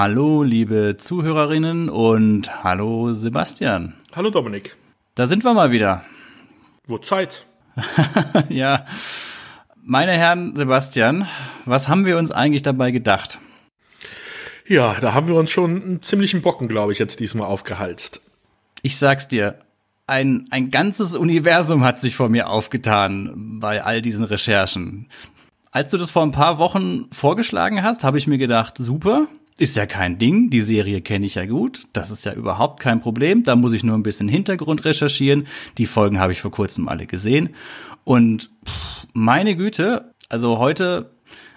Hallo, liebe Zuhörerinnen und hallo, Sebastian. Hallo, Dominik. Da sind wir mal wieder. Wo Zeit? Ja, meine Herren, Sebastian, was haben wir uns eigentlich dabei gedacht? Ja, da haben wir uns schon einen ziemlichen Bocken, glaube ich, jetzt diesmal aufgehalst. Ich sag's dir, ein ganzes Universum hat sich vor mir aufgetan bei all diesen Recherchen. Als du das vor ein paar Wochen vorgeschlagen hast, habe ich mir gedacht, super, ist ja kein Ding, die Serie kenne ich ja gut, das ist ja überhaupt kein Problem, da muss ich nur ein bisschen Hintergrund recherchieren, die Folgen habe ich vor kurzem alle gesehen und meine Güte, also heute,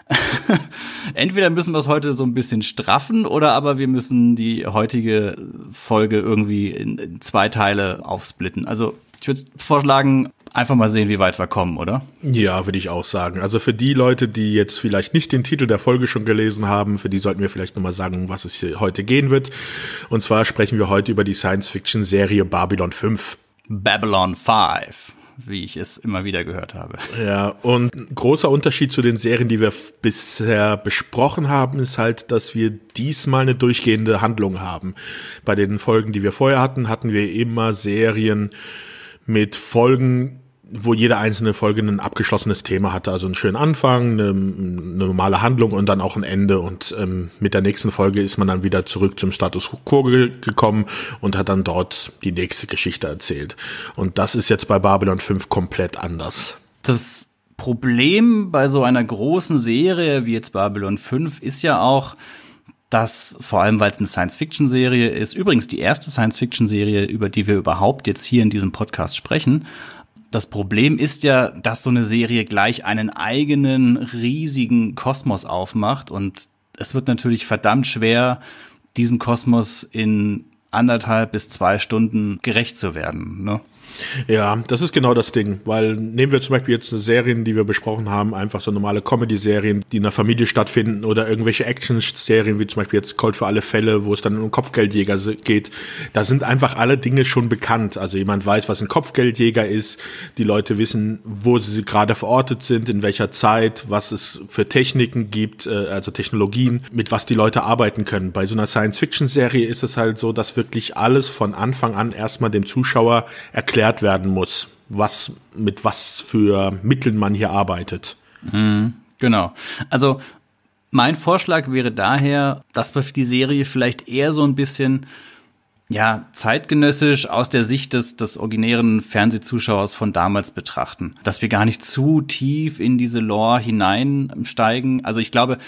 entweder müssen wir es heute so ein bisschen straffen oder aber wir müssen die heutige Folge irgendwie in 2 Teile aufsplitten. Also ich würde vorschlagen, einfach mal sehen, wie weit wir kommen, oder? Ja, würde ich auch sagen. Also für die Leute, die jetzt vielleicht nicht den Titel der Folge schon gelesen haben, für die sollten wir vielleicht nochmal sagen, um was es hier heute gehen wird. Und zwar sprechen wir heute über die Science-Fiction-Serie Babylon 5. Babylon 5, wie ich es immer wieder gehört habe. Ja, und ein großer Unterschied zu den Serien, die wir bisher besprochen haben, ist halt, dass wir diesmal eine durchgehende Handlung haben. Bei den Folgen, die wir vorher hatten, hatten wir immer Serien mit Folgen, wo jede einzelne Folge ein abgeschlossenes Thema hatte. Also einen schönen Anfang, eine normale Handlung und dann auch ein Ende. Und mit der nächsten Folge ist man dann wieder zurück zum Status Quo gekommen und hat dann dort die nächste Geschichte erzählt. Und das ist jetzt bei Babylon 5 komplett anders. Das Problem bei so einer großen Serie wie jetzt Babylon 5 ist ja auch, dass, vor allem weil es eine Science-Fiction-Serie ist, übrigens die erste Science-Fiction-Serie, über die wir überhaupt jetzt hier in diesem Podcast sprechen. Das Problem ist ja, dass so eine Serie gleich einen eigenen riesigen Kosmos aufmacht und es wird natürlich verdammt schwer, diesem Kosmos in 1,5 bis 2 Stunden gerecht zu werden, ne? Ja, das ist genau das Ding, weil nehmen wir zum Beispiel jetzt Serien, die wir besprochen haben, einfach so normale Comedy-Serien, die in der Familie stattfinden oder irgendwelche Action-Serien, wie zum Beispiel jetzt Cold für alle Fälle, wo es dann um Kopfgeldjäger geht. Da sind einfach alle Dinge schon bekannt. Also jemand weiß, was ein Kopfgeldjäger ist, die Leute wissen, wo sie gerade verortet sind, in welcher Zeit, was es für Techniken gibt, also Technologien, mit was die Leute arbeiten können. Bei so einer Science-Fiction-Serie ist es halt so, dass wirklich alles von Anfang an erstmal dem Zuschauer erklärt werden muss, mit was für Mitteln man hier arbeitet. Genau. Also mein Vorschlag wäre daher, dass wir die Serie vielleicht eher so ein bisschen zeitgenössisch aus der Sicht des originären Fernsehzuschauers von damals betrachten. Dass wir gar nicht zu tief in diese Lore hineinsteigen. Also ich glaube,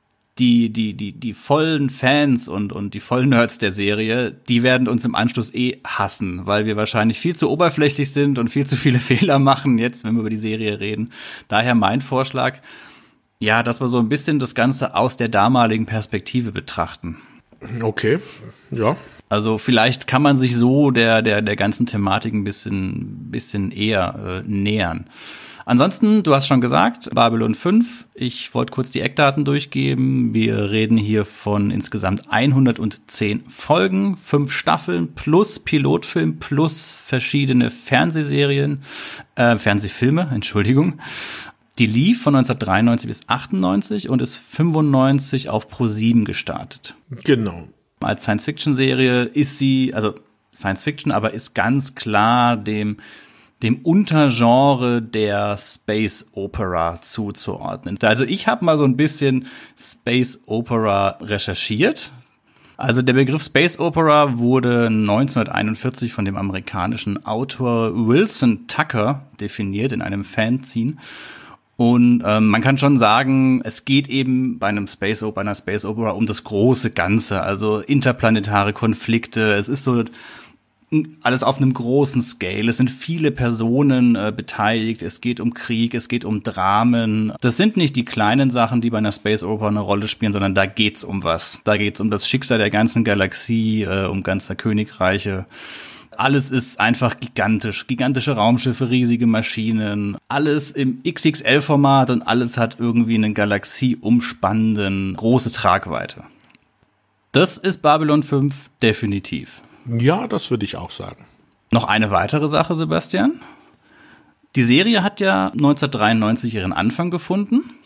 die vollen Fans und die vollen Nerds der Serie, die werden uns im Anschluss hassen, weil wir wahrscheinlich viel zu oberflächlich sind und viel zu viele Fehler machen jetzt, wenn wir über die Serie reden. Daher mein Vorschlag, dass wir so ein bisschen das Ganze aus der damaligen Perspektive betrachten. Okay, ja. Also vielleicht kann man sich so der ganzen Thematik ein bisschen eher nähern. Ansonsten, du hast schon gesagt, Babylon 5. Ich wollte kurz die Eckdaten durchgeben. Wir reden hier von insgesamt 110 Folgen, 5 Staffeln plus Pilotfilm plus verschiedene Fernsehfilme, Entschuldigung. Die lief von 1993 bis 98 und ist 95 auf Pro7 gestartet. Genau. Als Science-Fiction-Serie ist sie, also Science-Fiction, aber ist ganz klar dem Untergenre der Space Opera zuzuordnen. Also ich habe mal so ein bisschen Space Opera recherchiert. Also der Begriff Space Opera wurde 1941 von dem amerikanischen Autor Wilson Tucker definiert in einem Fanzine. Und man kann schon sagen, es geht eben bei einer Space Opera um das große Ganze, also interplanetare Konflikte. Es ist so alles auf einem großen Scale. Es sind viele Personen beteiligt. Es geht um Krieg, es geht um Dramen. Das sind nicht die kleinen Sachen, die bei einer Space Opera eine Rolle spielen, sondern da geht's um was. Da geht's um das Schicksal der ganzen Galaxie, um ganzer Königreiche. Alles ist einfach gigantisch. Gigantische Raumschiffe, riesige Maschinen. Alles im XXL-Format und alles hat irgendwie einen galaxieumspannenden, große Tragweite. Das ist Babylon 5 definitiv. Ja, das würde ich auch sagen. Noch eine weitere Sache, Sebastian. Die Serie hat ja 1993 ihren Anfang gefunden.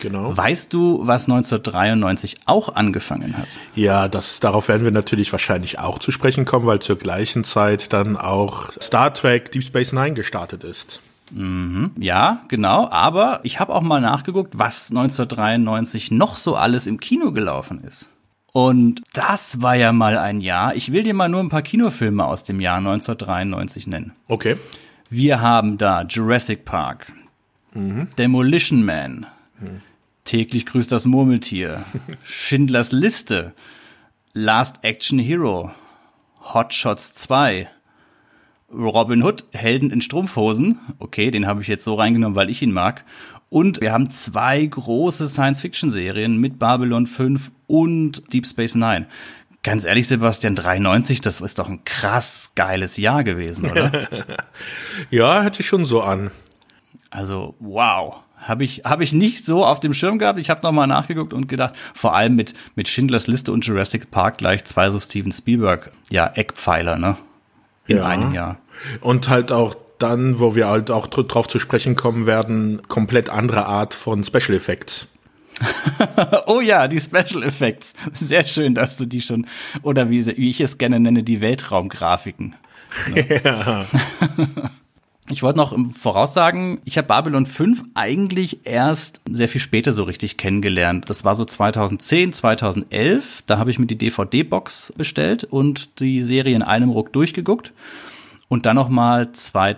Genau. Weißt du, was 1993 auch angefangen hat? Ja, darauf werden wir natürlich wahrscheinlich auch zu sprechen kommen, weil zur gleichen Zeit dann auch Star Trek Deep Space Nine gestartet ist. Ja, genau. Aber ich habe auch mal nachgeguckt, was 1993 noch so alles im Kino gelaufen ist. Und das war ja mal ein Jahr. Ich will dir mal nur ein paar Kinofilme aus dem Jahr 1993 nennen. Okay. Wir haben da Jurassic Park, Demolition Man, Täglich grüßt das Murmeltier, Schindlers Liste, Last Action Hero, Hot Shots 2, Robin Hood, Helden in Strumpfhosen. Okay, den habe ich jetzt so reingenommen, weil ich ihn mag. Und wir haben 2 große Science-Fiction-Serien mit Babylon 5 und Deep Space Nine. Ganz ehrlich, Sebastian, 93, das ist doch ein krass geiles Jahr gewesen, oder? Ja, hört sich schon so an. Also, wow. Habe ich nicht so auf dem Schirm gehabt. Ich habe nochmal nachgeguckt und gedacht, vor allem mit Schindlers Liste und Jurassic Park gleich 2 so Steven Spielberg, ja, Eckpfeiler, ne? In einem Jahr. Und halt auch dann, wo wir halt auch drauf zu sprechen kommen werden, komplett andere Art von Special Effects. Oh ja, die Special Effects. Sehr schön, dass du die schon, oder wie ich es gerne nenne, die Weltraumgrafiken. Ne? Ja. Ich wollte noch voraussagen, ich habe Babylon 5 eigentlich erst sehr viel später so richtig kennengelernt. Das war so 2010, 2011. Da habe ich mir die DVD-Box bestellt und die Serie in einem Ruck durchgeguckt. Und dann nochmal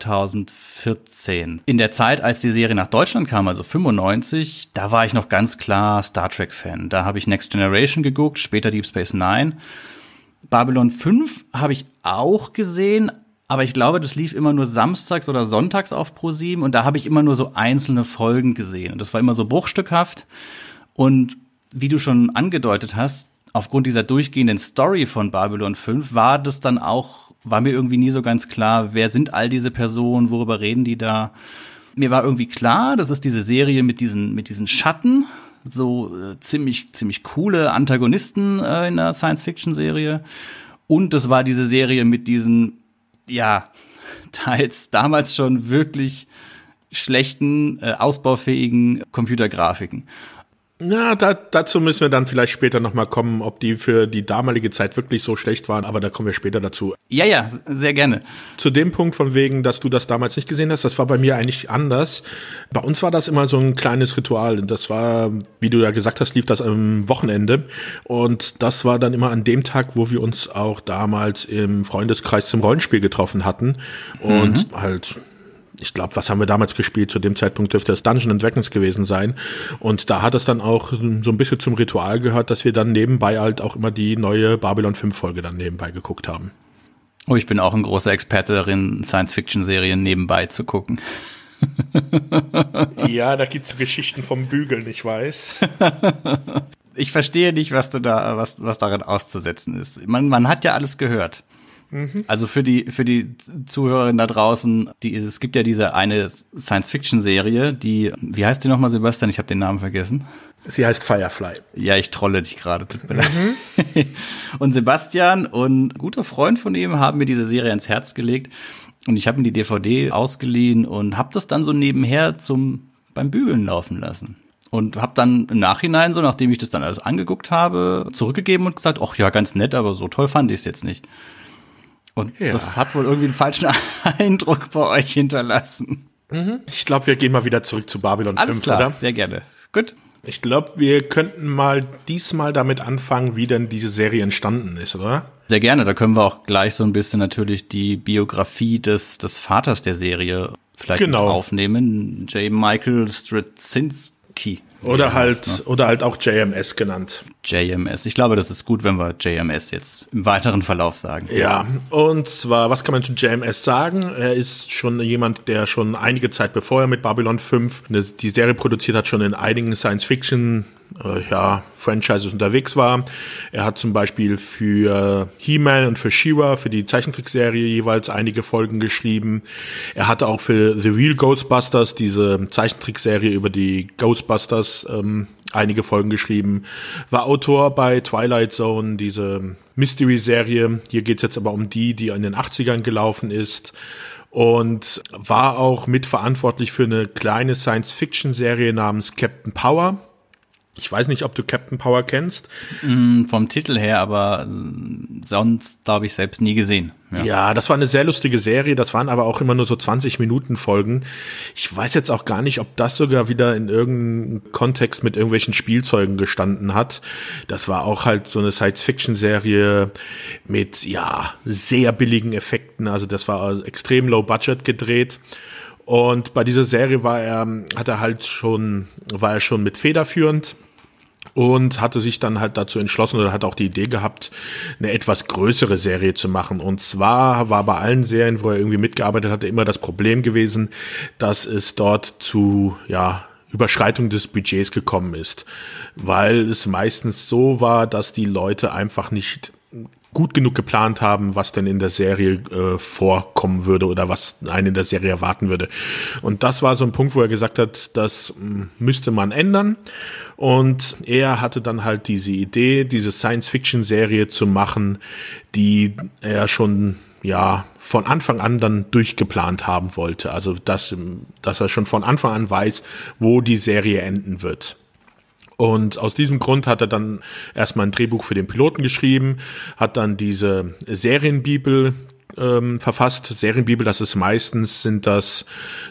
2014. In der Zeit, als die Serie nach Deutschland kam, also 95, da war ich noch ganz klar Star Trek-Fan. Da habe ich Next Generation geguckt, später Deep Space Nine. Babylon 5 habe ich auch gesehen, aber ich glaube, das lief immer nur samstags oder sonntags auf ProSieben und da habe ich immer nur so einzelne Folgen gesehen. Und das war immer so bruchstückhaft. Und wie du schon angedeutet hast, aufgrund dieser durchgehenden Story von Babylon 5 war mir irgendwie nie so ganz klar, wer sind all diese Personen, worüber reden die da. Mir war irgendwie klar, das ist diese Serie mit diesen Schatten, so ziemlich coole Antagonisten in der Science-Fiction-Serie. Und das war diese Serie mit diesen, ja, teils damals schon wirklich schlechten, ausbaufähigen Computergrafiken. Ja, dazu müssen wir dann vielleicht später nochmal kommen, ob die für die damalige Zeit wirklich so schlecht waren, aber da kommen wir später dazu. Ja, sehr gerne. Zu dem Punkt von wegen, dass du das damals nicht gesehen hast, das war bei mir eigentlich anders. Bei uns war das immer so ein kleines Ritual. Das war, wie du ja gesagt hast, lief das am Wochenende und das war dann immer an dem Tag, wo wir uns auch damals im Freundeskreis zum Rollenspiel getroffen hatten und halt... Ich glaube, was haben wir damals gespielt? Zu dem Zeitpunkt dürfte es Dungeons & Dragons gewesen sein. Und da hat es dann auch so ein bisschen zum Ritual gehört, dass wir dann nebenbei halt auch immer die neue Babylon 5 Folge dann nebenbei geguckt haben. Oh, ich bin auch ein großer Experte darin, Science-Fiction-Serien nebenbei zu gucken. Ja, da gibt's so Geschichten vom Bügeln, ich weiß. Ich verstehe nicht, was daran auszusetzen ist. Man hat ja alles gehört. Also für die Zuhörerinnen da draußen, es gibt ja diese eine Science-Fiction-Serie, wie heißt die nochmal, Sebastian? Ich habe den Namen vergessen. Sie heißt Firefly. Ja, ich trolle dich gerade, tut mir leid. Und Sebastian und ein guter Freund von ihm haben mir diese Serie ans Herz gelegt und ich habe mir die DVD ausgeliehen und habe das dann so nebenher beim Bügeln laufen lassen. Und habe dann im Nachhinein, so nachdem ich das dann alles angeguckt habe, zurückgegeben und gesagt, ach ja, ganz nett, aber so toll fand ich es jetzt nicht. Und das hat wohl irgendwie einen falschen Eindruck bei euch hinterlassen. Ich glaube, wir gehen mal wieder zurück zu Babylon 5, alles klar, oder? Sehr gerne. Gut. Ich glaube, wir könnten diesmal damit anfangen, wie denn diese Serie entstanden ist, oder? Sehr gerne. Da können wir auch gleich so ein bisschen natürlich die Biografie des Vaters der Serie vielleicht mit aufnehmen. J. Michael Straczynski. Oder halt auch JMS genannt. JMS. Ich glaube, das ist gut, wenn wir JMS jetzt im weiteren Verlauf sagen. Ja, und zwar, was kann man zu JMS sagen? Er ist schon jemand, der schon einige Zeit bevor er mit Babylon 5 die Serie produziert hat, schon in einigen Science-Fiction Franchises unterwegs war. Er hat zum Beispiel für He-Man und für She-Ra, für die Zeichentrickserie jeweils einige Folgen geschrieben. Er hatte auch für The Real Ghostbusters, diese Zeichentrickserie über die Ghostbusters, einige Folgen geschrieben. War Autor bei Twilight Zone, diese Mystery-Serie. Hier geht's jetzt aber um die in den 80ern gelaufen ist. Und war auch mitverantwortlich für eine kleine Science-Fiction-Serie namens Captain Power. Ich weiß nicht, ob du Captain Power kennst. Vom Titel her, aber sonst, glaube ich, selbst nie gesehen. Ja, das war eine sehr lustige Serie. Das waren aber auch immer nur so 20-Minuten-Folgen. Ich weiß jetzt auch gar nicht, ob das sogar wieder in irgendeinem Kontext mit irgendwelchen Spielzeugen gestanden hat. Das war auch halt so eine Science-Fiction-Serie mit, ja, sehr billigen Effekten. Also das war extrem low-budget gedreht. Und bei dieser Serie war er schon mit federführend. Und hatte sich dann halt dazu entschlossen oder hat auch die Idee gehabt, eine etwas größere Serie zu machen. Und zwar war bei allen Serien, wo er irgendwie mitgearbeitet hatte, immer das Problem gewesen, dass es dort zu, Überschreitung des Budgets gekommen ist. Weil es meistens so war, dass die Leute einfach nicht gut genug geplant haben, was denn in der Serie vorkommen würde oder was einen in der Serie erwarten würde. Und das war so ein Punkt, wo er gesagt hat, das müsste man ändern. Und er hatte dann halt diese Idee, diese Science-Fiction-Serie zu machen, die er schon von Anfang an dann durchgeplant haben wollte. Also dass er schon von Anfang an weiß, wo die Serie enden wird. Und aus diesem Grund hat er dann erstmal ein Drehbuch für den Piloten geschrieben, hat dann diese Serienbibel verfasst. Serienbibel, das ist meistens sind das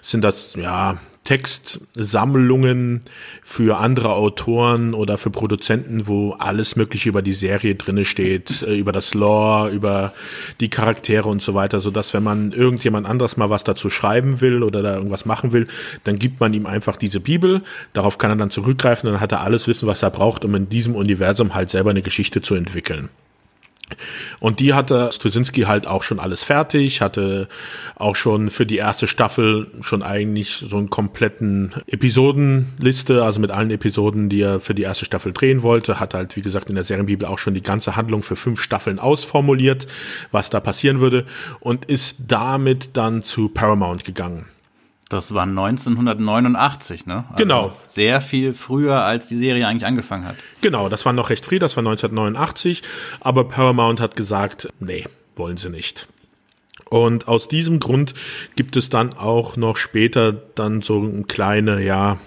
Textsammlungen für andere Autoren oder für Produzenten, wo alles Mögliche über die Serie drinne steht, über das Lore, über die Charaktere und so weiter, so dass wenn man irgendjemand anderes mal was dazu schreiben will oder da irgendwas machen will, dann gibt man ihm einfach diese Bibel, darauf kann er dann zurückgreifen und dann hat er alles Wissen, was er braucht, um in diesem Universum halt selber eine Geschichte zu entwickeln. Und die hatte Straczynski halt auch schon alles fertig, hatte auch schon für die erste Staffel schon eigentlich so einen kompletten Episodenliste, also mit allen Episoden, die er für die erste Staffel drehen wollte, hat halt, wie gesagt, in der Serienbibel auch schon die ganze Handlung für 5 Staffeln ausformuliert, was da passieren würde, und ist damit dann zu Paramount gegangen. Das war 1989, ne? Also genau. Sehr viel früher, als die Serie eigentlich angefangen hat. Genau, das war noch recht früh, das war 1989. Aber Paramount hat gesagt, nee, wollen sie nicht. Und aus diesem Grund gibt es dann auch noch später dann so kleine,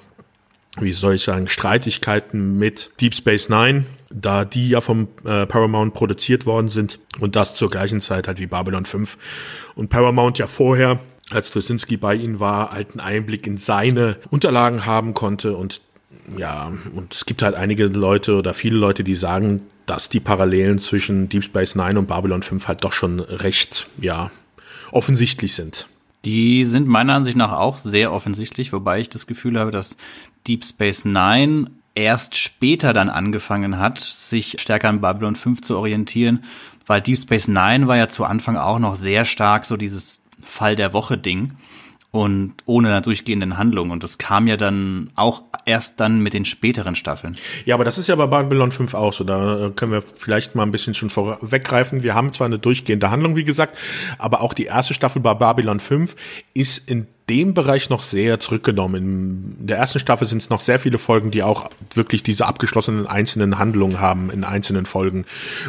Streitigkeiten mit Deep Space Nine, da die ja vom Paramount produziert worden sind und das zur gleichen Zeit halt wie Babylon 5. Und Paramount ja vorher, als Straczynski bei ihnen war, halt einen Einblick in seine Unterlagen haben konnte und es gibt halt einige Leute oder viele Leute, die sagen, dass die Parallelen zwischen Deep Space Nine und Babylon 5 halt doch schon recht, offensichtlich sind. Die sind meiner Ansicht nach auch sehr offensichtlich, wobei ich das Gefühl habe, dass Deep Space Nine erst später dann angefangen hat, sich stärker an Babylon 5 zu orientieren, weil Deep Space Nine war ja zu Anfang auch noch sehr stark so dieses Fall der Woche-Ding und ohne einer durchgehenden Handlung. Und das kam ja dann auch erst dann mit den späteren Staffeln. Ja, aber das ist ja bei Babylon 5 auch so. Da können wir vielleicht mal ein bisschen schon vorweggreifen. Wir haben zwar eine durchgehende Handlung, wie gesagt, aber auch die erste Staffel bei Babylon 5 ist in dem Bereich noch sehr zurückgenommen. In der ersten Staffel sind es noch sehr viele Folgen, die auch wirklich diese abgeschlossenen einzelnen Handlungen haben in einzelnen Folgen.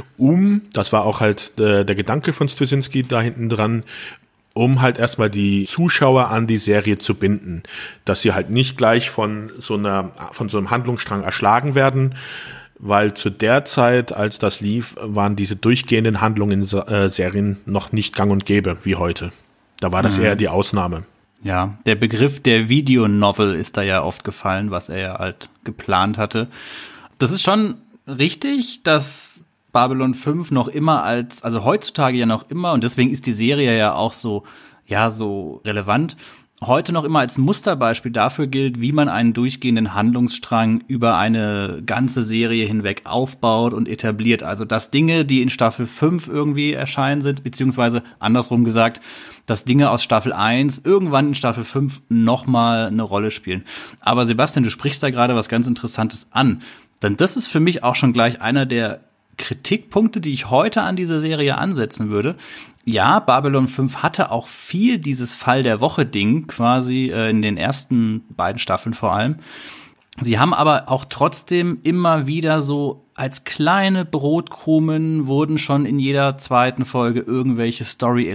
Das war auch halt der Gedanke von Straczynski da hinten dran, um halt erstmal die Zuschauer an die Serie zu binden, dass sie halt nicht gleich von so einem Handlungsstrang erschlagen werden, weil zu der Zeit, als das lief, waren diese durchgehenden Handlungen in Serien noch nicht gang und gäbe wie heute. Da war das eher die Ausnahme. Ja, der Begriff der Videonovel ist da ja oft gefallen, was er ja halt geplant hatte. Das ist schon richtig, dass Babylon 5 noch immer also heutzutage ja noch immer, und deswegen ist die Serie ja auch so relevant, heute noch immer als Musterbeispiel dafür gilt, wie man einen durchgehenden Handlungsstrang über eine ganze Serie hinweg aufbaut und etabliert. Also, dass Dinge, die in Staffel 5 irgendwie erscheinen sind, beziehungsweise andersrum gesagt, dass Dinge aus Staffel 1 irgendwann in Staffel 5 nochmal eine Rolle spielen. Aber Sebastian, du sprichst da gerade was ganz Interessantes an. Denn das ist für mich auch schon gleich einer der Kritikpunkte, die ich heute an dieser Serie ansetzen würde. Ja, Babylon 5 hatte auch viel dieses Fall der Woche-Ding quasi in den ersten beiden Staffeln vor allem. Sie haben aber auch trotzdem immer wieder so als kleine Brotkrumen wurden schon in jeder zweiten Folge irgendwelche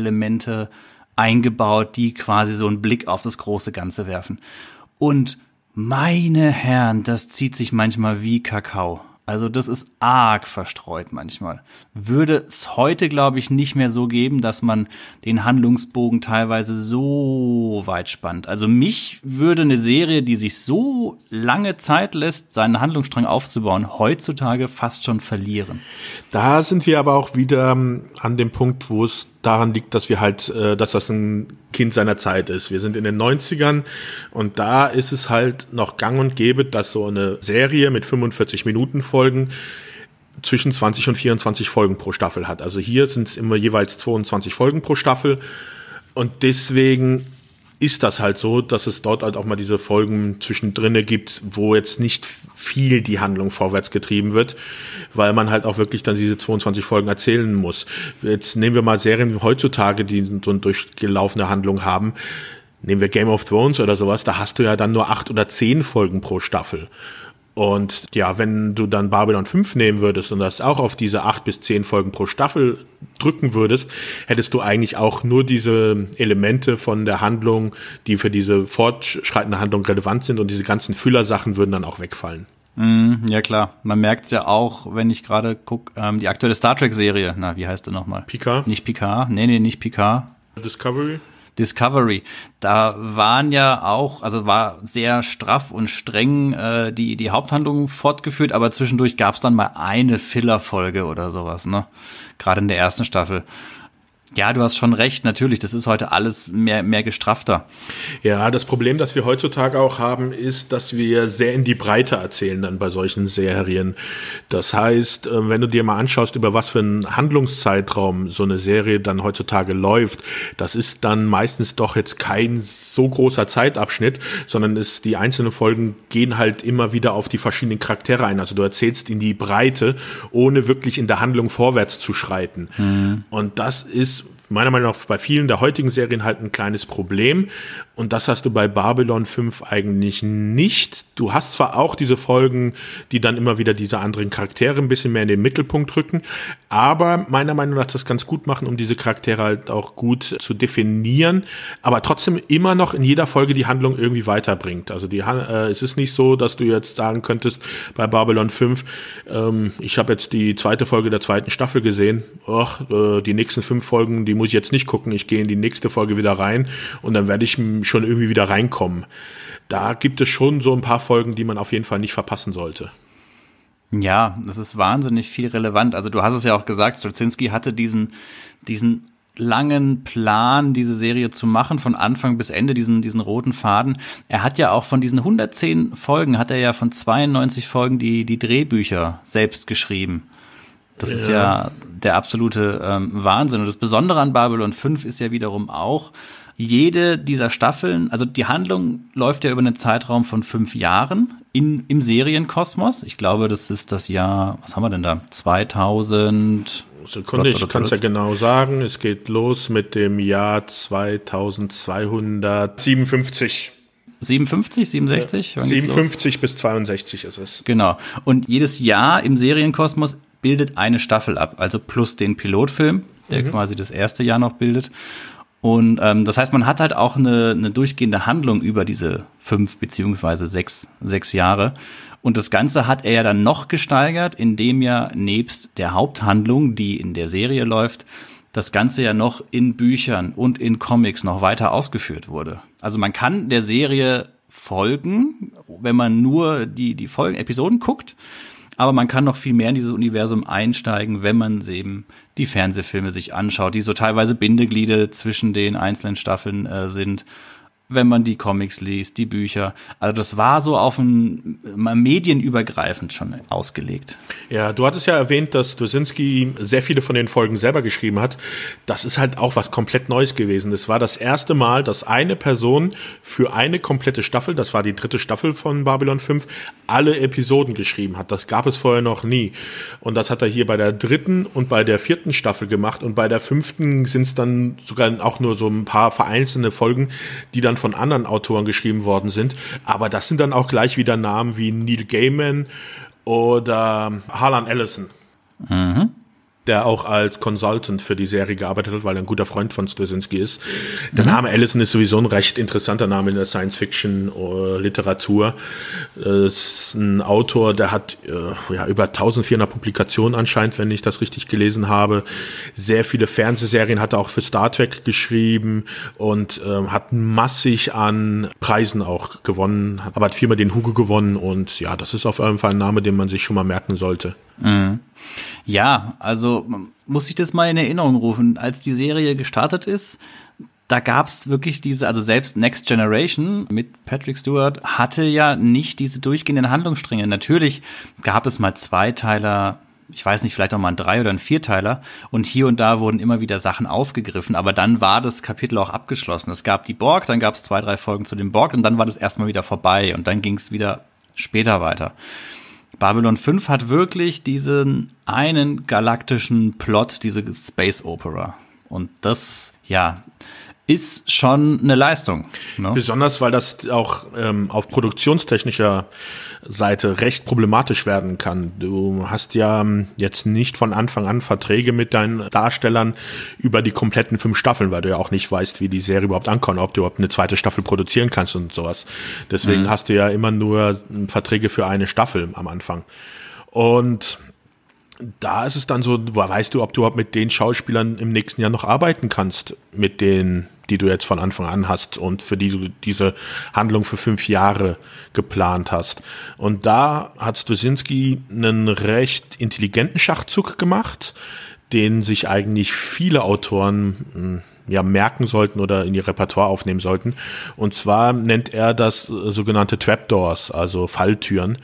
Story-Elemente eingebaut, die quasi so einen Blick auf das große Ganze werfen. Und Meine Herren, das zieht sich manchmal wie Kakao. Also das ist arg verstreut manchmal. Würde es heute, glaube ich, nicht mehr so geben, dass man den Handlungsbogen teilweise so weit spannt. Also mich würde eine Serie, die sich so lange Zeit lässt, seinen Handlungsstrang aufzubauen, heutzutage fast schon verlieren. Da sind wir aber auch wieder an dem Punkt, wo es daran liegt, dass wir halt, dass das ein Kind seiner Zeit ist. Wir sind in den 90ern und da ist es halt noch gang und gäbe, dass so eine Serie mit 45 Minuten Folgen zwischen 20 und 24 Folgen pro Staffel hat. Also hier sind es immer jeweils 22 Folgen pro Staffel und deswegen ist das halt so, dass es dort halt auch mal diese Folgen zwischendrinne gibt, wo jetzt nicht viel die Handlung vorwärts getrieben wird, weil man halt auch wirklich dann diese 22 Folgen erzählen muss. Jetzt nehmen wir mal Serien heutzutage, die so eine durchgelaufene Handlung haben. Nehmen wir Game of Thrones oder sowas, da hast du ja dann nur 8 oder 10 Folgen pro Staffel. Und ja, wenn du dann Babylon 5 nehmen würdest und das auch auf diese 8 bis 10 Folgen pro Staffel drücken würdest, hättest du eigentlich auch nur diese Elemente von der Handlung, die für diese fortschreitende Handlung relevant sind und diese ganzen Füllersachen würden dann auch wegfallen. Ja klar, man merkt's ja auch, wenn ich gerade gucke, die aktuelle Star Trek-Serie, wie heißt der nochmal? Picard? Nicht Picard, nee, nicht Picard. Discovery, da waren ja auch, also war sehr straff und streng die Haupthandlung fortgeführt, aber zwischendurch gab's dann mal eine Filler-Folge oder sowas, ne? Gerade in der ersten Staffel. Ja, du hast schon recht, natürlich, das ist heute alles mehr gestrafter. Ja, das Problem, das wir heutzutage auch haben, ist, dass wir sehr in die Breite erzählen dann bei solchen Serien. Das heißt, wenn du dir mal anschaust, über was für einen Handlungszeitraum so eine Serie dann heutzutage läuft, das ist dann meistens doch jetzt kein so großer Zeitabschnitt, sondern die einzelnen Folgen gehen halt immer wieder auf die verschiedenen Charaktere ein. Also du erzählst in die Breite, ohne wirklich in der Handlung vorwärts zu schreiten. Und das ist meiner Meinung nach bei vielen der heutigen Serien halt ein kleines Problem. Und das hast du bei Babylon 5 eigentlich nicht. Du hast zwar auch diese Folgen, die dann immer wieder diese anderen Charaktere ein bisschen mehr in den Mittelpunkt rücken, aber meiner Meinung nach das ganz gut machen, um diese Charaktere halt auch gut zu definieren, aber trotzdem immer noch in jeder Folge die Handlung irgendwie weiterbringt. Also es ist nicht so, dass du jetzt sagen könntest bei Babylon 5, ich habe jetzt die zweite Folge der zweiten Staffel gesehen, die nächsten 5 Folgen, die muss ich jetzt nicht gucken, ich gehe in die nächste Folge wieder rein und dann werde ich schon irgendwie wieder reinkommen. Da gibt es schon so ein paar Folgen, die man auf jeden Fall nicht verpassen sollte. Ja, das ist wahnsinnig viel relevant. Also du hast es ja auch gesagt, Straczynski hatte diesen langen Plan, diese Serie zu machen, von Anfang bis Ende, diesen roten Faden. Er hat ja auch von diesen 110 Folgen, hat er ja von 92 Folgen die Drehbücher selbst geschrieben. Das ist ja der absolute Wahnsinn. Und das Besondere an Babylon 5 ist ja wiederum auch, jede dieser Staffeln, also die Handlung läuft ja über einen Zeitraum von 5 Jahren im Serienkosmos. Ich glaube, das ist das Jahr, was haben wir denn da? 2000. Sekunde, ich kann es ja genau sagen. Es geht los mit dem Jahr 2257. 57, 67? 57 bis 62 ist es. Genau. Und jedes Jahr im Serienkosmos bildet eine Staffel ab, also plus den Pilotfilm, der quasi das erste Jahr noch bildet. Und das heißt, man hat halt auch eine durchgehende Handlung über diese 5 beziehungsweise 6 Jahre. Und das Ganze hat er ja dann noch gesteigert, indem ja nebst der Haupthandlung, die in der Serie läuft, das Ganze ja noch in Büchern und in Comics noch weiter ausgeführt wurde. Also man kann der Serie folgen, wenn man nur die Folgen-Episoden guckt. Aber man kann noch viel mehr in dieses Universum einsteigen, wenn man eben die Fernsehfilme sich anschaut, die so teilweise Bindeglieder zwischen den einzelnen Staffeln sind. Wenn man die Comics liest, die Bücher. Also das war so auf ein medienübergreifend schon ausgelegt. Ja, du hattest ja erwähnt, dass Straczynski sehr viele von den Folgen selber geschrieben hat. Das ist halt auch was komplett Neues gewesen. Das war das erste Mal, dass eine Person für eine komplette Staffel, das war die 3. Staffel von Babylon 5, alle Episoden geschrieben hat. Das gab es vorher noch nie. Und das hat er hier bei der 3. und bei der 4. Staffel gemacht. Und bei der 5. sind es dann sogar auch nur so ein paar vereinzelte Folgen, die dann von anderen Autoren geschrieben worden sind. Aber das sind dann auch gleich wieder Namen wie Neil Gaiman oder Harlan Ellison. Mhm. der auch als Consultant für die Serie gearbeitet hat, weil er ein guter Freund von Straczynski ist. Der Name Allison ist sowieso ein recht interessanter Name in der Science-Fiction-Literatur. Ist ein Autor, der hat über 1400 Publikationen anscheinend, wenn ich das richtig gelesen habe. Sehr viele Fernsehserien hat er auch für Star Trek geschrieben und hat massig an Preisen auch gewonnen, aber hat viermal den Hugo gewonnen und ja, das ist auf jeden Fall ein Name, den man sich schon mal merken sollte. Mhm. Ja, also muss ich das mal in Erinnerung rufen, als die Serie gestartet ist, da gab's wirklich also selbst Next Generation mit Patrick Stewart hatte ja nicht diese durchgehenden Handlungsstränge. Natürlich gab es mal Zweiteiler, ich weiß nicht, vielleicht auch mal ein 3- oder ein 4-Teiler und hier und da wurden immer wieder Sachen aufgegriffen, aber dann war das Kapitel auch abgeschlossen. Es gab die Borg, dann gab es 2, 3 Folgen zu dem Borg und dann war das erstmal wieder vorbei und dann ging es wieder später weiter. Babylon 5 hat wirklich diesen einen galaktischen Plot, diese Space Opera. Und das, ja, ist schon eine Leistung. Ne? Besonders, weil das auch auf produktionstechnischer Seite recht problematisch werden kann. Du hast ja jetzt nicht von Anfang an Verträge mit deinen Darstellern über die kompletten 5 Staffeln, weil du ja auch nicht weißt, wie die Serie überhaupt ankommt, ob du überhaupt eine zweite Staffel produzieren kannst und sowas. Deswegen hast du ja immer nur Verträge für eine Staffel am Anfang. Und da ist es dann so, weißt du, ob du überhaupt mit den Schauspielern im nächsten Jahr noch arbeiten kannst, mit denen, die du jetzt von Anfang an hast und für die du diese Handlung für 5 Jahre geplant hast. Und da hat Straczynski einen recht intelligenten Schachzug gemacht, den sich eigentlich viele Autoren merken sollten oder in ihr Repertoire aufnehmen sollten. Und zwar nennt er das sogenannte Trapdoors, also Falltüren.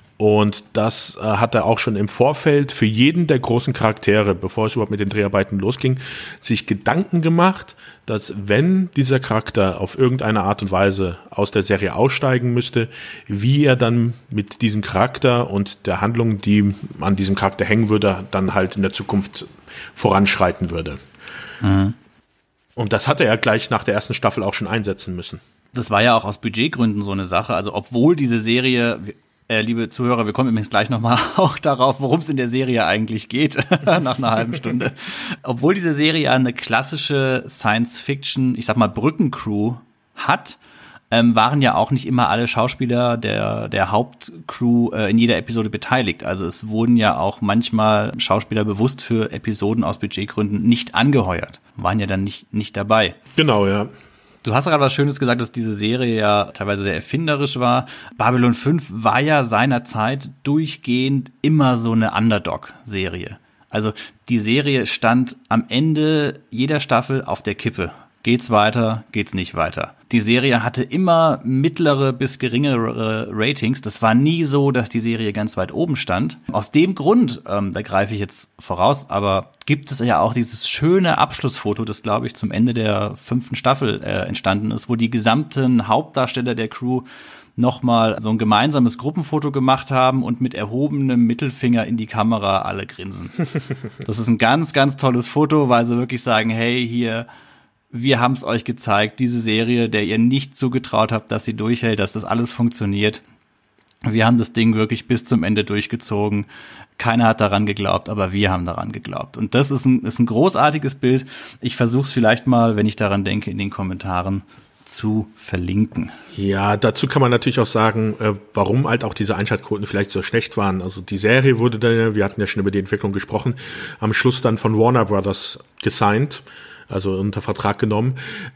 Und das hat er auch schon im Vorfeld für jeden der großen Charaktere, bevor es überhaupt mit den Dreharbeiten losging, sich Gedanken gemacht, dass wenn dieser Charakter auf irgendeine Art und Weise aus der Serie aussteigen müsste, wie er dann mit diesem Charakter und der Handlung, die an diesem Charakter hängen würde, dann halt in der Zukunft voranschreiten würde. Mhm. Und das hat er ja gleich nach der ersten Staffel auch schon einsetzen müssen. Das war ja auch aus Budgetgründen so eine Sache. Also obwohl diese Serie... liebe Zuhörer, wir kommen übrigens gleich nochmal auch darauf, worum es in der Serie eigentlich geht, nach einer halben Stunde. Obwohl diese Serie eine klassische Science-Fiction, ich sag mal Brückencrew hat, waren ja auch nicht immer alle Schauspieler der Hauptcrew in jeder Episode beteiligt. Also es wurden ja auch manchmal Schauspieler bewusst für Episoden aus Budgetgründen nicht angeheuert, waren ja dann nicht dabei. Genau, ja. Du hast gerade was Schönes gesagt, dass diese Serie ja teilweise sehr erfinderisch war. Babylon 5 war ja seinerzeit durchgehend immer so eine Underdog-Serie. Also die Serie stand am Ende jeder Staffel auf der Kippe. Geht's weiter, geht's nicht weiter. Die Serie hatte immer mittlere bis geringere Ratings. Das war nie so, dass die Serie ganz weit oben stand. Aus dem Grund, da greife ich jetzt voraus, aber gibt es ja auch dieses schöne Abschlussfoto, das, glaube ich, zum Ende der 5. Staffel entstanden ist, wo die gesamten Hauptdarsteller der Crew nochmal so ein gemeinsames Gruppenfoto gemacht haben und mit erhobenem Mittelfinger in die Kamera alle grinsen. Das ist ein ganz, ganz tolles Foto, weil sie wirklich sagen, hey, hier... Wir haben es euch gezeigt, diese Serie, der ihr nicht zugetraut habt, dass sie durchhält, dass das alles funktioniert. Wir haben das Ding wirklich bis zum Ende durchgezogen. Keiner hat daran geglaubt, aber wir haben daran geglaubt. Und das ist ein großartiges Bild. Ich versuche es vielleicht mal, wenn ich daran denke, in den Kommentaren zu verlinken. Ja, dazu kann man natürlich auch sagen, warum halt auch diese Einschaltquoten vielleicht so schlecht waren. Also die Serie wurde dann, wir hatten ja schon über die Entwicklung gesprochen, am Schluss dann von Warner Brothers gesigned, also unter Vertrag genommen,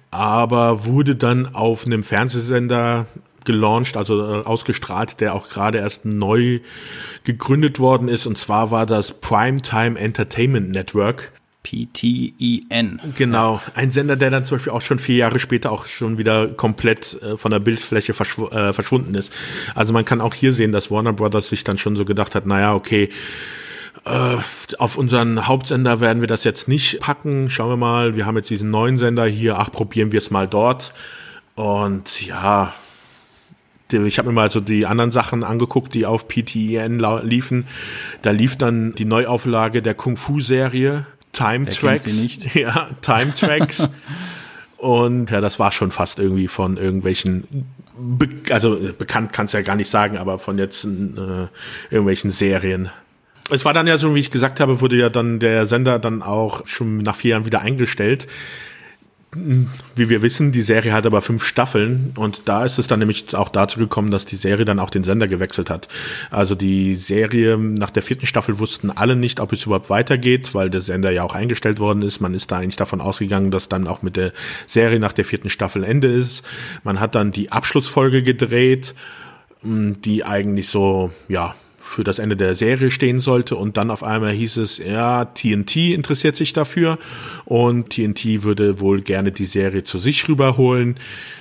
aber wurde dann auf einem Fernsehsender gelauncht, also ausgestrahlt, der auch gerade erst neu gegründet worden ist, und zwar war das Primetime Entertainment Network. PTEN. Genau, ein Sender, der dann zum Beispiel auch schon 4 Jahre später auch schon wieder komplett von der Bildfläche verschwunden ist. Also man kann auch hier sehen, dass Warner Brothers sich dann schon so gedacht hat, naja, okay, auf unseren Hauptsender werden wir das jetzt nicht packen. Schauen wir mal, wir haben jetzt diesen neuen Sender hier, probieren wir es mal dort. Und ja, ich habe mir mal so die anderen Sachen angeguckt, die auf PTEN liefen. Da lief dann die Neuauflage der Kung-Fu-Serie Time Tracks. Sie nicht. Ja, Time Tracks. Und ja, das war schon fast irgendwie von irgendwelchen, bekannt kannst du ja gar nicht sagen, aber von jetzt irgendwelchen Serien. Es war dann ja so, wie ich gesagt habe, wurde ja dann der Sender dann auch schon nach 4 Jahren wieder eingestellt. Wie wir wissen, die Serie hat aber 5 Staffeln und da ist es dann nämlich auch dazu gekommen, dass die Serie dann auch den Sender gewechselt hat. Also die Serie nach der 4. Staffel wussten alle nicht, ob es überhaupt weitergeht, weil der Sender ja auch eingestellt worden ist. Man ist da eigentlich davon ausgegangen, dass dann auch mit der Serie nach der 4. Staffel Ende ist. Man hat dann die Abschlussfolge gedreht, die eigentlich so, ja, für das Ende der Serie stehen sollte und dann auf einmal hieß es, ja, TNT interessiert sich dafür und TNT würde wohl gerne die Serie zu sich rüberholen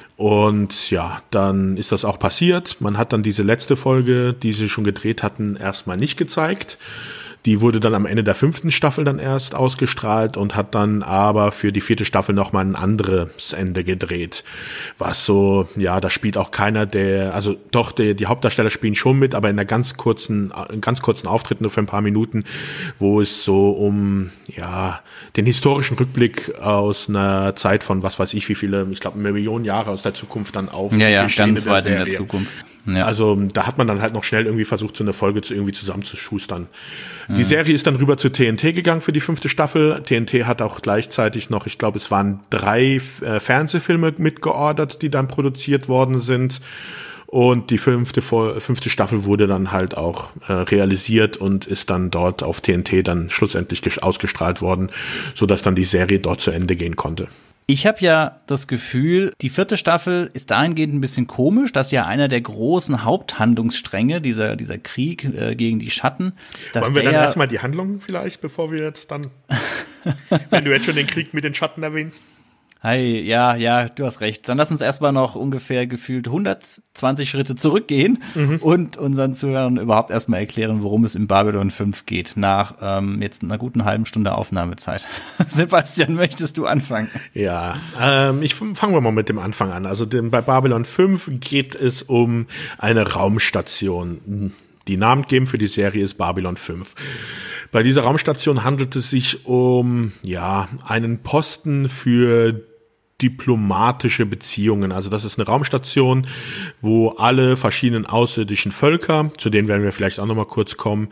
und ja, dann ist das auch passiert. Man hat dann diese letzte Folge, die sie schon gedreht hatten, erstmal nicht gezeigt. Die wurde dann am Ende der 5. Staffel dann erst ausgestrahlt und hat dann aber für die 4. Staffel nochmal ein anderes Ende gedreht. Was so, ja, da spielt auch keiner also doch, die Hauptdarsteller spielen schon mit, aber in einer ganz kurzen Auftritt, nur für ein paar Minuten, wo es so um, ja, den historischen Rückblick aus einer Zeit von, was weiß ich, wie viele, ich glaube, Millionen Jahre aus der Zukunft dann auf. Ja, ganz weit in der Zukunft. Ja. Also da hat man dann halt noch schnell irgendwie versucht, so eine Folge irgendwie zusammenzuschustern. Die Serie ist dann rüber zu TNT gegangen für die 5. Staffel. TNT hat auch gleichzeitig noch, ich glaube, es waren 3 Fernsehfilme mitgeordert, die dann produziert worden sind. Und die 5. Staffel wurde dann halt auch realisiert und ist dann dort auf TNT dann schlussendlich ausgestrahlt worden, sodass dann die Serie dort zu Ende gehen konnte. Ich habe ja das Gefühl, die 4. Staffel ist dahingehend ein bisschen komisch, dass ja einer der großen Haupthandlungsstränge, dieser Krieg gegen die Schatten, dass wollen wir dann erstmal die Handlung vielleicht, bevor wir jetzt dann, wenn du jetzt schon den Krieg mit den Schatten erwähnst? Hi, ja, du hast recht. Dann lass uns erstmal noch ungefähr gefühlt 120 Schritte zurückgehen und unseren Zuhörern überhaupt erstmal erklären, worum es in Babylon 5 geht, nach jetzt einer guten halben Stunde Aufnahmezeit. Sebastian, möchtest du anfangen? Ja, fangen wir mal mit dem Anfang an. Also bei Babylon 5 geht es um eine Raumstation. Die Namengebend für die Serie ist Babylon 5. Bei dieser Raumstation handelt es sich um, ja, einen Posten für diplomatische Beziehungen. Also das ist eine Raumstation, wo alle verschiedenen außerirdischen Völker, zu denen werden wir vielleicht auch nochmal kurz kommen,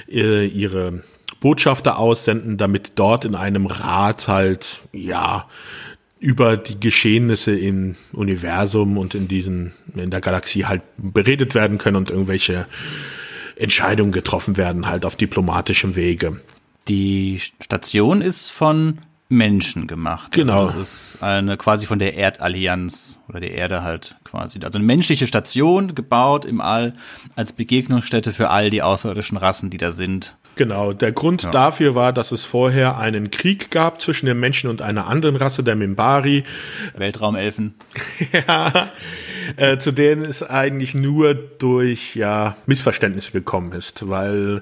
ihre Botschafter aussenden, damit dort in einem Rat halt, ja, über die Geschehnisse im Universum und in der Galaxie halt beredet werden können und irgendwelche Entscheidungen getroffen werden, halt auf diplomatischem Wege. Die Station ist von Menschen gemacht. Genau. Also das ist eine quasi von der Erdallianz oder der Erde halt quasi. Also eine menschliche Station, gebaut im All als Begegnungsstätte für all die außerirdischen Rassen, die da sind. Genau, der Grund dafür war, dass es vorher einen Krieg gab zwischen den Menschen und einer anderen Rasse, der Minbari. Weltraumelfen. Ja, zu denen es eigentlich nur durch Missverständnisse gekommen ist, weil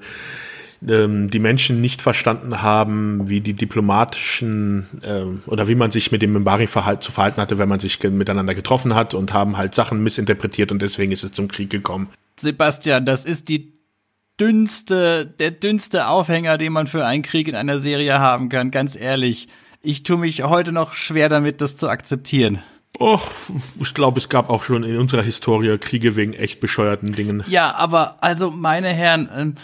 die Menschen nicht verstanden haben, wie die diplomatischen oder wie man sich mit dem Minbari zu verhalten hatte, wenn man sich miteinander getroffen hat, und haben halt Sachen missinterpretiert, und deswegen ist es zum Krieg gekommen. Sebastian, das ist der dünnste Aufhänger, den man für einen Krieg in einer Serie haben kann, ganz ehrlich. Ich tue mich heute noch schwer damit, das zu akzeptieren. Oh, ich glaube, es gab auch schon in unserer Historie Kriege wegen echt bescheuerten Dingen. Ja, aber also, meine Herren,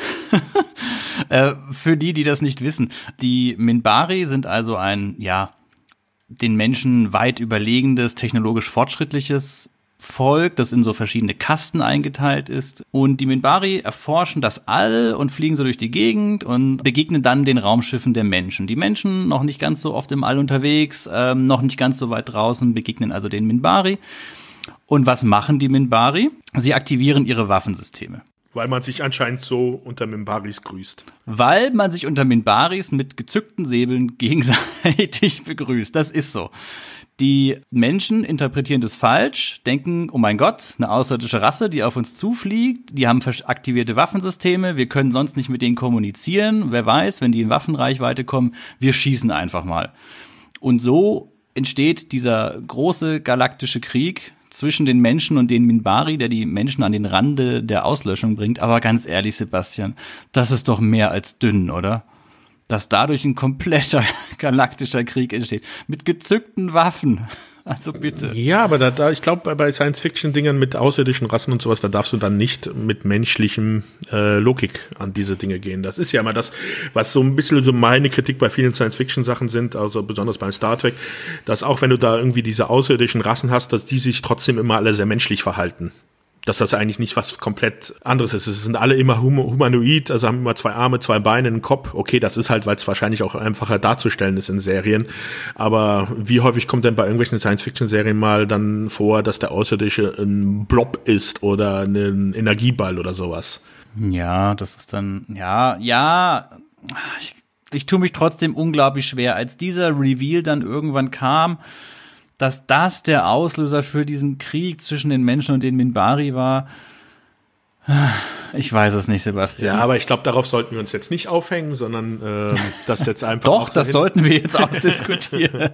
für die das nicht wissen, die Minbari sind also ein, den Menschen weit überlegendes, technologisch fortschrittliches Volk, das in so verschiedene Kasten eingeteilt ist. Und die Minbari erforschen das All und fliegen so durch die Gegend und begegnen dann den Raumschiffen der Menschen. Die Menschen, noch nicht ganz so oft im All unterwegs, noch nicht ganz so weit draußen, begegnen also den Minbari. Und was machen die Minbari? Sie aktivieren ihre Waffensysteme. Weil man sich anscheinend so unter Minbaris grüßt. Weil man sich unter Minbaris mit gezückten Säbeln gegenseitig begrüßt. Das ist so. Die Menschen interpretieren das falsch, denken, oh mein Gott, eine außerirdische Rasse, die auf uns zufliegt, die haben aktivierte Waffensysteme, wir können sonst nicht mit denen kommunizieren, wer weiß, wenn die in Waffenreichweite kommen, wir schießen einfach mal. Und so entsteht dieser große galaktische Krieg zwischen den Menschen und den Minbari, der die Menschen an den Rande der Auslöschung bringt. Aber ganz ehrlich, Sebastian, das ist doch mehr als dünn, oder? Dass dadurch ein kompletter galaktischer Krieg entsteht. Mit gezückten Waffen. Also bitte. Ja, aber ich glaube, bei Science-Fiction-Dingern mit außerirdischen Rassen und sowas, da darfst du dann nicht mit menschlichem Logik an diese Dinge gehen. Das ist ja immer das, was so ein bisschen so meine Kritik bei vielen Science-Fiction-Sachen sind, also besonders beim Star Trek, dass auch wenn du da irgendwie diese außerirdischen Rassen hast, dass die sich trotzdem immer alle sehr menschlich verhalten. Dass das eigentlich nicht was komplett anderes ist. Es sind alle immer humanoid, also haben immer 2 Arme, 2 Beine, einen Kopf. Okay, das ist halt, weil es wahrscheinlich auch einfacher darzustellen ist in Serien. Aber wie häufig kommt denn bei irgendwelchen Science-Fiction-Serien mal dann vor, dass der Außerirdische ein Blob ist oder ein Energieball oder sowas? Ja, das ist dann, ich tue mich trotzdem unglaublich schwer. Als dieser Reveal dann irgendwann kam, dass das der Auslöser für diesen Krieg zwischen den Menschen und den Minbari war. Ich weiß es nicht, Sebastian. Ja, aber ich glaube, darauf sollten wir uns jetzt nicht aufhängen, sondern das jetzt einfach. Doch, das sollten wir jetzt ausdiskutieren.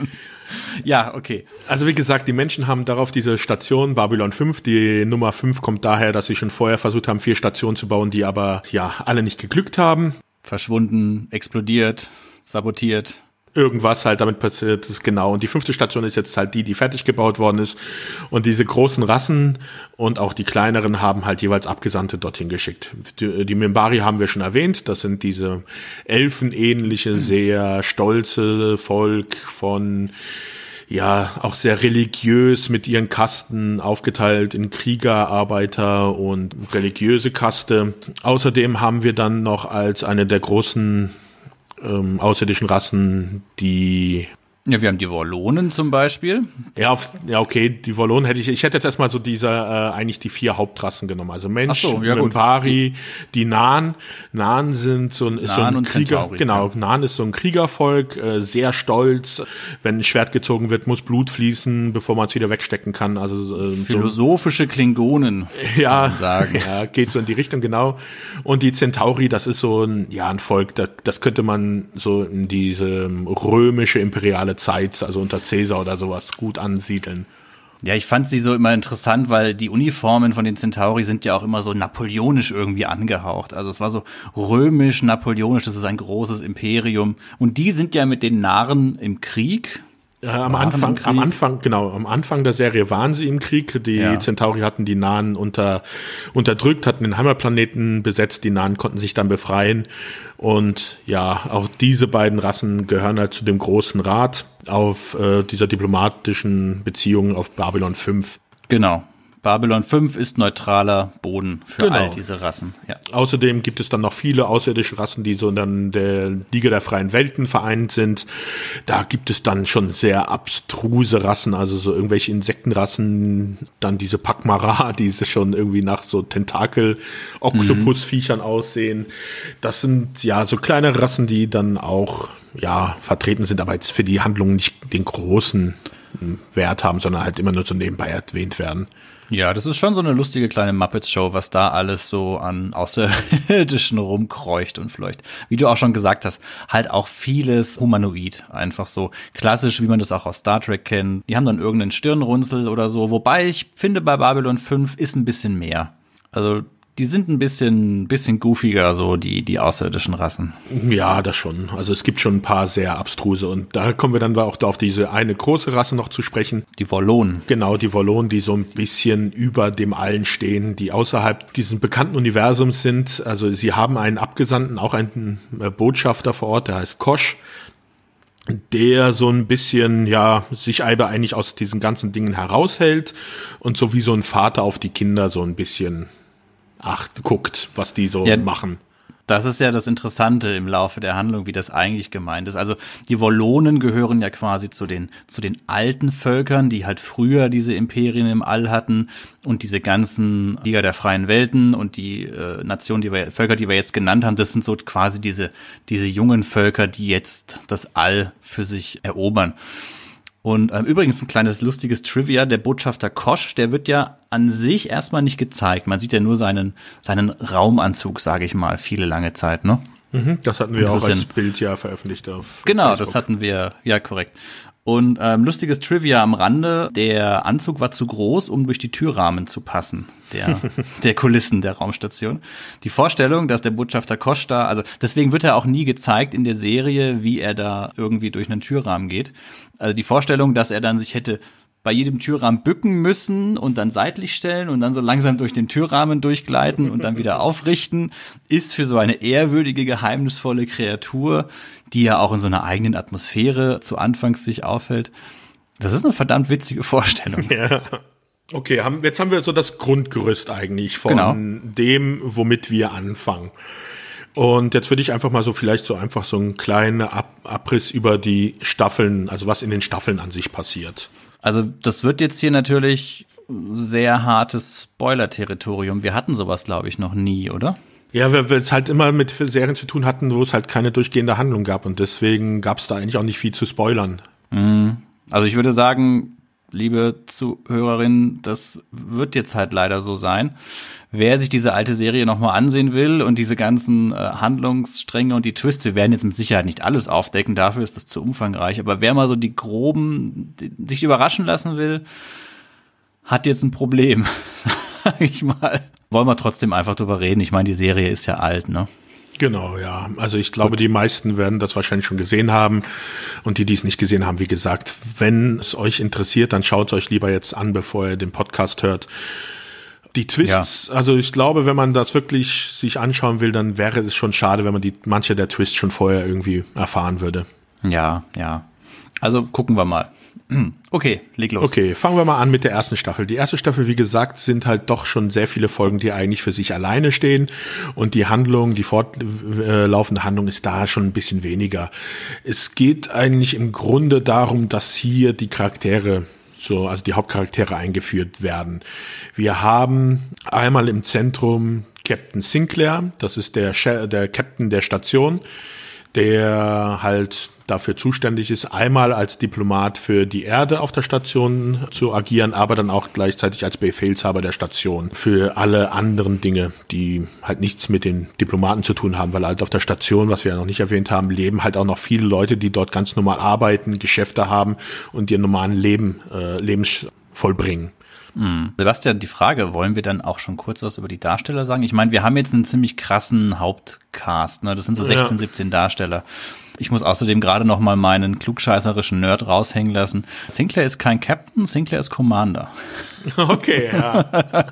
Ja, okay. Also wie gesagt, die Menschen haben darauf diese Station Babylon 5, die Nummer 5 kommt daher, dass sie schon vorher versucht haben, 4 Stationen zu bauen, die aber ja alle nicht geglückt haben. Verschwunden, explodiert, sabotiert. Irgendwas halt damit passiert ist, genau. Und die 5. Station ist jetzt halt die fertig gebaut worden ist. Und diese großen Rassen und auch die kleineren haben halt jeweils Abgesandte dorthin geschickt. Die Minbari haben wir schon erwähnt. Das sind diese elfenähnliche, sehr stolze Volk von, ja, auch sehr religiös mit ihren Kasten aufgeteilt in Krieger, Arbeiter und religiöse Kaste. Außerdem haben wir dann noch als eine der großen außerirdischen Rassen, die... Ja, wir haben die Wallonen zum Beispiel. Ja, okay, die Wallonen ich hätte jetzt erstmal so eigentlich die 4 Hauptrassen genommen. Also Mensch, Minbari, die Na'an. Na'an sind so ein Krieger. Centauri, genau, Na'an ist so ein Kriegervolk, sehr stolz. Wenn ein Schwert gezogen wird, muss Blut fließen, bevor man es wieder wegstecken kann. Also philosophische Klingonen, ja, kann man sagen. Ja, geht so in die Richtung, genau. Und die Centauri, das ist so ein Volk, das könnte man so in diese römische imperiale Zeit, also unter Caesar oder sowas, gut ansiedeln. Ja, ich fand sie so immer interessant, weil die Uniformen von den Centauri sind ja auch immer so napoleonisch irgendwie angehaucht. Also es war so römisch, napoleonisch, das ist ein großes Imperium. Und die sind ja mit den Narren im Krieg. Am Anfang der Serie waren sie im Krieg. Die Centauri hatten die Na'an unterdrückt, hatten den Heimatplaneten besetzt. Die Na'an konnten sich dann befreien. Und ja, auch diese beiden Rassen gehören halt zu dem Großen Rat auf dieser diplomatischen Beziehung auf Babylon 5. Genau. Babylon 5 ist neutraler Boden für all diese Rassen. Ja. Außerdem gibt es dann noch viele außerirdische Rassen, die so in dann der Liga der freien Welten vereint sind. Da gibt es dann schon sehr abstruse Rassen, also so irgendwelche Insektenrassen, dann diese Pakmara, die schon irgendwie nach so Tentakel-Oktopus-Viechern aussehen. Das sind ja so kleine Rassen, die dann auch vertreten sind, aber jetzt für die Handlung nicht den großen Wert haben, sondern halt immer nur so nebenbei erwähnt werden. Ja, das ist schon so eine lustige kleine Muppets-Show, was da alles so an Außerirdischen rumkreucht und fleucht. Wie du auch schon gesagt hast, halt auch vieles humanoid. Einfach so klassisch, wie man das auch aus Star Trek kennt. Die haben dann irgendeinen Stirnrunzel oder so. Wobei ich finde, bei Babylon 5 ist ein bisschen mehr. Also die sind ein bisschen goofiger, so die außerirdischen Rassen. Ja, das schon. Also es gibt schon ein paar sehr abstruse. Und da kommen wir dann auch auf diese eine große Rasse noch zu sprechen. Die Wallonen. Genau, die Wallonen, die so ein bisschen über dem Allen stehen, die außerhalb dieses bekannten Universums sind. Also sie haben einen Abgesandten, auch einen Botschafter vor Ort, der heißt Kosh, der so ein bisschen, sich aber eigentlich aus diesen ganzen Dingen heraushält und so wie so ein Vater auf die Kinder so ein bisschen guckt, was die so machen. Das ist ja das Interessante im Laufe der Handlung, wie das eigentlich gemeint ist. Also die Wallonen gehören ja quasi zu den alten Völkern, die halt früher diese Imperien im All hatten und diese ganzen Liga der freien Welten und die Völker, die wir jetzt genannt haben, das sind so quasi diese jungen Völker, die jetzt das All für sich erobern. Und übrigens ein kleines lustiges Trivia, der Botschafter Kosh, der wird ja an sich erstmal nicht gezeigt. Man sieht ja nur seinen Raumanzug, sage ich mal, viele lange Zeit, ne? Das hatten wir auch als Bild veröffentlicht auf Genau, Facebook. Das hatten wir, ja, korrekt. Und lustiges Trivia am Rande, der Anzug war zu groß, um durch die Türrahmen zu passen, der Kulissen der Raumstation. Die Vorstellung, dass der Botschafter Costa, also deswegen wird er auch nie gezeigt in der Serie, wie er da irgendwie durch einen Türrahmen geht. Also die Vorstellung, dass er dann sich hätte bei jedem Türrahmen bücken müssen und dann seitlich stellen und dann so langsam durch den Türrahmen durchgleiten und dann wieder aufrichten, ist für so eine ehrwürdige, geheimnisvolle Kreatur, die ja auch in so einer eigenen Atmosphäre zu Anfangs sich aufhält. Das ist eine verdammt witzige Vorstellung. Ja. Okay, jetzt haben wir so das Grundgerüst eigentlich von dem, womit wir anfangen. Und jetzt würde ich einfach mal so vielleicht so einfach so einen kleinen Abriss über die Staffeln, also was in den Staffeln an sich passiert. Also das wird jetzt hier natürlich sehr hartes Spoiler-Territorium. Wir hatten sowas, glaube ich, noch nie, oder? Ja, weil wir es halt immer mit Serien zu tun hatten, wo es halt keine durchgehende Handlung gab. Und deswegen gab es da eigentlich auch nicht viel zu spoilern. Also ich würde sagen, liebe Zuhörerinnen, das wird jetzt halt leider so sein. Wer sich diese alte Serie nochmal ansehen will und diese ganzen Handlungsstränge und die Twists, wir werden jetzt mit Sicherheit nicht alles aufdecken, dafür ist das zu umfangreich, aber wer mal so die groben, sich überraschen lassen will, hat jetzt ein Problem, sag ich mal. Wollen wir trotzdem einfach drüber reden, ich meine, die Serie ist ja alt, ne? Genau, ja. Also ich glaube, die meisten werden das wahrscheinlich schon gesehen haben. Und die es nicht gesehen haben, wie gesagt, wenn es euch interessiert, dann schaut es euch lieber jetzt an, bevor ihr den Podcast hört. Die Twists, also ich glaube, wenn man das wirklich sich anschauen will, dann wäre es schon schade, wenn man manche der Twists schon vorher irgendwie erfahren würde. Ja. Also gucken wir mal. Okay, leg los. Okay, fangen wir mal an mit der ersten Staffel. Die erste Staffel, wie gesagt, sind halt doch schon sehr viele Folgen, die eigentlich für sich alleine stehen. Und die Handlung, die fortlaufende Handlung ist da schon ein bisschen weniger. Es geht eigentlich im Grunde darum, dass hier die Charaktere also die Hauptcharaktere eingeführt werden. Wir haben einmal im Zentrum Captain Sinclair, das ist der Captain der Station, der halt dafür zuständig ist, einmal als Diplomat für die Erde auf der Station zu agieren, aber dann auch gleichzeitig als Befehlshaber der Station für alle anderen Dinge, die halt nichts mit den Diplomaten zu tun haben, weil halt auf der Station, was wir ja noch nicht erwähnt haben, leben halt auch noch viele Leute, die dort ganz normal arbeiten, Geschäfte haben und ihr normalen Lebens vollbringen. Sebastian, die Frage, wollen wir dann auch schon kurz was über die Darsteller sagen? Ich meine, wir haben jetzt einen ziemlich krassen Hauptcast, ne? Das sind so 16, 17 Darsteller. Ich muss außerdem gerade noch mal meinen klugscheißerischen Nerd raushängen lassen. Sinclair ist kein Captain, Sinclair ist Commander. Okay, ja.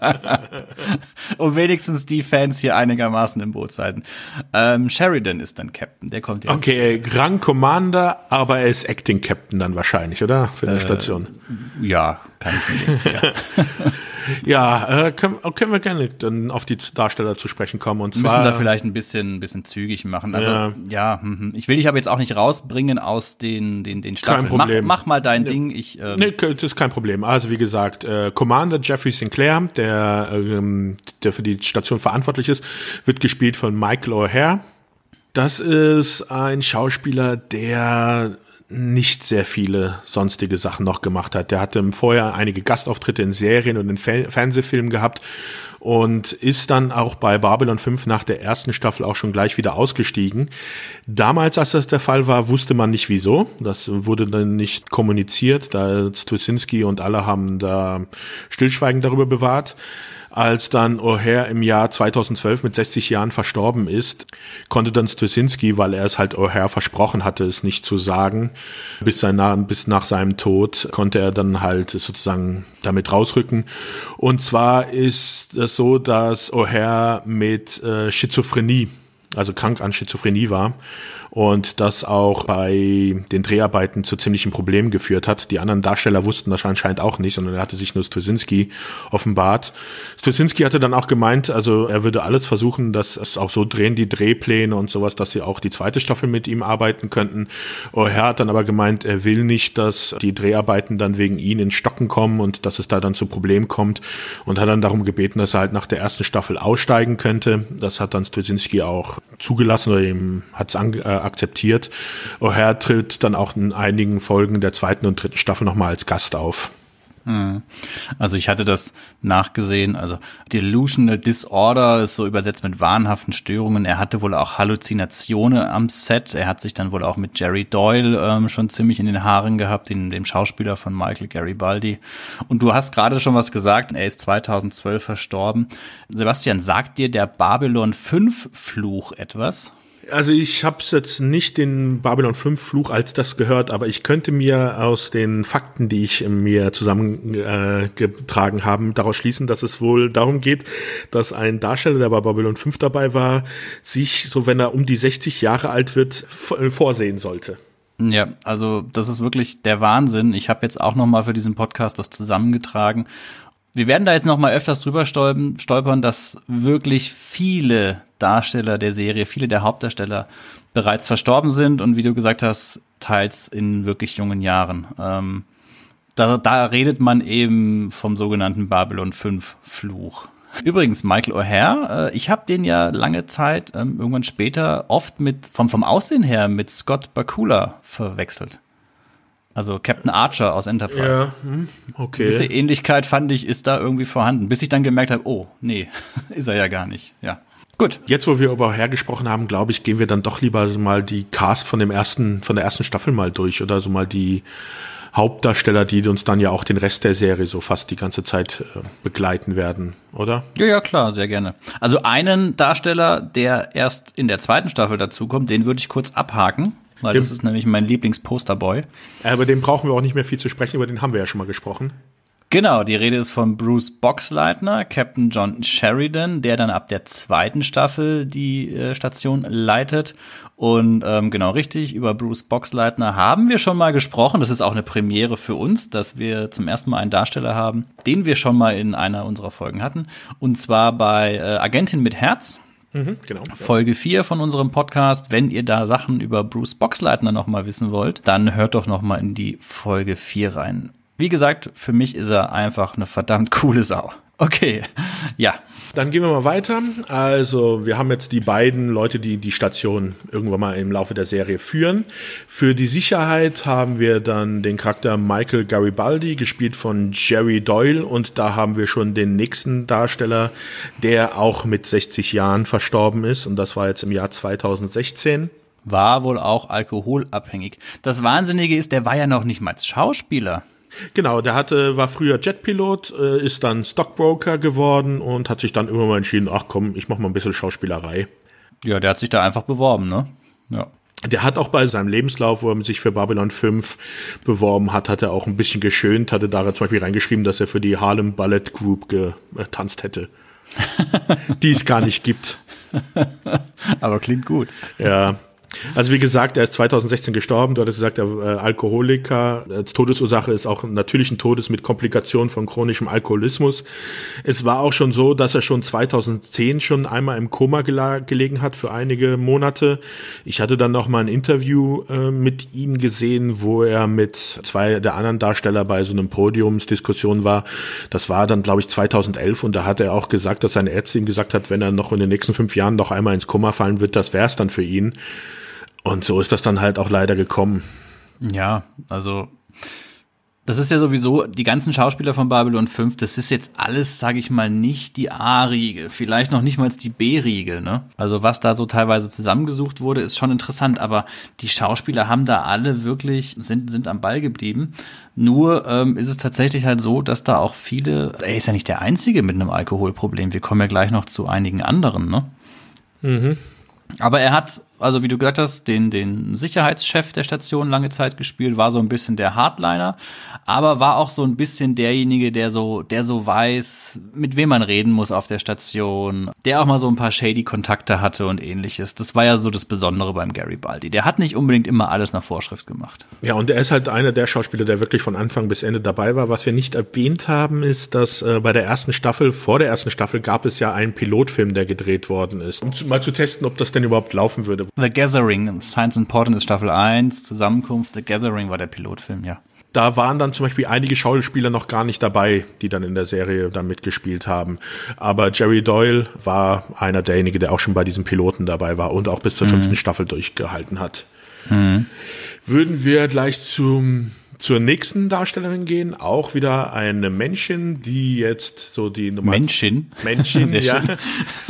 Um wenigstens die Fans hier einigermaßen im Boot zu halten. Sheridan ist dann Captain, der kommt jetzt. Okay, Rang Commander, aber er ist Acting Captain dann wahrscheinlich, oder? Für eine Station. Ja, kann ich mir denken, ja. Ja, können wir gerne dann auf die Darsteller zu sprechen kommen. Und zwar müssen da vielleicht ein bisschen zügig machen. Also ich will dich aber jetzt auch nicht rausbringen aus den Staffeln. Kein Problem. Mach mal dein Ding. Nee, das ist kein Problem. Also wie gesagt, Commander Jeffrey Sinclair, der für die Station verantwortlich ist, wird gespielt von Michael O'Hare. Das ist ein Schauspieler, der nicht sehr viele sonstige Sachen noch gemacht hat. Der hatte vorher einige Gastauftritte in Serien und in Fernsehfilmen gehabt und ist dann auch bei Babylon 5 nach der ersten Staffel auch schon gleich wieder ausgestiegen. Damals, als das der Fall war, wusste man nicht wieso. Das wurde dann nicht kommuniziert. Da Straczynski und alle haben da Stillschweigen darüber bewahrt. Als dann O'Hare im Jahr 2012 mit 60 Jahren verstorben ist, konnte dann Straczynski, weil er es halt O'Hare versprochen hatte, es nicht zu sagen, bis nach seinem Tod konnte er dann halt sozusagen damit rausrücken. Und zwar ist es so, dass O'Hare mit Schizophrenie, also krank an Schizophrenie war und das auch bei den Dreharbeiten zu ziemlichen Problemen geführt hat. Die anderen Darsteller wussten das anscheinend auch nicht, sondern er hatte sich nur Straczynski offenbart. Straczynski hatte dann auch gemeint, also er würde alles versuchen, dass es auch so drehen, die Drehpläne und sowas, dass sie auch die zweite Staffel mit ihm arbeiten könnten. O'Hare hat dann aber gemeint, er will nicht, dass die Dreharbeiten dann wegen ihn in Stocken kommen und dass es da dann zu Problemen kommt und hat dann darum gebeten, dass er halt nach der ersten Staffel aussteigen könnte. Das hat dann Straczynski auch zugelassen oder ihm hat es akzeptiert. O'Hare tritt dann auch in einigen Folgen der zweiten und dritten Staffel nochmal als Gast auf. Also ich hatte das nachgesehen, also Delusional Disorder ist so übersetzt mit wahnhaften Störungen. Er hatte wohl auch Halluzinationen am Set. Er hat sich dann wohl auch mit Jerry Doyle schon ziemlich in den Haaren gehabt, dem Schauspieler von Michael Garibaldi. Und du hast gerade schon was gesagt, er ist 2012 verstorben. Sebastian, sagt dir der Babylon 5 Fluch etwas? Also ich habe jetzt nicht den Babylon 5 Fluch als das gehört, aber ich könnte mir aus den Fakten, die ich mir zusammengetragen habe, daraus schließen, dass es wohl darum geht, dass ein Darsteller, der bei Babylon 5 dabei war, sich, so wenn er um die 60 Jahre alt wird, vorsehen sollte. Ja, also das ist wirklich der Wahnsinn. Ich habe jetzt auch noch mal für diesen Podcast das zusammengetragen. Wir werden da jetzt noch mal öfters drüber stolpern, dass wirklich viele Darsteller der Serie, viele der Hauptdarsteller bereits verstorben sind und wie du gesagt hast, teils in wirklich jungen Jahren. Da redet man eben vom sogenannten Babylon 5 Fluch. Übrigens, Michael O'Hare, ich habe den ja lange Zeit, irgendwann später, oft vom Aussehen her mit Scott Bakula verwechselt. Also Captain Archer aus Enterprise. Ja, okay. Diese Ähnlichkeit, fand ich, ist da irgendwie vorhanden. Bis ich dann gemerkt habe, oh, nee, ist er ja gar nicht. Ja, gut. Jetzt, wo wir über O'Hare gesprochen haben, glaube ich, gehen wir dann doch lieber so mal die Cast von der ersten Staffel mal durch oder so mal die Hauptdarsteller, die uns dann ja auch den Rest der Serie so fast die ganze Zeit begleiten werden, oder? Ja, klar, sehr gerne. Also einen Darsteller, der erst in der zweiten Staffel dazukommt, den würde ich kurz abhaken. Weil das ist nämlich mein Lieblings-Posterboy. Über den brauchen wir auch nicht mehr viel zu sprechen, über den haben wir ja schon mal gesprochen. Genau, die Rede ist von Bruce Boxleitner, Captain John Sheridan, der dann ab der zweiten Staffel die Station leitet. Und genau richtig, über Bruce Boxleitner haben wir schon mal gesprochen. Das ist auch eine Premiere für uns, dass wir zum ersten Mal einen Darsteller haben, den wir schon mal in einer unserer Folgen hatten. Und zwar bei Agentin mit Herz. Genau. Folge 4 von unserem Podcast. Wenn ihr da Sachen über Bruce Boxleitner noch mal wissen wollt, dann hört doch noch mal in die Folge 4 rein. Wie gesagt, für mich ist er einfach eine verdammt coole Sau. Okay, ja. Dann gehen wir mal weiter. Also wir haben jetzt die beiden Leute, die die Station irgendwann mal im Laufe der Serie führen. Für die Sicherheit haben wir dann den Charakter Michael Garibaldi, gespielt von Jerry Doyle. Und da haben wir schon den nächsten Darsteller, der auch mit 60 Jahren verstorben ist. Und das war jetzt im Jahr 2016. War wohl auch alkoholabhängig. Das Wahnsinnige ist, der war ja noch nicht mal Schauspieler. Genau, der war früher Jetpilot, ist dann Stockbroker geworden und hat sich dann irgendwann mal entschieden, ach komm, ich mach mal ein bisschen Schauspielerei. Ja, der hat sich da einfach beworben, ne? Ja. Der hat auch bei seinem Lebenslauf, wo er sich für Babylon 5 beworben hat, hat er auch ein bisschen geschönt, hatte da zum Beispiel reingeschrieben, dass er für die Harlem Ballet Group getanzt hätte. Die es gar nicht gibt. Aber klingt gut. Ja. Also wie gesagt, er ist 2016 gestorben, du hattest gesagt, er Alkoholiker. Todesursache ist auch natürlichen Todes mit Komplikationen von chronischem Alkoholismus. Es war auch schon so, dass er schon 2010 schon einmal im Koma gelegen hat für einige Monate. Ich hatte dann noch mal ein Interview mit ihm gesehen, wo er mit zwei der anderen Darsteller bei so einem Podiumsdiskussion war. Das war dann, glaube ich, 2011 und da hat er auch gesagt, dass seine Ärztin ihm gesagt hat, wenn er noch in den nächsten 5 Jahren noch einmal ins Koma fallen wird, das wär's dann für ihn. Und so ist das dann halt auch leider gekommen. Ja, also das ist ja sowieso, die ganzen Schauspieler von Babylon 5, das ist jetzt alles, sage ich mal, nicht die A-Riege, vielleicht noch nicht mal die B-Riege, ne? Also was da so teilweise zusammengesucht wurde, ist schon interessant, aber die Schauspieler haben da alle wirklich, sind am Ball geblieben. Nur ist es tatsächlich halt so, dass da auch viele, er ist ja nicht der Einzige mit einem Alkoholproblem, wir kommen ja gleich noch zu einigen anderen, ne? Mhm. Aber er hat, also wie du gesagt hast, den Sicherheitschef der Station lange Zeit gespielt, war so ein bisschen der Hardliner, aber war auch so ein bisschen derjenige, der so weiß, mit wem man reden muss auf der Station, der auch mal so ein paar shady Kontakte hatte und ähnliches. Das war ja so das Besondere beim Garibaldi. Der hat nicht unbedingt immer alles nach Vorschrift gemacht. Ja, und er ist halt einer der Schauspieler, der wirklich von Anfang bis Ende dabei war. Was wir nicht erwähnt haben, ist, dass vor der ersten Staffel gab es ja einen Pilotfilm, der gedreht worden ist, um mal zu testen, ob das denn überhaupt laufen würde. The Gathering, Science and Portent ist Staffel 1, Zusammenkunft, The Gathering war der Pilotfilm, ja. Da waren dann zum Beispiel einige Schauspieler noch gar nicht dabei, die dann in der Serie dann mitgespielt haben. Aber Jerry Doyle war einer derjenigen, der auch schon bei diesem Piloten dabei war und auch bis zur 5. Staffel durchgehalten hat. Würden wir gleich zum zur nächsten Darstellerin gehen, auch wieder eine Männchen, die jetzt so die Nummer... Männchen, Sehr ja. Schön.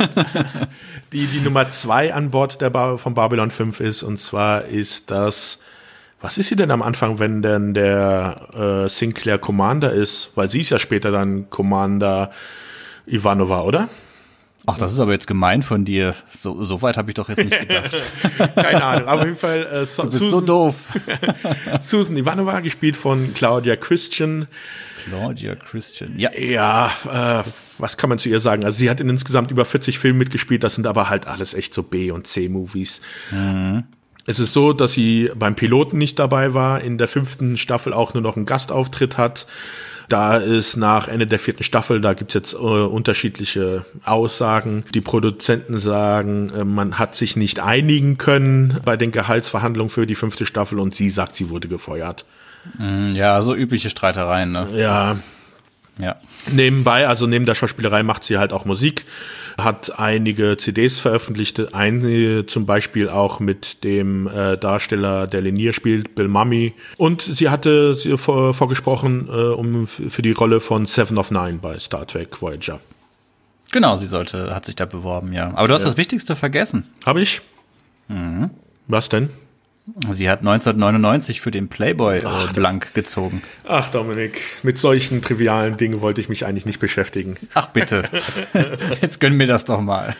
die Nummer 2 an Bord von Babylon 5 ist, und zwar ist das... Was ist sie denn am Anfang, wenn denn der Sinclair Commander ist? Weil sie ist ja später dann Commander Ivanova, oder? Ach, das ist aber jetzt gemein von dir. So weit habe ich doch jetzt nicht gedacht. Keine Ahnung, aber auf jeden Fall du bist Susan, so doof. Susan Ivanova, gespielt von Claudia Christian. Claudia Christian, ja. Ja, was kann man zu ihr sagen? Also sie hat in insgesamt über 40 Filmen mitgespielt, das sind aber halt alles echt so B- und C-Movies. Mhm. Es ist so, dass sie beim Piloten nicht dabei war, in der 5. Staffel auch nur noch einen Gastauftritt hat. Da ist nach Ende der 4. Staffel, da gibt's jetzt unterschiedliche Aussagen. Die Produzenten sagen, man hat sich nicht einigen können bei den Gehaltsverhandlungen für die 5. Staffel, und sie sagt, sie wurde gefeuert. Ja, so übliche Streitereien, ne? Ja. Ja. Nebenbei, also neben der Schauspielerei, macht sie halt auch Musik, hat einige CDs veröffentlicht, eine zum Beispiel auch mit dem Darsteller, der Lennier spielt, Bill Mumy. Und sie hatte vorgesprochen für die Rolle von Seven of Nine bei Star Trek Voyager. Genau, hat sich da beworben, ja. Aber du hast das Wichtigste vergessen. Habe ich? Mhm. Was denn? Sie hat 1999 für den Playboy blank gezogen. Ach, Dominik, mit solchen trivialen Dingen wollte ich mich eigentlich nicht beschäftigen. Ach, bitte. Jetzt gönn mir das doch mal.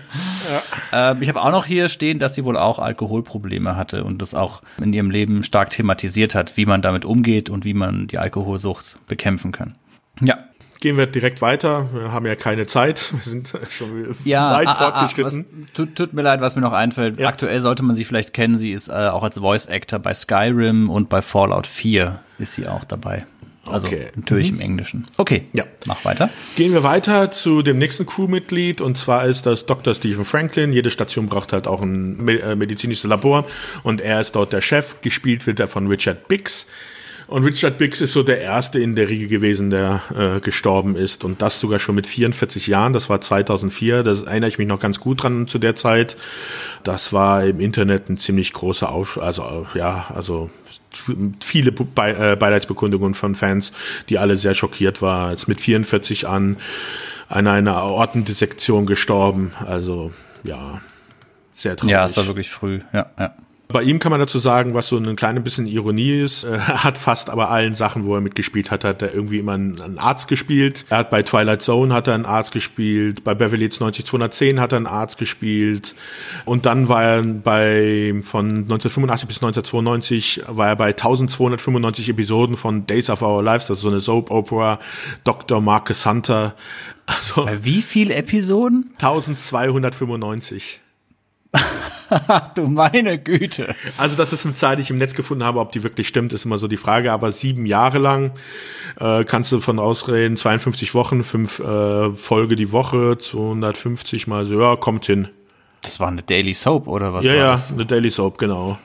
Ja. Ich habe auch noch hier stehen, dass sie wohl auch Alkoholprobleme hatte und das auch in ihrem Leben stark thematisiert hat, wie man damit umgeht und wie man die Alkoholsucht bekämpfen kann. Ja. Gehen wir direkt weiter. Wir haben ja keine Zeit. Wir sind schon weit fortgeschritten. Tut mir leid, was mir noch einfällt. Ja. Aktuell sollte man sie vielleicht kennen. Sie ist auch als Voice Actor bei Skyrim und bei Fallout 4 ist sie auch dabei. Also natürlich im Englischen. Okay, ja. Mach weiter. Gehen wir weiter zu dem nächsten Crewmitglied, und zwar ist das Dr. Stephen Franklin. Jede Station braucht halt auch ein medizinisches Labor, und er ist dort der Chef. Gespielt wird er von Richard Biggs. Und Richard Biggs ist so der Erste in der Riege gewesen, der gestorben ist. Und das sogar schon mit 44 Jahren. Das war 2004. Das erinnere ich mich noch ganz gut dran zu der Zeit. Das war im Internet ein ziemlich großer also viele Beileidsbekundungen von Fans, die alle sehr schockiert waren. Jetzt mit 44 an einer Aortendissektion gestorben. Also, ja, sehr traurig. Ja, es war wirklich früh. Ja. Bei ihm kann man dazu sagen, was so ein kleines bisschen Ironie ist, er hat fast aber allen Sachen, wo er mitgespielt hat, hat er irgendwie immer einen Arzt gespielt. Er hat bei Twilight Zone hat er einen Arzt gespielt, bei Beverly Hills 90210 hat er einen Arzt gespielt, und dann war er von 1985 bis 1992 war er bei 1295 Episoden von Days of Our Lives, das ist so eine Soap Opera, Dr. Marcus Hunter. Also, bei wie viele Episoden? 1295. Du meine Güte. Also das ist eine Zahl, die ich im Netz gefunden habe. Ob die wirklich stimmt, ist immer so die Frage. Aber 7 Jahre lang kannst du von ausreden, 52 Wochen, 5 Folge die Woche, 250 mal so, ja, kommt hin. Das war eine Daily Soap, oder was war das? Ja, eine Daily Soap, genau.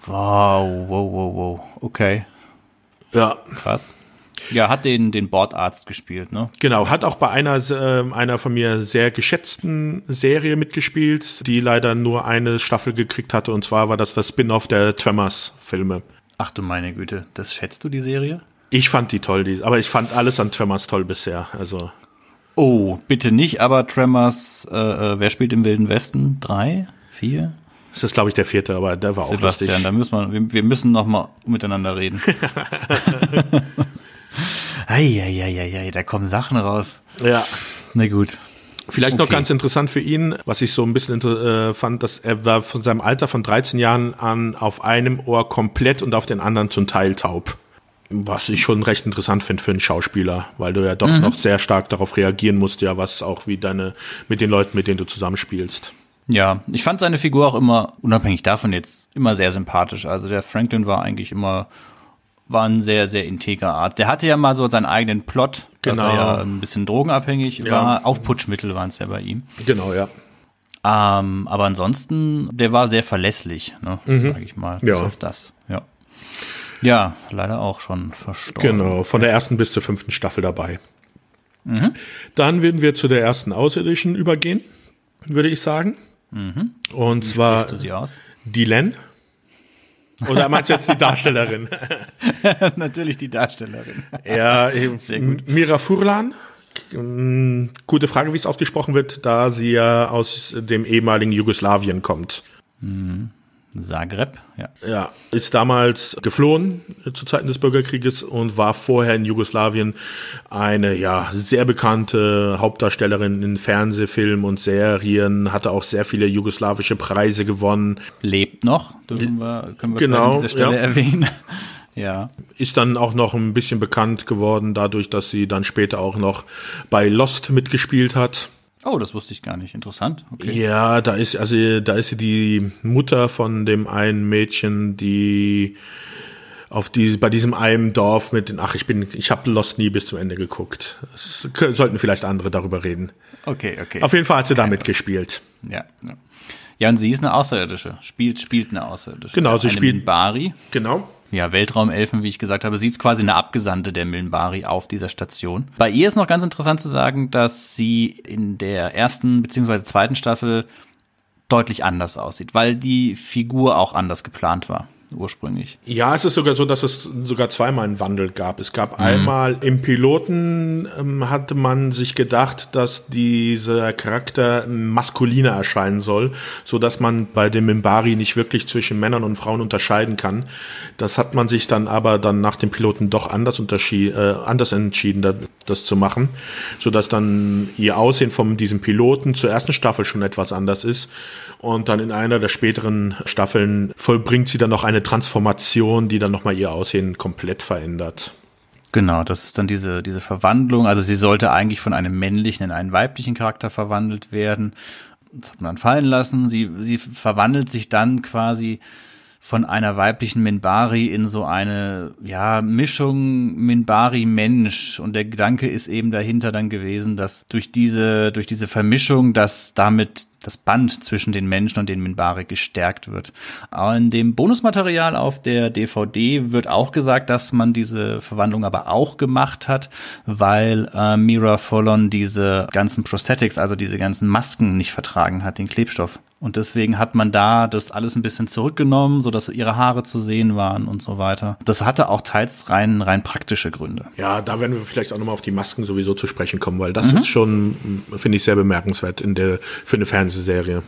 Wow. Okay. Ja. Krass. Ja, hat den Bordarzt gespielt, ne? Genau, hat auch bei einer von mir sehr geschätzten Serie mitgespielt, die leider nur eine Staffel gekriegt hatte, und zwar war das Spin-off der Tremors-Filme. Ach du meine Güte, das schätzt du, die Serie? Ich fand die toll, aber ich fand alles an Tremors toll bisher, also. Oh, bitte nicht, aber Tremors, wer spielt im Wilden Westen? 3? 4? Das ist, glaube ich, der 4., aber der war Sebastian, auch lustig. wir müssen noch mal miteinander reden. Eieieiei, da kommen Sachen raus. Ja. Na gut. Vielleicht noch ganz interessant für ihn, was ich so ein bisschen fand, dass er war von seinem Alter von 13 Jahren an auf einem Ohr komplett und auf den anderen zum Teil taub. Was ich schon recht interessant finde für einen Schauspieler, weil du ja doch noch sehr stark darauf reagieren musst, ja, was auch wie mit den Leuten, mit denen du zusammenspielst. Ja, ich fand seine Figur auch immer, unabhängig davon jetzt, immer sehr sympathisch. Also der Franklin war eigentlich immer ein sehr, sehr integer Art. Der hatte ja mal so seinen eigenen Plot, dass er ja ein bisschen drogenabhängig war. Aufputschmittel waren es ja bei ihm. Genau, ja. Aber ansonsten, der war sehr verlässlich, ne, sag ich mal, bis auf das, ja. Ja, leider auch schon verstorben. Genau, von der 1. bis zur 5. Staffel dabei. Dann würden wir zu der ersten Außerirdischen übergehen, würde ich sagen. Und zwar du sie aus? Delenn. Oder meinst du jetzt die Darstellerin? Natürlich die Darstellerin. Ja, Sehr gut. Mira Furlan. Gute Frage, wie es ausgesprochen wird, da sie ja aus dem ehemaligen Jugoslawien kommt. Zagreb, ja. Ja, ist damals geflohen zu Zeiten des Bürgerkrieges und war vorher in Jugoslawien eine sehr bekannte Hauptdarstellerin in Fernsehfilmen und Serien, hatte auch sehr viele jugoslawische Preise gewonnen. Lebt noch, können wir Genau, an dieser Stelle erwähnen. Ja. Ist dann auch noch ein bisschen bekannt geworden, dadurch, dass sie dann später auch noch bei Lost mitgespielt hat. Oh, das wusste ich gar nicht. Interessant. Okay. Ja, da ist sie die Mutter von dem einen Mädchen, die bei diesem einen Dorf ich habe Lost nie bis zum Ende geguckt. Sollten vielleicht andere darüber reden. Okay. Auf jeden Fall hat sie da mitgespielt. Ja. Ja, und sie ist eine Außerirdische. Spielt eine Außerirdische. Genau, sie eine spielt Minbari. Genau. Ja, Weltraumelfen, wie ich gesagt habe. Sie ist quasi eine Abgesandte der Minbari auf dieser Station. Bei ihr ist noch ganz interessant zu sagen, dass sie in der ersten bzw. zweiten Staffel deutlich anders aussieht, weil die Figur auch anders geplant war. Ursprünglich. Ja, es ist sogar so, dass es sogar zweimal einen Wandel gab. Es gab einmal im Piloten, hatte man sich gedacht, dass dieser Charakter maskuliner erscheinen soll, so dass man bei dem Minbari nicht wirklich zwischen Männern und Frauen unterscheiden kann. Das hat man sich dann aber nach dem Piloten doch anders entschieden, das zu machen, so dass dann ihr Aussehen von diesem Piloten zur ersten Staffel schon etwas anders ist. Und dann in einer der späteren Staffeln vollbringt sie dann noch eine Transformation, die dann nochmal ihr Aussehen komplett verändert. Genau, das ist dann diese Verwandlung. Also sie sollte eigentlich von einem männlichen in einen weiblichen Charakter verwandelt werden. Das hat man dann fallen lassen. Sie verwandelt sich dann quasi von einer weiblichen Minbari in so eine Mischung Minbari-Mensch. Und der Gedanke ist eben dahinter dann gewesen, dass durch diese Vermischung, dass damit das Band zwischen den Menschen und den Minbari gestärkt wird. Aber in dem Bonusmaterial auf der DVD wird auch gesagt, dass man diese Verwandlung aber auch gemacht hat, weil Mira Furlan diese ganzen Prosthetics, also diese ganzen Masken nicht vertragen hat, den Klebstoff. Und deswegen hat man da das alles ein bisschen zurückgenommen, sodass ihre Haare zu sehen waren und so weiter. Das hatte auch teils rein praktische Gründe. Ja, da werden wir vielleicht auch nochmal auf die Masken sowieso zu sprechen kommen, weil das ist schon, finde ich, sehr bemerkenswert für eine Fernsehserie.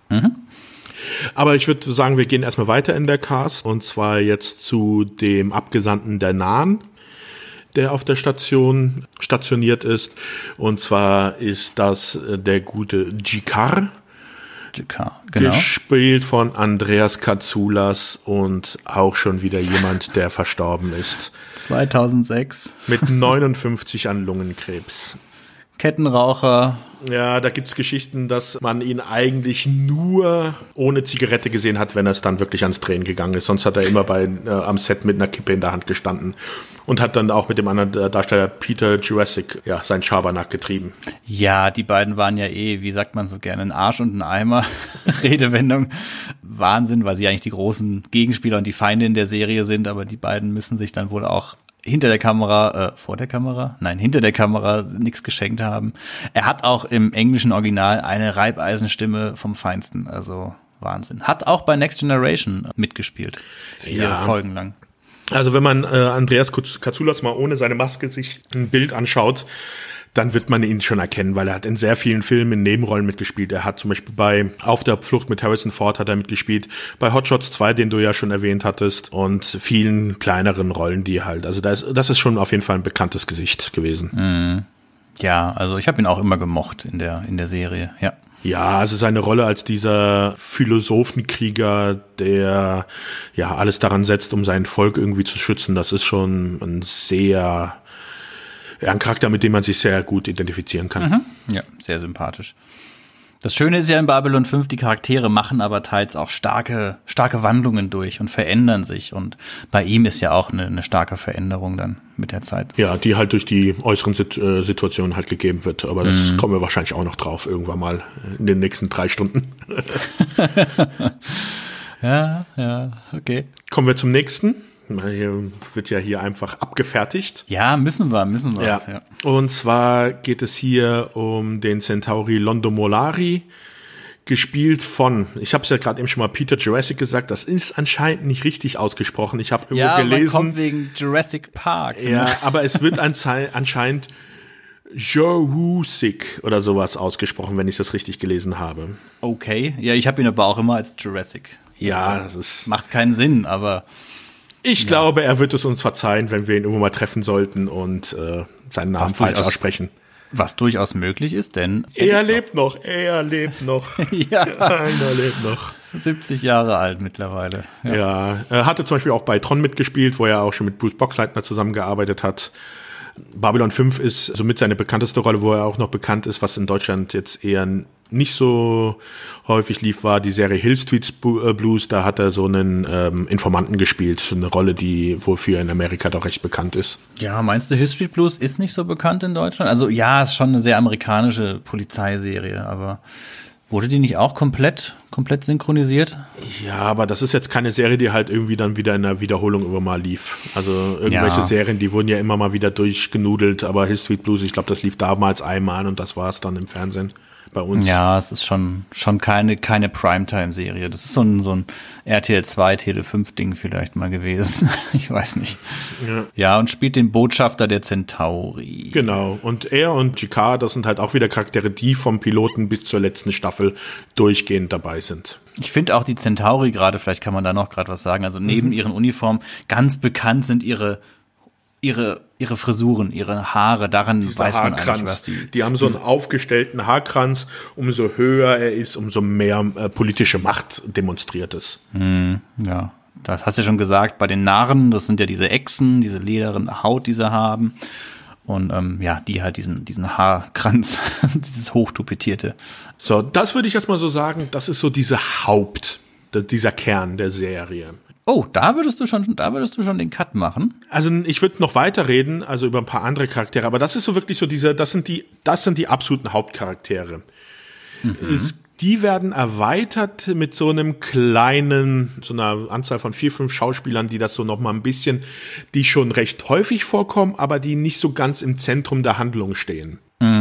Aber ich würde sagen, wir gehen erstmal weiter in der Cast, und zwar jetzt zu dem Abgesandten der Nahen, der auf der Station stationiert ist. Und zwar ist das der gute G'Kar. Genau. Gespielt von Andreas Katsoulas und auch schon wieder jemand, der verstorben ist. 2006. Mit 59 an Lungenkrebs. Kettenraucher. Ja, da gibt's Geschichten, dass man ihn eigentlich nur ohne Zigarette gesehen hat, wenn er es dann wirklich ans Drehen gegangen ist. Sonst hat er immer am Set mit einer Kippe in der Hand gestanden und hat dann auch mit dem anderen Darsteller Peter Jurasik seinen Schabernack getrieben. Ja, die beiden waren ja wie sagt man so gerne, ein Arsch und ein Eimer. Redewendung. Wahnsinn, weil sie eigentlich die großen Gegenspieler und die Feinde in der Serie sind, aber die beiden müssen sich dann wohl auch hinter der Kamera, hinter der Kamera nichts geschenkt haben. Er hat auch im englischen Original eine Reibeisenstimme vom Feinsten, also Wahnsinn. Hat auch bei Next Generation mitgespielt. 4 Folgen lang. Also wenn man Andreas Katsoulas mal ohne seine Maske sich ein Bild anschaut, dann wird man ihn schon erkennen, weil er hat in sehr vielen Filmen in Nebenrollen mitgespielt. Er hat zum Beispiel bei Auf der Flucht mit Harrison Ford hat er mitgespielt, bei Hot Shots 2, den du ja schon erwähnt hattest, und vielen kleineren Rollen, also das ist schon auf jeden Fall ein bekanntes Gesicht gewesen. Ja, also ich habe ihn auch immer gemocht in der Serie, ja. Ja, also seine Rolle als dieser Philosophenkrieger, der alles daran setzt, um sein Volk irgendwie zu schützen, das ist schon ein Charakter, mit dem man sich sehr gut identifizieren kann. Ja, sehr sympathisch. Das Schöne ist ja in Babylon 5, die Charaktere machen aber teils auch starke Wandlungen durch und verändern sich. Und bei ihm ist ja auch eine starke Veränderung dann mit der Zeit. Ja, die halt durch die äußeren Situationen halt gegeben wird. Aber das kommen wir wahrscheinlich auch noch drauf irgendwann mal in den nächsten 3 Stunden. Ja, okay. Kommen wir zum nächsten. Hier wird ja hier einfach abgefertigt. Ja, müssen wir. Ja. Und zwar geht es hier um den Centauri Londomolari, gespielt von, ich habe es ja gerade eben schon mal Peter Jurassic gesagt, das ist anscheinend nicht richtig ausgesprochen. Ich habe irgendwo gelesen. Man kommt wegen Jurassic Park. Ja, aber es wird anscheinend Jurassic oder sowas ausgesprochen, wenn ich das richtig gelesen habe. Okay, ja, ich habe ihn aber auch immer als Jurassic. Ja, das ist... Macht keinen Sinn, aber... Ich glaube, er wird es uns verzeihen, wenn wir ihn irgendwo mal treffen sollten und seinen Namen falsch aussprechen. Was durchaus möglich ist, denn... Er lebt noch. Ja. Einer lebt noch. 70 Jahre alt mittlerweile. Ja, er hatte zum Beispiel auch bei Tron mitgespielt, wo er auch schon mit Bruce Boxleitner zusammengearbeitet hat. Babylon 5 ist somit seine bekannteste Rolle, wo er auch noch bekannt ist, was in Deutschland jetzt eher nicht so häufig lief, war die Serie Hill Street Blues. Da hat er so einen Informanten gespielt, eine Rolle, die wofür in Amerika doch recht bekannt ist. Ja, meinst du, Hill Street Blues ist nicht so bekannt in Deutschland? Also ja, ist schon eine sehr amerikanische Polizeiserie, aber wurde die nicht auch komplett synchronisiert? Ja, aber das ist jetzt keine Serie, die halt irgendwie dann wieder in der Wiederholung immer mal lief. Also irgendwelche Serien, die wurden ja immer mal wieder durchgenudelt, aber Hill Street Blues, ich glaube, das lief damals einmal und das war es dann im Fernsehen bei uns. Ja, es ist schon keine Primetime-Serie. Das ist so ein RTL 2, Tele 5 Ding vielleicht mal gewesen. Ich weiß nicht. Ja, und spielt den Botschafter der Centauri. Genau. Und er und G'Kar, das sind halt auch wieder Charaktere, die vom Piloten bis zur letzten Staffel durchgehend dabei sind. Ich finde auch die Centauri gerade, vielleicht kann man da noch gerade was sagen, also neben ihren Uniformen ganz bekannt sind ihre Frisuren, ihre Haare, daran Dieser weiß man Haarkranz. eigentlich, was die haben so einen aufgestellten Haarkranz, umso höher er ist, umso mehr politische Macht demonstriert es. Ja, das hast du ja schon gesagt, bei den Narren, das sind ja diese Echsen, diese lederen Haut, die sie haben. Und die halt diesen Haarkranz, dieses hochtupetierte. So, das würde ich jetzt mal so sagen, das ist so dieser Kern der Serie. Oh, da würdest du schon den Cut machen. Also ich würde noch weiterreden, also über ein paar andere Charaktere, aber das ist so wirklich so das sind die absoluten Hauptcharaktere. Die werden erweitert mit so einer Anzahl von 4, 5 Schauspielern, die das so noch mal ein bisschen, die schon recht häufig vorkommen, aber die nicht so ganz im Zentrum der Handlung stehen.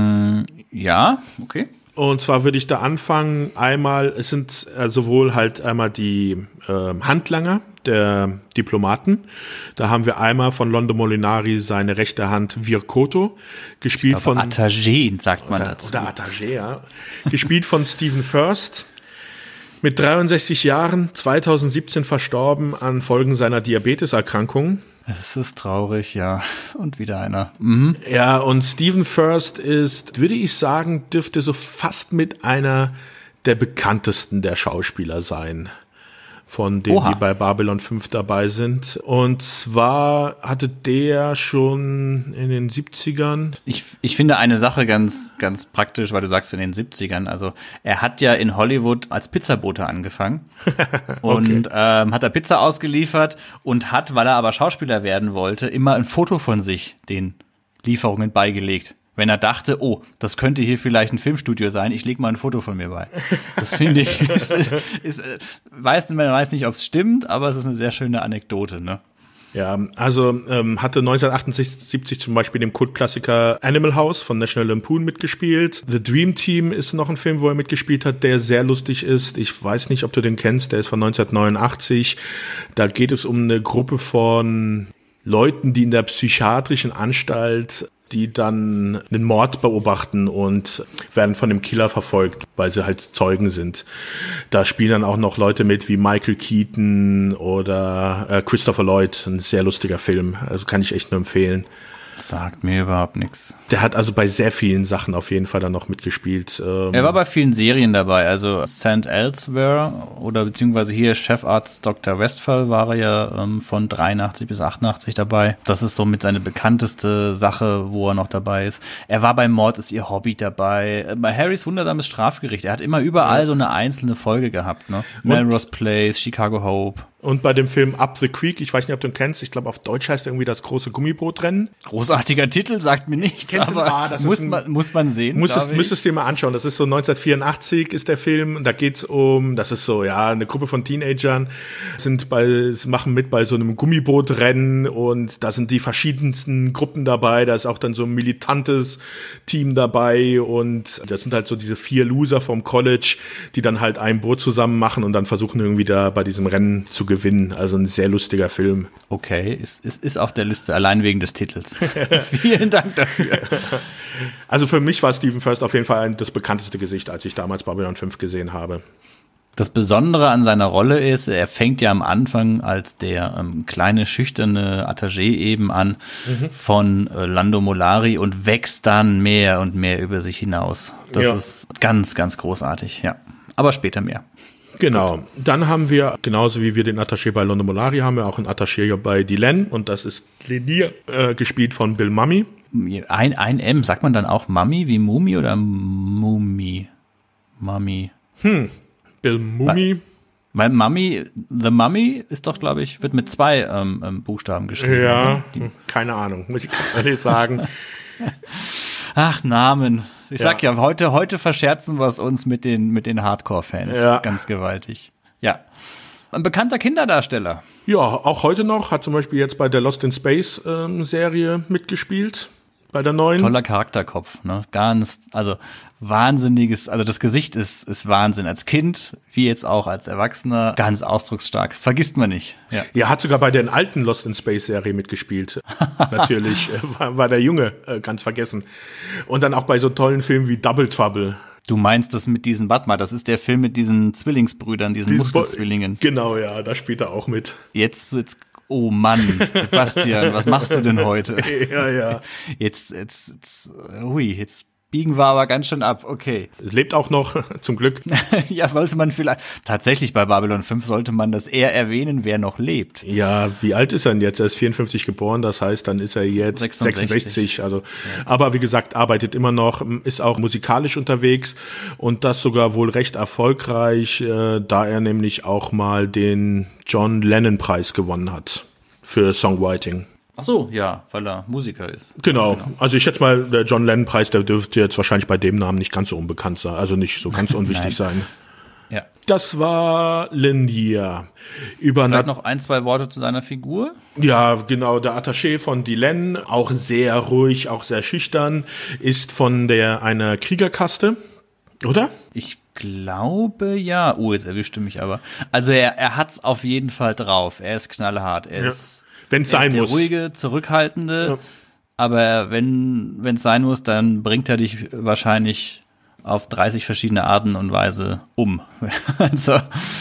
Ja, okay. Und zwar würde ich da anfangen, es sind sowohl halt einmal die Handlanger der Diplomaten. Da haben wir einmal von Londo Molinari seine rechte Hand Virkoto, gespielt von Attagé, sagt man dazu. Oder Attagé, ja. Gespielt von Stephen Furst. Mit 63 Jahren, 2017 verstorben an Folgen seiner Diabeteserkrankung. Es ist traurig, ja. Und wieder einer. Ja, und Stephen Furst ist, würde ich sagen, dürfte so fast mit einer der bekanntesten der Schauspieler sein, von denen, die bei Babylon 5 dabei sind. Und zwar hatte der schon in den 70ern. Ich finde eine Sache ganz, ganz praktisch, weil du sagst in den 70ern. Also er hat ja in Hollywood als Pizzabote angefangen und hat da Pizza ausgeliefert und hat, weil er aber Schauspieler werden wollte, immer ein Foto von sich den Lieferungen beigelegt. Wenn er dachte, oh, das könnte hier vielleicht ein Filmstudio sein, ich lege mal ein Foto von mir bei. Das finde ich, man weiß nicht, ob es stimmt, aber es ist eine sehr schöne Anekdote, ne? Ja, also hatte 1978 zum Beispiel dem Kultklassiker Animal House von National Lampoon mitgespielt. The Dream Team ist noch ein Film, wo er mitgespielt hat, der sehr lustig ist. Ich weiß nicht, ob du den kennst, der ist von 1989. Da geht es um eine Gruppe von Leuten, die in der psychiatrischen Anstalt, die dann einen Mord beobachten und werden von dem Killer verfolgt, weil sie halt Zeugen sind. Da spielen dann auch noch Leute mit wie Michael Keaton oder Christopher Lloyd, ein sehr lustiger Film, also kann ich echt nur empfehlen. Sagt mir überhaupt nichts. Der hat also bei sehr vielen Sachen auf jeden Fall dann noch mitgespielt. Er war bei vielen Serien dabei, also St. Elsewhere oder beziehungsweise hier Chefarzt Dr. Westphal war er ja von 83 bis 88 dabei. Das ist somit seine bekannteste Sache, wo er noch dabei ist. Er war bei Mord ist ihr Hobby dabei. Bei Harrys wundersames Strafgericht. Er hat immer überall so eine einzelne Folge gehabt, ne? Melrose Place, Chicago Hope. Und bei dem Film Up the Creek, ich weiß nicht, ob du ihn kennst, ich glaube auf Deutsch heißt er irgendwie das große Gummibootrennen. Großartiger Titel, sagt mir nichts, aber muss man sehen. Müsstest du dir mal anschauen, das ist so 1984 ist der Film, da geht's um, das ist so, ja, eine Gruppe von Teenagern machen mit bei so einem Gummibootrennen und da sind die verschiedensten Gruppen dabei, da ist auch dann so ein militantes Team dabei und das sind halt so diese 4 Loser vom College, die dann halt ein Boot zusammen machen und dann versuchen irgendwie da bei diesem Rennen zu gewinnen. Also ein sehr lustiger Film. Okay, ist auf der Liste, allein wegen des Titels. Vielen Dank dafür. Also für mich war Stephen Furst auf jeden Fall das bekannteste Gesicht, als ich damals Babylon 5 gesehen habe. Das Besondere an seiner Rolle ist, er fängt ja am Anfang als der kleine, schüchterne Attaché eben an von Lando Mollari und wächst dann mehr und mehr über sich hinaus. Das ist ganz, ganz großartig, ja. Aber später mehr. Genau. Dann haben wir, genauso wie wir den Attaché bei Lando Mollari, haben wir auch einen Attaché bei Dylan und das ist Lennier, gespielt von Bill Mumy. Ein M, sagt man dann auch Mummy wie Mumi oder Mumi? Mummy. Bill Mumy. Weil The Mummy ist doch, glaube ich, wird mit 2 Buchstaben geschrieben. Ja, keine Ahnung, muss ich ganz ehrlich sagen. Ach, Namen. Ich sag ja, heute verscherzen wir es uns mit den Hardcore-Fans. Ja. Ganz gewaltig. Ja. Ein bekannter Kinderdarsteller. Ja, auch heute noch. Hat zum Beispiel jetzt bei der Lost in Space Serie mitgespielt. Bei der neuen. Toller Charakterkopf, ne? Also wahnsinniges, also das Gesicht ist Wahnsinn. Als Kind, wie jetzt auch als Erwachsener, ganz ausdrucksstark. Vergisst man nicht. Ja, hat sogar bei der alten Lost in Space Serie mitgespielt. Natürlich war der Junge ganz vergessen. Und dann auch bei so tollen Filmen wie Double Trouble. Du meinst das mit diesen, warte mal, das ist der Film mit diesen Zwillingsbrüdern, diesen Muskelzwillingen. Genau, ja, da spielt er auch mit. Jetzt oh Mann, Sebastian, was machst du denn heute? Ja. Jetzt biegen wir aber ganz schön ab, okay. Es lebt auch noch, zum Glück. Ja, sollte man vielleicht, tatsächlich bei Babylon 5 sollte man das eher erwähnen, wer noch lebt. Ja, wie alt ist er denn jetzt? Er ist 54 geboren, das heißt, dann ist er jetzt 66. Also, aber wie gesagt, arbeitet immer noch, ist auch musikalisch unterwegs und das sogar wohl recht erfolgreich, da er nämlich auch mal den John Lennon Preis gewonnen hat für Songwriting. Ach so, ja, weil er Musiker ist. Genau. Also ich schätze mal, der John Lennon Preis, der dürfte jetzt wahrscheinlich bei dem Namen nicht ganz so unbekannt sein, also nicht so ganz unwichtig sein. Ja. Das war Lennier. Vielleicht noch 1-2 Worte zu seiner Figur? Ja, genau, der Attaché von Dylan, auch sehr ruhig, auch sehr schüchtern, ist von einer Kriegerkaste, oder? Ich glaube, ja. Oh, jetzt erwischte mich aber. Also er hat's auf jeden Fall drauf. Er ist knallhart. Er ist der ruhige, zurückhaltende, aber wenn es sein muss, dann bringt er dich wahrscheinlich auf 30 verschiedene Arten und Weise um. Also,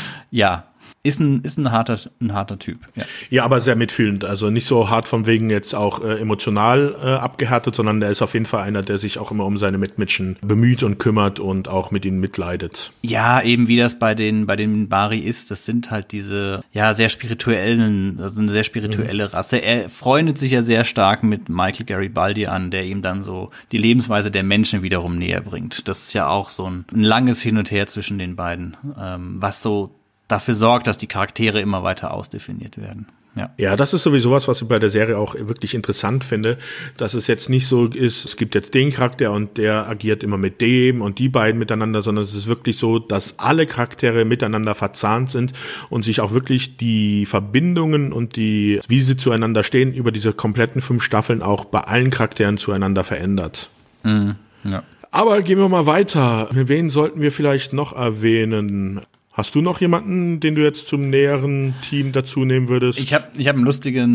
ja, ist ein harter Typ. Ja, aber sehr mitfühlend, also nicht so hart von wegen jetzt auch emotional abgehärtet, sondern der ist auf jeden Fall einer, der sich auch immer um seine Mitmenschen bemüht und kümmert und auch mit ihnen mitleidet. Ja, eben wie das bei den Bari ist, das sind halt diese, ja, sehr spirituellen, das ist eine sehr spirituelle Rasse. Er freundet sich ja sehr stark mit Michael Garibaldi an, der ihm dann so die Lebensweise der Menschen wiederum näher bringt. Das ist ja auch so ein langes Hin und Her zwischen den beiden, was so dafür sorgt, dass die Charaktere immer weiter ausdefiniert werden. Ja, das ist sowieso was ich bei der Serie auch wirklich interessant finde, dass es jetzt nicht so ist, es gibt jetzt den Charakter und der agiert immer mit dem und die beiden miteinander, sondern es ist wirklich so, dass alle Charaktere miteinander verzahnt sind und sich auch wirklich die Verbindungen und wie sie zueinander stehen, über diese kompletten 5 Staffeln auch bei allen Charakteren zueinander verändert. Mhm, ja. Aber gehen wir mal weiter. Wen sollten wir vielleicht noch erwähnen? Hast du noch jemanden, den du jetzt zum näheren Team dazu nehmen würdest? Ich hab eine lustige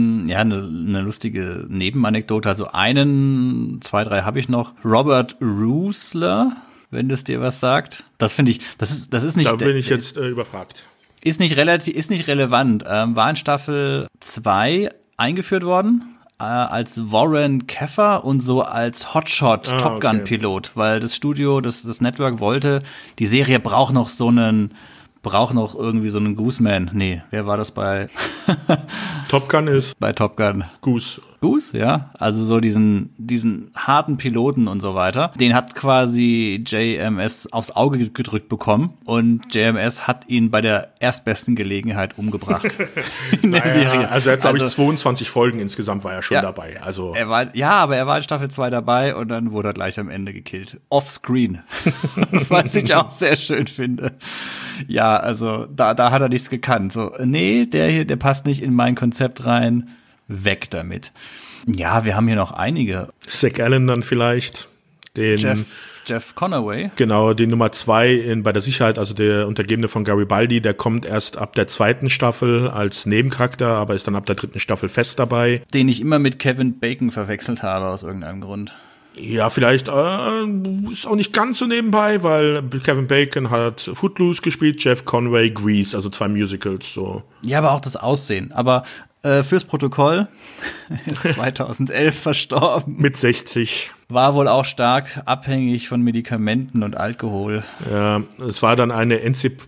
Nebenanekdote. Also 2, 3 habe ich noch. Robert Rusler, wenn das dir was sagt. Das finde ich, das ist nicht. Da bin ich jetzt überfragt. Ist nicht relevant. War in Staffel 2 eingeführt worden. Als Warren Keffer und so als Hotshot Top Gun Pilot, weil das Studio, das Network wollte, die Serie braucht noch irgendwie so einen Gooseman. Nee, wer war das bei Top Gun ist bei Top Gun? Goose. Goose, ja, also so diesen harten Piloten und so weiter. Den hat quasi JMS aufs Auge gedrückt bekommen und JMS hat ihn bei der erstbesten Gelegenheit umgebracht in der Serie. Also er hat, glaube ich, 22 Folgen insgesamt war er schon dabei. Also aber er war in Staffel 2 dabei und dann wurde er gleich am Ende gekillt. Offscreen. Was ich auch sehr schön finde. Ja, also da hat er nichts gekannt. So, nee, der hier, der passt nicht in mein Konzept rein. Weg damit. Ja, wir haben hier noch einige. Zack Allen dann vielleicht. Den Jeff Conaway. Genau, die Nummer 2 bei der Sicherheit, also der Untergebene von Garibaldi, der kommt erst ab der 2. Staffel als Nebencharakter, aber ist dann ab der 3. Staffel fest dabei. Den ich immer mit Kevin Bacon verwechselt habe, aus irgendeinem Grund. Ja, vielleicht ist auch nicht ganz so nebenbei, weil Kevin Bacon hat Footloose gespielt, Jeff Conway Grease, also 2 Musicals. So. Ja, aber auch das Aussehen. Aber fürs Protokoll ist 2011 verstorben. Mit 60. War wohl auch stark abhängig von Medikamenten und Alkohol. Ja, es war dann eine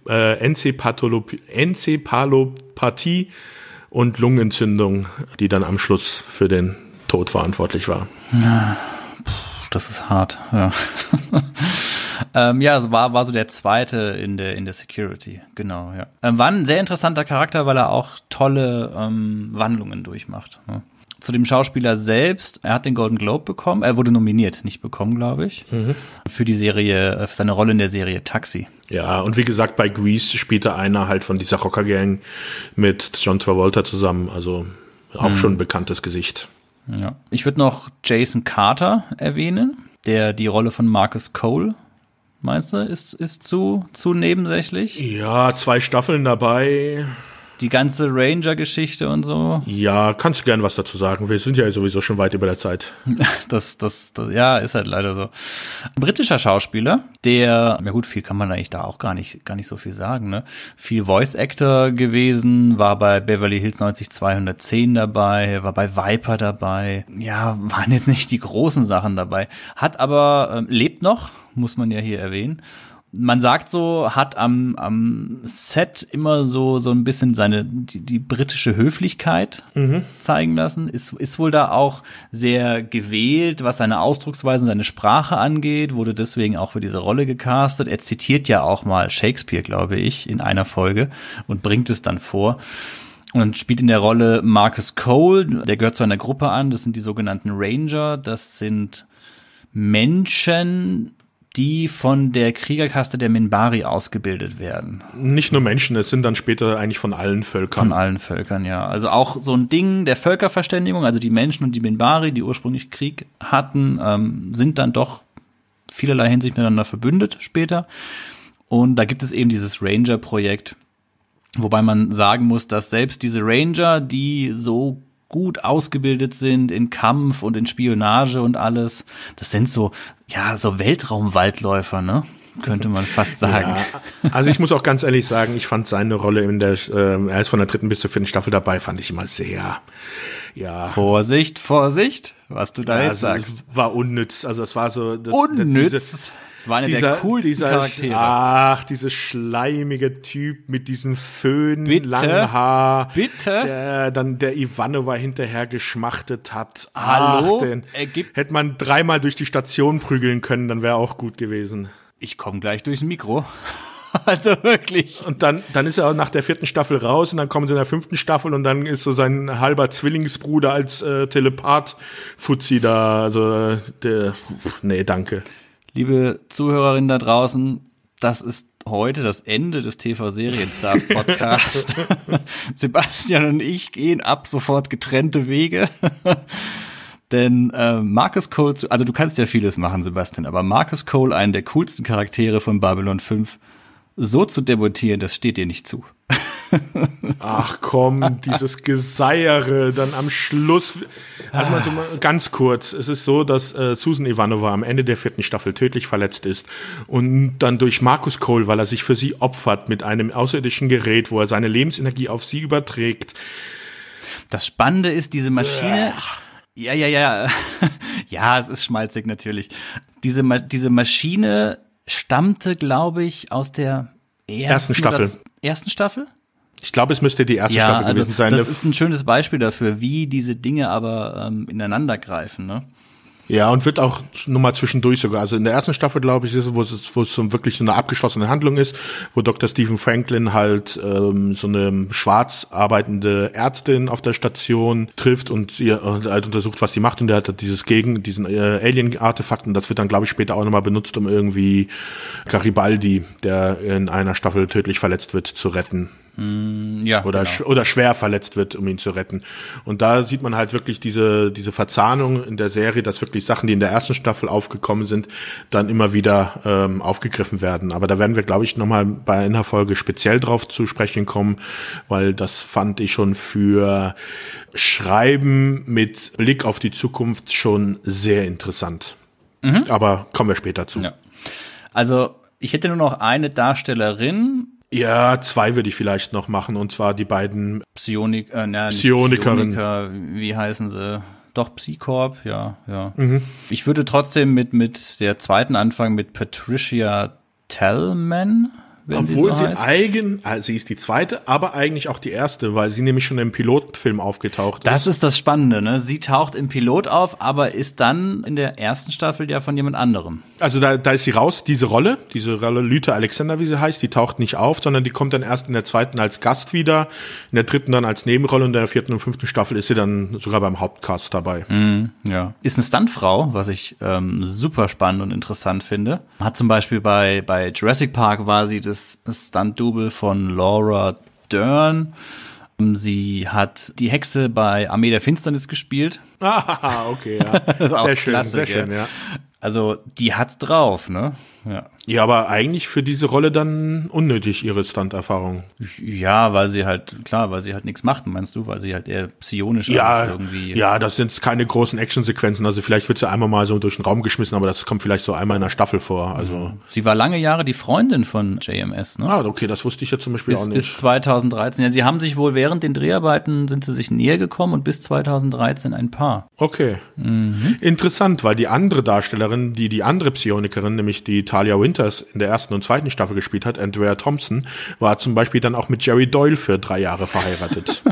Enzepalopathie und Lungenentzündung, die dann am Schluss für den Tod verantwortlich war. Ja. Das ist hart, ja. Ja, es war so der zweite in der Security, genau, ja. War ein sehr interessanter Charakter, weil er auch tolle Wandlungen durchmacht. Ne? Zu dem Schauspieler selbst, er hat den Golden Globe bekommen, er wurde nominiert, nicht bekommen, glaube ich, für die Serie, für seine Rolle in der Serie Taxi. Ja, und wie gesagt, bei Grease spielte einer halt von dieser Rocker-Gang mit John Travolta zusammen, also auch schon ein bekanntes Gesicht. Ja. Ich würde noch Jason Carter erwähnen, der die Rolle von Marcus Cole, meinst du, ist zu nebensächlich? Ja, 2 Staffeln dabei. Die ganze Ranger-Geschichte und so. Ja, kannst du gern was dazu sagen. Wir sind ja sowieso schon weit über der Zeit. Das ja, ist halt leider so. Ein britischer Schauspieler, der, ja gut, viel kann man eigentlich da auch gar nicht so viel sagen, ne? Viel Voice-Actor gewesen, war bei Beverly Hills 90210 dabei, war bei Viper dabei. Ja, waren jetzt nicht die großen Sachen dabei. Hat aber, lebt noch, muss man ja hier erwähnen. Man sagt so, hat am Set immer so ein bisschen die britische Höflichkeit zeigen lassen. Ist wohl da auch sehr gewählt, was seine Ausdrucksweise und seine Sprache angeht, wurde deswegen auch für diese Rolle gecastet. Er zitiert ja auch mal Shakespeare, glaube ich, in einer Folge und bringt es dann vor. Und spielt in der Rolle Marcus Cole, der gehört zu einer Gruppe an, das sind die sogenannten Ranger, das sind Menschen, die von der Kriegerkaste der Minbari ausgebildet werden. Nicht nur Menschen, es sind dann später eigentlich von allen Völkern. Von allen Völkern, ja. Also auch so ein Ding der Völkerverständigung, also die Menschen und die Minbari, die ursprünglich Krieg hatten, sind dann doch vielerlei Hinsicht miteinander verbündet später. Und da gibt es eben dieses Ranger-Projekt, wobei man sagen muss, dass selbst diese Ranger, die so gut ausgebildet sind in Kampf und in Spionage und alles. Das sind so Weltraumwaldläufer, ne? Könnte man fast sagen. Ja, also ich muss auch ganz ehrlich sagen, ich fand seine Rolle er ist von der 3. bis zur 4. Staffel dabei, fand ich immer sehr, ja. Vorsicht, was du da jetzt sagst. Es war unnütz, also es war so. Unnütz? Das war einer der coolsten Charaktere. Ach, dieser schleimige Typ mit diesem Föhn, langen Haar. Bitte? Der dann der Ivanova hinterher geschmachtet hat. Hallo? Hätte man 3-mal durch die Station prügeln können, dann wäre auch gut gewesen. Ich komme gleich durchs Mikro. Also wirklich. Und dann ist er auch nach der 4. Staffel raus und dann kommen sie in der 5. Staffel und dann ist so sein halber Zwillingsbruder als Telepath-Fuzzi da. Also, nee, danke. Liebe Zuhörerinnen da draußen, das ist heute das Ende des TV-Serienstars Podcast. Sebastian und ich gehen ab sofort getrennte Wege. Denn Marcus Cole, also du kannst ja vieles machen, Sebastian, aber Marcus Cole, einen der coolsten Charaktere von Babylon 5, so zu debütieren, das steht dir nicht zu. Ach komm, dieses Geseiere dann am Schluss. Also mal so ganz kurz. Es ist so, dass Susan Ivanova am Ende der 4. Staffel tödlich verletzt ist und dann durch Marcus Cole, weil er sich für sie opfert mit einem außerirdischen Gerät, wo er seine Lebensenergie auf sie überträgt. Das Spannende ist, diese Maschine. Ja. Ja, es ist schmalzig natürlich. Diese Maschine stammte, glaube ich, aus der ersten Staffel. Ersten Staffel? Ich glaube, es müsste die erste Staffel gewesen sein. Das ist ein schönes Beispiel dafür, wie diese Dinge aber ineinander greifen, ne? Ja, und wird auch nochmal zwischendurch sogar. Also in der ersten Staffel, glaube ich, ist es, wo es so wirklich so eine abgeschlossene Handlung ist, wo Dr. Stephen Franklin halt so eine schwarz arbeitende Ärztin auf der Station trifft und ihr halt untersucht, was sie macht. Und der hat halt diesen Alien-Artefakt. Und das wird dann, glaube ich, später auch nochmal benutzt, um irgendwie Garibaldi, der in einer Staffel tödlich verletzt wird, zu retten. Ja, oder schwer verletzt wird, um ihn zu retten. Und da sieht man halt wirklich diese Verzahnung in der Serie, dass wirklich Sachen, die in der ersten Staffel aufgekommen sind, dann immer wieder aufgegriffen werden. Aber da werden wir, glaube ich, nochmal bei einer Folge speziell drauf zu sprechen kommen, weil das fand ich schon für Schreiben mit Blick auf die Zukunft schon sehr interessant. Aber kommen wir später zu. Ja. Also ich hätte nur noch eine Darstellerin. Ja, 2 würde ich vielleicht noch machen, und zwar die beiden Psionikerinnen. Wie heißen sie? Doch, Psycorp, ja. Ich würde trotzdem mit der zweiten anfangen, mit Patricia Tallman. Obwohl sie ist die zweite, aber eigentlich auch die erste, weil sie nämlich schon im Pilotfilm aufgetaucht ist. Das ist das Spannende, ne? Sie taucht im Pilot auf, aber ist dann in der ersten Staffel ja von jemand anderem. Also da ist sie raus, diese Rolle Lüther Alexander, wie sie heißt, die taucht nicht auf, sondern die kommt dann erst in der zweiten als Gast wieder, in der dritten dann als Nebenrolle, und in der vierten und fünften Staffel ist sie dann sogar beim Hauptcast dabei. Ja. Ist eine Stuntfrau, was ich super spannend und interessant finde. Hat zum Beispiel bei Jurassic Park war sie das Stunt-Double von Laura Dern. Sie hat die Hexe bei Armee der Finsternis gespielt. Ah, okay, ja. Sehr schön, klasse, sehr schön, ja. Also, die hat's drauf, ne? Ja, aber eigentlich für diese Rolle dann unnötig, ihre Stunt-Erfahrung. Ja, weil sie halt nichts macht, meinst du? Weil sie halt eher psionisch ist irgendwie. Ja, das sind keine großen Actionsequenzen. Also vielleicht wird sie einmal mal so durch den Raum geschmissen, aber das kommt vielleicht so einmal in der Staffel vor. Also sie war lange Jahre die Freundin von JMS, ne? Ah, okay, das wusste ich ja zum Beispiel auch nicht. Bis 2013. Ja, sie haben sich wohl während den Dreharbeiten sind sie sich näher gekommen und bis 2013 ein Paar. Okay. Interessant, weil die andere Darstellerin, die andere Psionikerin, nämlich die Talia Winters in der ersten und zweiten Staffel gespielt hat, Andrea Thompson, war zum Beispiel dann auch mit Jerry Doyle für 3 Jahre verheiratet.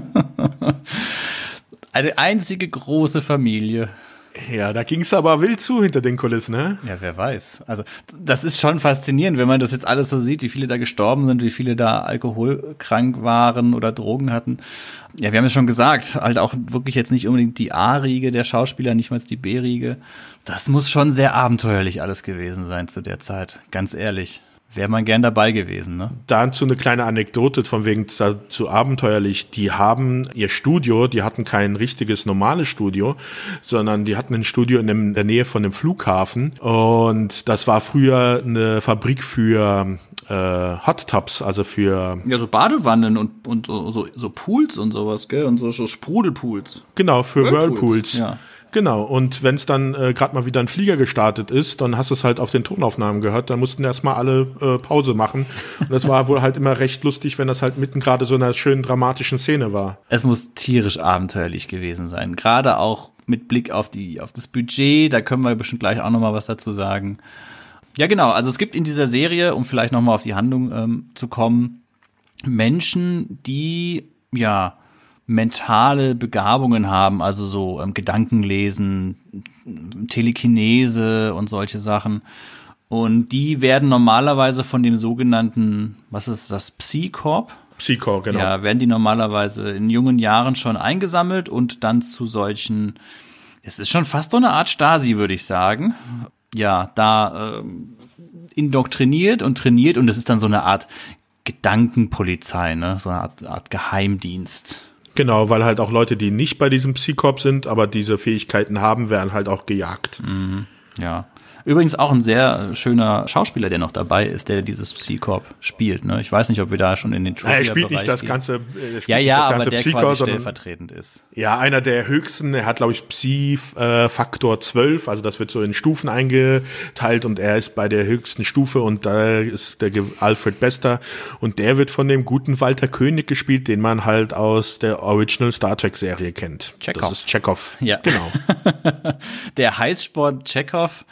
Eine einzige große Familie. Ja, da ging's aber wild zu hinter den Kulissen, ne? Ja, wer weiß. Also, das ist schon faszinierend, wenn man das jetzt alles so sieht, wie viele da gestorben sind, wie viele da alkoholkrank waren oder Drogen hatten. Ja, wir haben es schon gesagt, halt auch wirklich jetzt nicht unbedingt die A-Riege der Schauspieler, nicht mal die B-Riege. Das muss schon sehr abenteuerlich alles gewesen sein zu der Zeit, ganz ehrlich. Wäre man gern dabei gewesen, ne? Dazu eine kleine Anekdote von wegen zu abenteuerlich. Die haben ihr Studio, die hatten kein richtiges normales Studio, sondern die hatten ein Studio in der Nähe von dem Flughafen. Und das war früher eine Fabrik für Hot Tubs, also für ja, so Badewannen und so Pools und sowas, gell? Und so Sprudelpools. Genau, für Whirlpools. Ja. Genau, und wenn es dann gerade mal wieder ein Flieger gestartet ist, dann hast du es halt auf den Tonaufnahmen gehört, dann mussten erstmal alle Pause machen. Und das war wohl halt immer recht lustig, wenn das halt mitten gerade so einer schönen dramatischen Szene war. Es muss tierisch abenteuerlich gewesen sein, gerade auch mit Blick auf das Budget, da können wir bestimmt gleich auch nochmal was dazu sagen. Ja genau, also es gibt in dieser Serie, um vielleicht nochmal auf die Handlung zu kommen, Menschen, die ja mentale Begabungen haben, also so Gedankenlesen, Telekinese und solche Sachen. Und die werden normalerweise von dem sogenannten, was ist das, Psycorp? Psycorp, genau. Ja, werden die normalerweise in jungen Jahren schon eingesammelt und dann zu solchen, es ist schon fast so eine Art Stasi, würde ich sagen. Ja, da indoktriniert und trainiert, und das ist dann so eine Art Gedankenpolizei, ne, so eine Art Geheimdienst. Genau, weil halt auch Leute, die nicht bei diesem Psycorp sind, aber diese Fähigkeiten haben, werden halt auch gejagt. Ja. Übrigens auch ein sehr schöner Schauspieler, der noch dabei ist, der dieses Psycorp spielt. Ne? Ich weiß nicht, ob wir da schon in den Er spielt nicht das ganze aber der Psycorp, quasi stellvertretend ist. Ja, einer der höchsten. Er hat, glaube ich, Psi-Faktor 12. Also das wird so in Stufen eingeteilt und er ist bei der höchsten Stufe und da ist der Alfred Bester. Und der wird von dem guten Walter König gespielt, den man halt aus der Original Star Trek-Serie kennt. Chekhov. Das ist Chekhov. Ja. Genau. Der Heißsport Chekhov.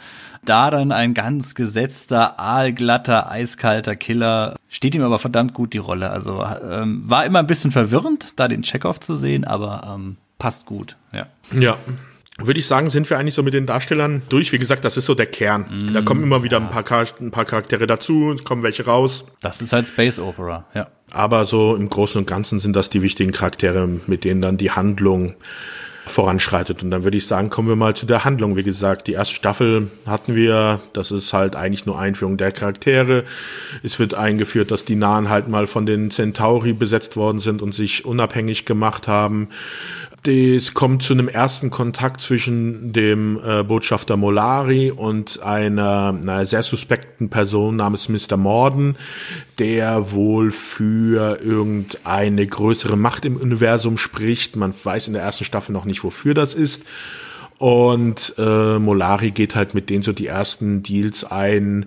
da dann ein ganz gesetzter, aalglatter, eiskalter Killer. Steht ihm aber verdammt gut die Rolle. Also war immer ein bisschen verwirrend, da den Chekhov zu sehen, aber passt gut, ja. Ja. Würde ich sagen, sind wir eigentlich so mit den Darstellern durch. Wie gesagt, das ist so der Kern. Da kommen immer wieder ein paar Charaktere dazu, kommen welche raus. Das ist halt Space Opera, ja. Aber so im Großen und Ganzen sind das die wichtigen Charaktere, mit denen dann die Handlung voranschreitet. Und dann würde ich sagen, kommen wir mal zu der Handlung. Wie gesagt, die erste Staffel hatten wir, das ist halt eigentlich nur Einführung der Charaktere. Es wird eingeführt, dass die Nahen halt mal von den Centauri besetzt worden sind und sich unabhängig gemacht haben. Es kommt zu einem ersten Kontakt zwischen dem Botschafter Mollari und einer sehr suspekten Person namens Mr. Morden, der wohl für irgendeine größere Macht im Universum spricht. Man weiß in der ersten Staffel noch nicht, wofür das ist. Und Mollari geht halt mit denen so die ersten Deals ein,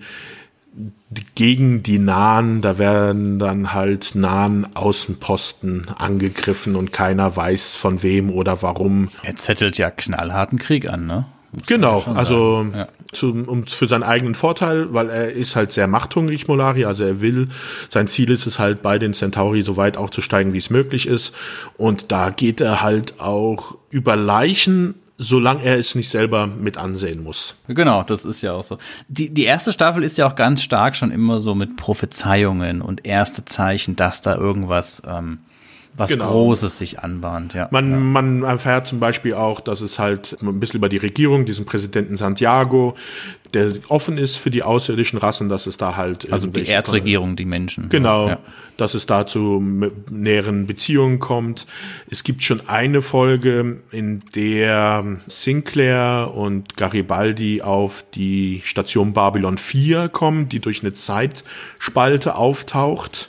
gegen die Nahen. Da werden dann halt nahen Außenposten angegriffen und keiner weiß von wem oder warum. Er zettelt ja knallharten Krieg an, ne? Genau, also ja. Für seinen eigenen Vorteil, weil er ist halt sehr machthungrig, Mollari, also sein Ziel ist es halt, bei den Centauri so weit aufzusteigen, wie es möglich ist, und da geht er halt auch über Leichen, solange er es nicht selber mit ansehen muss. Genau, das ist ja auch so. Die erste Staffel ist ja auch ganz stark schon immer so mit Prophezeiungen und erste Zeichen, dass da irgendwas Großes sich anbahnt. Ja. Man erfährt zum Beispiel auch, dass es halt ein bisschen über die Regierung, diesen Präsidenten Santiago, der offen ist für die außerirdischen Rassen, dass es da halt... Also die Erdregierung, die Menschen. Genau, ja. Dass es da zu näheren Beziehungen kommt. Es gibt schon eine Folge, in der Sinclair und Garibaldi auf die Station Babylon 4 kommen, die durch eine Zeitspalte auftaucht.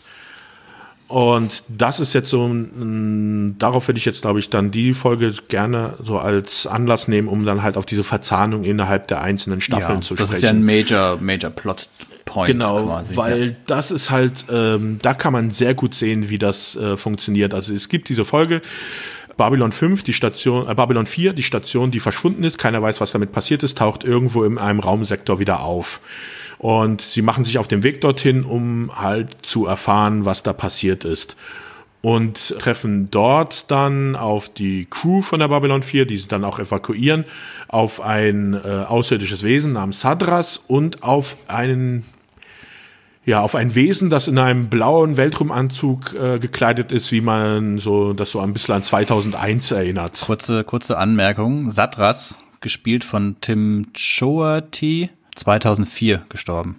Und das ist jetzt so, darauf würde ich jetzt, glaube ich, dann die Folge gerne so als Anlass nehmen, um dann halt auf diese Verzahnung innerhalb der einzelnen Staffeln zu sprechen. Das ist ja ein Major Plot Point quasi. Weil das ist halt, da kann man sehr gut sehen, wie das funktioniert. Also es gibt diese Folge, Babylon 4, die Station, die verschwunden ist, keiner weiß, was damit passiert ist, taucht irgendwo in einem Raumsektor wieder auf. Und sie machen sich auf den Weg dorthin, um halt zu erfahren, was da passiert ist. Und treffen dort dann auf die Crew von der Babylon 4, die sie dann auch evakuieren, auf ein außerirdisches Wesen namens Sadras und auf ein Wesen, das in einem blauen Weltraumanzug gekleidet ist, wie man das so ein bisschen an 2001 erinnert. Kurze Anmerkung. Sadras, gespielt von Tim Choati, 2004 gestorben.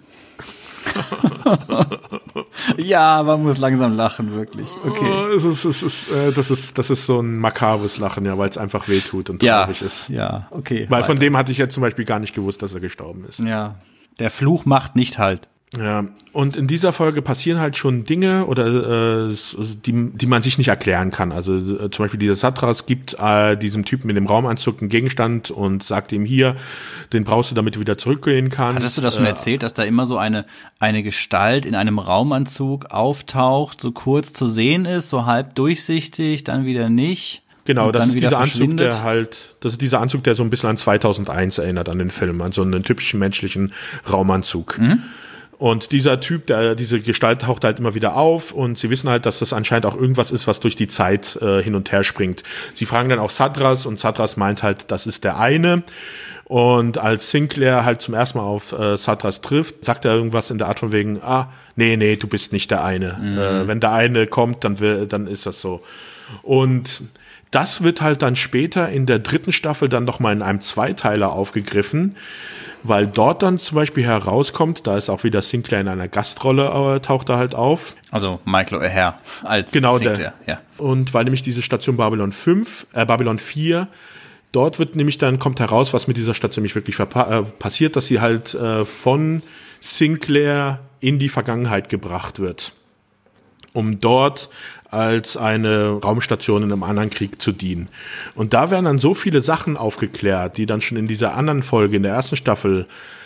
Ja, man muss langsam lachen, wirklich. Okay. Das ist so ein makabres Lachen, ja, weil es einfach wehtut und traurig ist. Ja, okay. Weil von dem hatte ich jetzt zum Beispiel gar nicht gewusst, dass er gestorben ist. Ja, der Fluch macht nicht halt. Ja, und in dieser Folge passieren halt schon Dinge oder die man sich nicht erklären kann. Also zum Beispiel dieser Sadras gibt diesem Typen mit dem Raumanzug einen Gegenstand und sagt ihm hier, den brauchst du, damit du wieder zurückgehen kannst. Hattest du das schon erzählt, dass da immer so eine Gestalt in einem Raumanzug auftaucht, so kurz zu sehen ist, so halb durchsichtig, dann wieder nicht? Genau, das ist dieser Anzug, dieser Anzug, der so ein bisschen an 2001 erinnert, an den Film, an so einen typischen menschlichen Raumanzug. Mhm. Und dieser Typ, diese Gestalt taucht halt immer wieder auf und sie wissen halt, dass das anscheinend auch irgendwas ist, was durch die Zeit hin und her springt. Sie fragen dann auch Sadras und Sadras meint halt, das ist der eine. Und als Sinclair halt zum ersten Mal auf Sadras trifft, sagt er irgendwas in der Art von wegen, nee, du bist nicht der eine. Mhm. Wenn der eine kommt, dann ist das so. Und das wird halt dann später in der 3. Staffel dann nochmal in einem Zweiteiler aufgegriffen, weil dort dann zum Beispiel herauskommt, da ist auch wieder Sinclair in einer Gastrolle, taucht er halt auf. Also Michael O'Hare als Sinclair. Ja. Und weil nämlich diese Station Babylon 4, dort kommt heraus, was mit dieser Station nämlich wirklich passiert, dass sie halt von Sinclair in die Vergangenheit gebracht wird, um dort als eine Raumstation in einem anderen Krieg zu dienen. Und da werden dann so viele Sachen aufgeklärt, die dann schon in dieser anderen Folge, in der 1. Staffel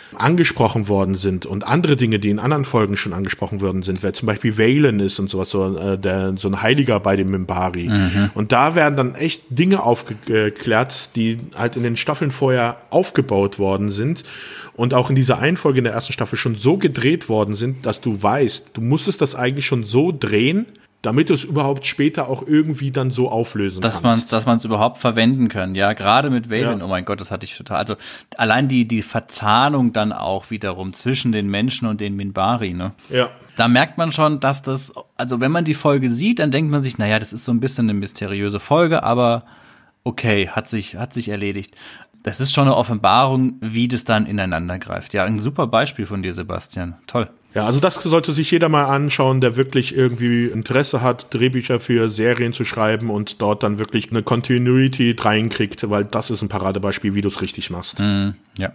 angesprochen worden sind und andere Dinge, die in anderen Folgen schon angesprochen worden sind, wer zum Beispiel Valen ist und sowas, so ein Heiliger bei dem Minbari. Und da werden dann echt Dinge aufgeklärt, die halt in den Staffeln vorher aufgebaut worden sind und auch in dieser einen Folge in der ersten Staffel schon so gedreht worden sind, dass du weißt, du musstest das eigentlich schon so drehen, damit du es überhaupt später auch irgendwie dann so auflösen kannst. Dass man es überhaupt verwenden kann. Ja, gerade mit Valen, oh mein Gott, das hatte ich total. Also allein die Verzahnung dann auch wiederum zwischen den Menschen und den Minbari, ne? Ja. Da merkt man schon, dass das, also wenn man die Folge sieht, dann denkt man sich, naja, das ist so ein bisschen eine mysteriöse Folge, aber okay, hat sich erledigt. Das ist schon eine Offenbarung, wie das dann ineinander greift. Ja, ein super Beispiel von dir, Sebastian. Toll. Ja, also das sollte sich jeder mal anschauen, der wirklich irgendwie Interesse hat, Drehbücher für Serien zu schreiben und dort dann wirklich eine Continuity reinkriegt, weil das ist ein Paradebeispiel, wie du es richtig machst. Ja.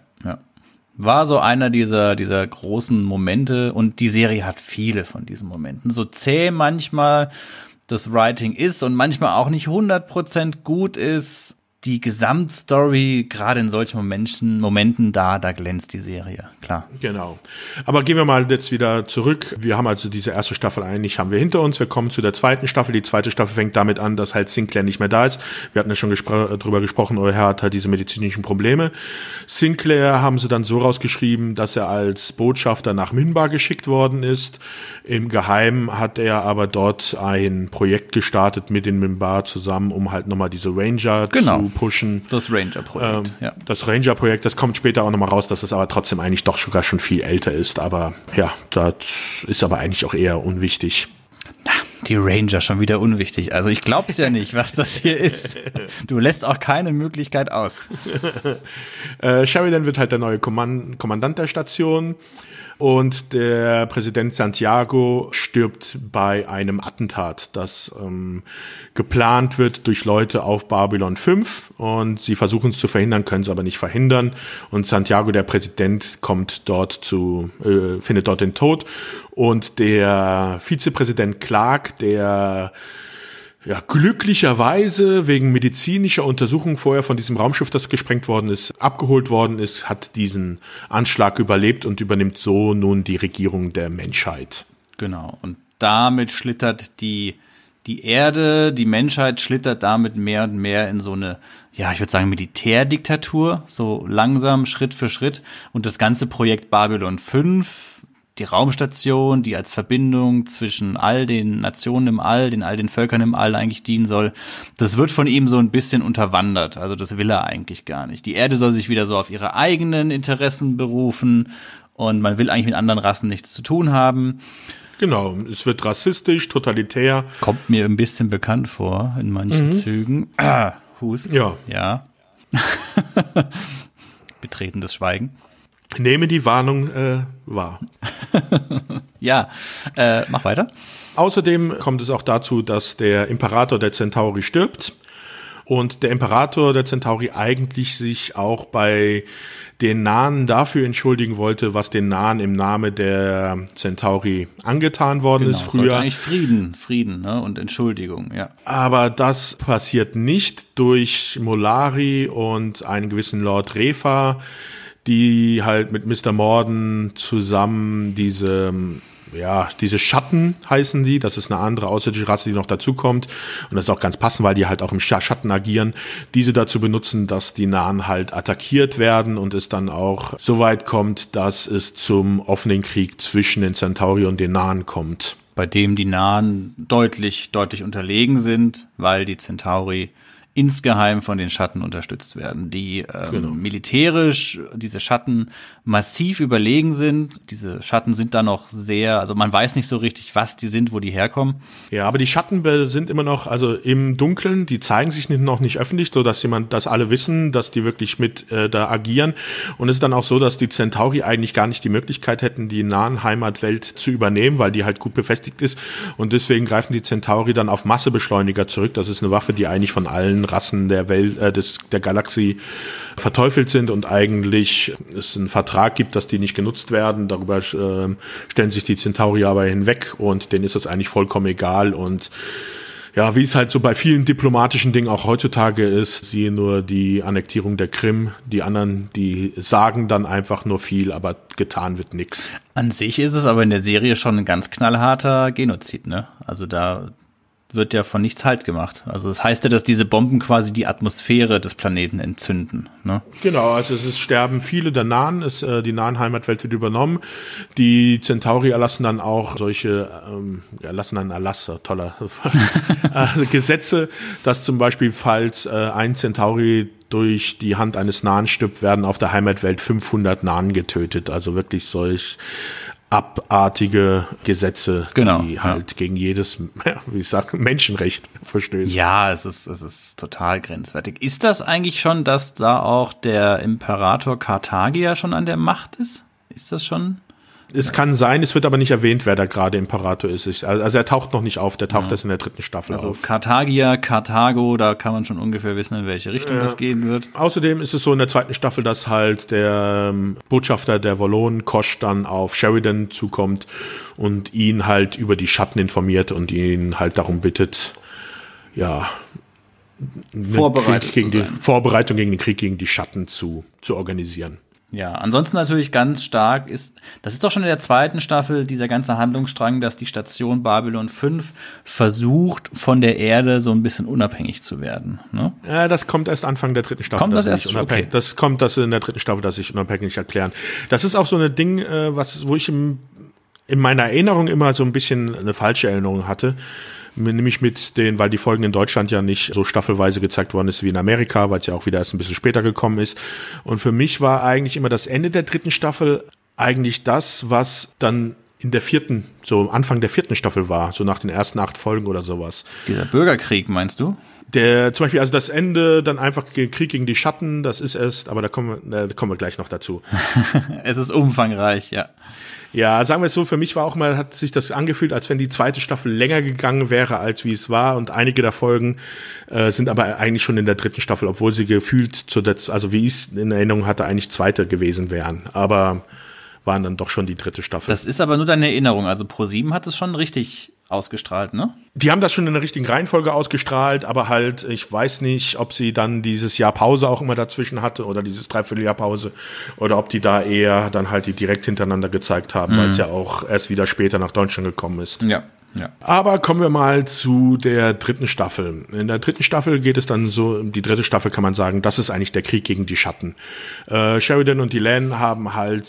War so einer dieser großen Momente und die Serie hat viele von diesen Momenten. So zäh manchmal das Writing ist und manchmal auch nicht 100% gut ist. Die Gesamtstory, gerade in solchen Momenten, da glänzt die Serie, klar. Genau. Aber gehen wir mal jetzt wieder zurück. Wir haben also diese erste Staffel eigentlich haben wir hinter uns. Wir kommen zu der zweiten Staffel. Die zweite Staffel fängt damit an, dass halt Sinclair nicht mehr da ist. Wir hatten ja schon drüber gesprochen, euer Herr hat halt diese medizinischen Probleme. Sinclair haben sie dann so rausgeschrieben, dass er als Botschafter nach Minbar geschickt worden ist. Im Geheimen hat er aber dort ein Projekt gestartet mit den Minbar zusammen, um halt nochmal diese Ranger zu pushen. Das Ranger-Projekt, ja. Das Ranger-Projekt, das kommt später auch nochmal raus, dass es aber trotzdem eigentlich doch sogar schon viel älter ist. Aber ja, das ist aber eigentlich auch eher unwichtig. Die Ranger, schon wieder unwichtig. Also ich glaube es ja nicht, was das hier ist. Du lässt auch keine Möglichkeit aus. Sheridan wird halt der neue Kommandant der Station. Und der Präsident Santiago stirbt bei einem Attentat, das geplant wird durch Leute auf Babylon 5. Und sie versuchen es zu verhindern, können es aber nicht verhindern. Und Santiago, der Präsident, findet dort den Tod. Und der Vizepräsident Clark, der glücklicherweise wegen medizinischer Untersuchung vorher von diesem Raumschiff, das gesprengt worden ist, abgeholt worden ist, hat diesen Anschlag überlebt und übernimmt so nun die Regierung der Menschheit. Genau. Und damit schlittert die Erde, die Menschheit schlittert damit mehr und mehr in so eine, ja, ich würde sagen Militärdiktatur, so langsam, Schritt für Schritt. Und das ganze Projekt Babylon 5, die Raumstation, die als Verbindung zwischen all den Nationen im All, all den Völkern im All eigentlich dienen soll, das wird von ihm so ein bisschen unterwandert. Also das will er eigentlich gar nicht. Die Erde soll sich wieder so auf ihre eigenen Interessen berufen und man will eigentlich mit anderen Rassen nichts zu tun haben. Genau, es wird rassistisch, totalitär. Kommt mir ein bisschen bekannt vor in manchen Zügen. Hust. Ja. Betretenes Schweigen. Nehme die Warnung wahr. Ja, mach weiter. Außerdem kommt es auch dazu, dass der Imperator der Centauri stirbt und der Imperator der Centauri eigentlich sich auch bei den Nahen dafür entschuldigen wollte, was den Nahen im Namen der Centauri angetan worden ist früher. Eigentlich Frieden, ne? Und Entschuldigung, ja. Aber das passiert nicht durch Mollari und einen gewissen Lord Refa, die halt mit Mr. Morden zusammen diese Schatten heißen die, das ist eine andere außerirdische Rasse, die noch dazukommt und das ist auch ganz passend, weil die halt auch im Schatten agieren, diese dazu benutzen, dass die Nahen halt attackiert werden und es dann auch so weit kommt, dass es zum offenen Krieg zwischen den Centauri und den Nahen kommt. Bei dem die Nahen deutlich unterlegen sind, weil die Centauri insgeheim von den Schatten unterstützt werden, die militärisch diese Schatten massiv überlegen sind. Diese Schatten sind da noch sehr, also man weiß nicht so richtig, was die sind, wo die herkommen. Ja, aber die Schatten sind immer noch, also im Dunkeln, die zeigen sich noch nicht öffentlich, so dass alle wissen, dass die wirklich mit da agieren. Und es ist dann auch so, dass die Centauri eigentlich gar nicht die Möglichkeit hätten, die nahen Heimatwelt zu übernehmen, weil die halt gut befestigt ist. Und deswegen greifen die Centauri dann auf Massebeschleuniger zurück. Das ist eine Waffe, die eigentlich von allen Rassen der Welt, der Galaxie verteufelt sind und eigentlich es einen Vertrag gibt, dass die nicht genutzt werden. Darüber stellen sich die Centauri aber hinweg und denen ist das eigentlich vollkommen egal und Ja, wie es halt so bei vielen diplomatischen Dingen auch heutzutage ist, siehe nur die Annektierung der Krim. Die anderen, die sagen dann einfach nur viel, aber getan wird nichts. An sich ist es aber in der Serie schon ein ganz knallharter Genozid, ne? Also da wird ja von nichts Halt gemacht. Also das heißt ja, dass diese Bomben quasi die Atmosphäre des Planeten entzünden, ne? Genau, also es sterben viele der Nahen, die Nahen-Heimatwelt wird übernommen. Die Centauri erlassen dann auch solche, toller Gesetze, dass zum Beispiel, falls ein Centauri durch die Hand eines Nahen stirbt, werden auf der Heimatwelt 500 Nahen getötet. Also wirklich solch abartige Gesetze, die halt gegen jedes, wie ich sage, Menschenrecht verstößen. Ja, es ist total grenzwertig. Ist das eigentlich schon, dass da auch der Imperator Karthagier schon an der Macht ist? Ist das schon? Es kann sein, es wird aber nicht erwähnt, wer da gerade Imperator ist. Also er taucht noch nicht auf, der taucht erst in der 3. Staffel auf. Also Karthagier, Karthago, da kann man schon ungefähr wissen, in welche Richtung das gehen wird. Außerdem ist es so in der 2. Staffel, dass halt der Botschafter der Wallonen, Kosh, dann auf Sheridan zukommt und ihn halt über die Schatten informiert und ihn halt darum bittet, Vorbereitung gegen den Krieg gegen die Schatten zu organisieren. Ja, ansonsten natürlich ganz stark das ist doch schon in der 2. Staffel dieser ganze Handlungsstrang, dass die Station Babylon 5 versucht, von der Erde so ein bisschen unabhängig zu werden, ne? Ja, das kommt erst Anfang der 3. Staffel. Kommt das erst? Okay. Das kommt in der 3. Staffel, dass sich unabhängig erklären. Das ist auch so ein Ding, wo ich in meiner Erinnerung immer so ein bisschen eine falsche Erinnerung hatte. Nämlich weil die Folgen in Deutschland ja nicht so staffelweise gezeigt worden ist wie in Amerika, weil es ja auch wieder erst ein bisschen später gekommen ist. Und für mich war eigentlich immer das Ende der 3. Staffel eigentlich das, was dann in der 4., so Anfang der 4. Staffel war, so nach den ersten 8 Folgen oder sowas. Dieser Bürgerkrieg, meinst du? Zum Beispiel, also das Ende, dann einfach Krieg gegen die Schatten, das ist erst, aber da kommen wir gleich noch dazu. Es ist umfangreich, ja. Ja, sagen wir es so, für mich hat sich das angefühlt, als wenn die 2. Staffel länger gegangen wäre, als wie es war. Und einige der Folgen sind aber eigentlich schon in der 3. Staffel, obwohl sie gefühlt, also wie ich es in Erinnerung hatte, eigentlich 2. gewesen wären. Aber waren dann doch schon die 3. Staffel. Das ist aber nur deine Erinnerung. Also Pro7 hat es schon richtig ausgestrahlt, ne? Die haben das schon in der richtigen Reihenfolge ausgestrahlt, aber halt, ich weiß nicht, ob sie dann dieses Jahr Pause auch immer dazwischen hatte oder dieses Dreivierteljahr Pause oder ob die da eher dann halt die direkt hintereinander gezeigt haben, weil es ja auch erst wieder später nach Deutschland gekommen ist. Ja. Ja. Aber kommen wir mal zu der 3. Staffel. In der 3. Staffel geht es dann so, die 3. Staffel kann man sagen, das ist eigentlich der Krieg gegen die Schatten. Sheridan und Delenn haben halt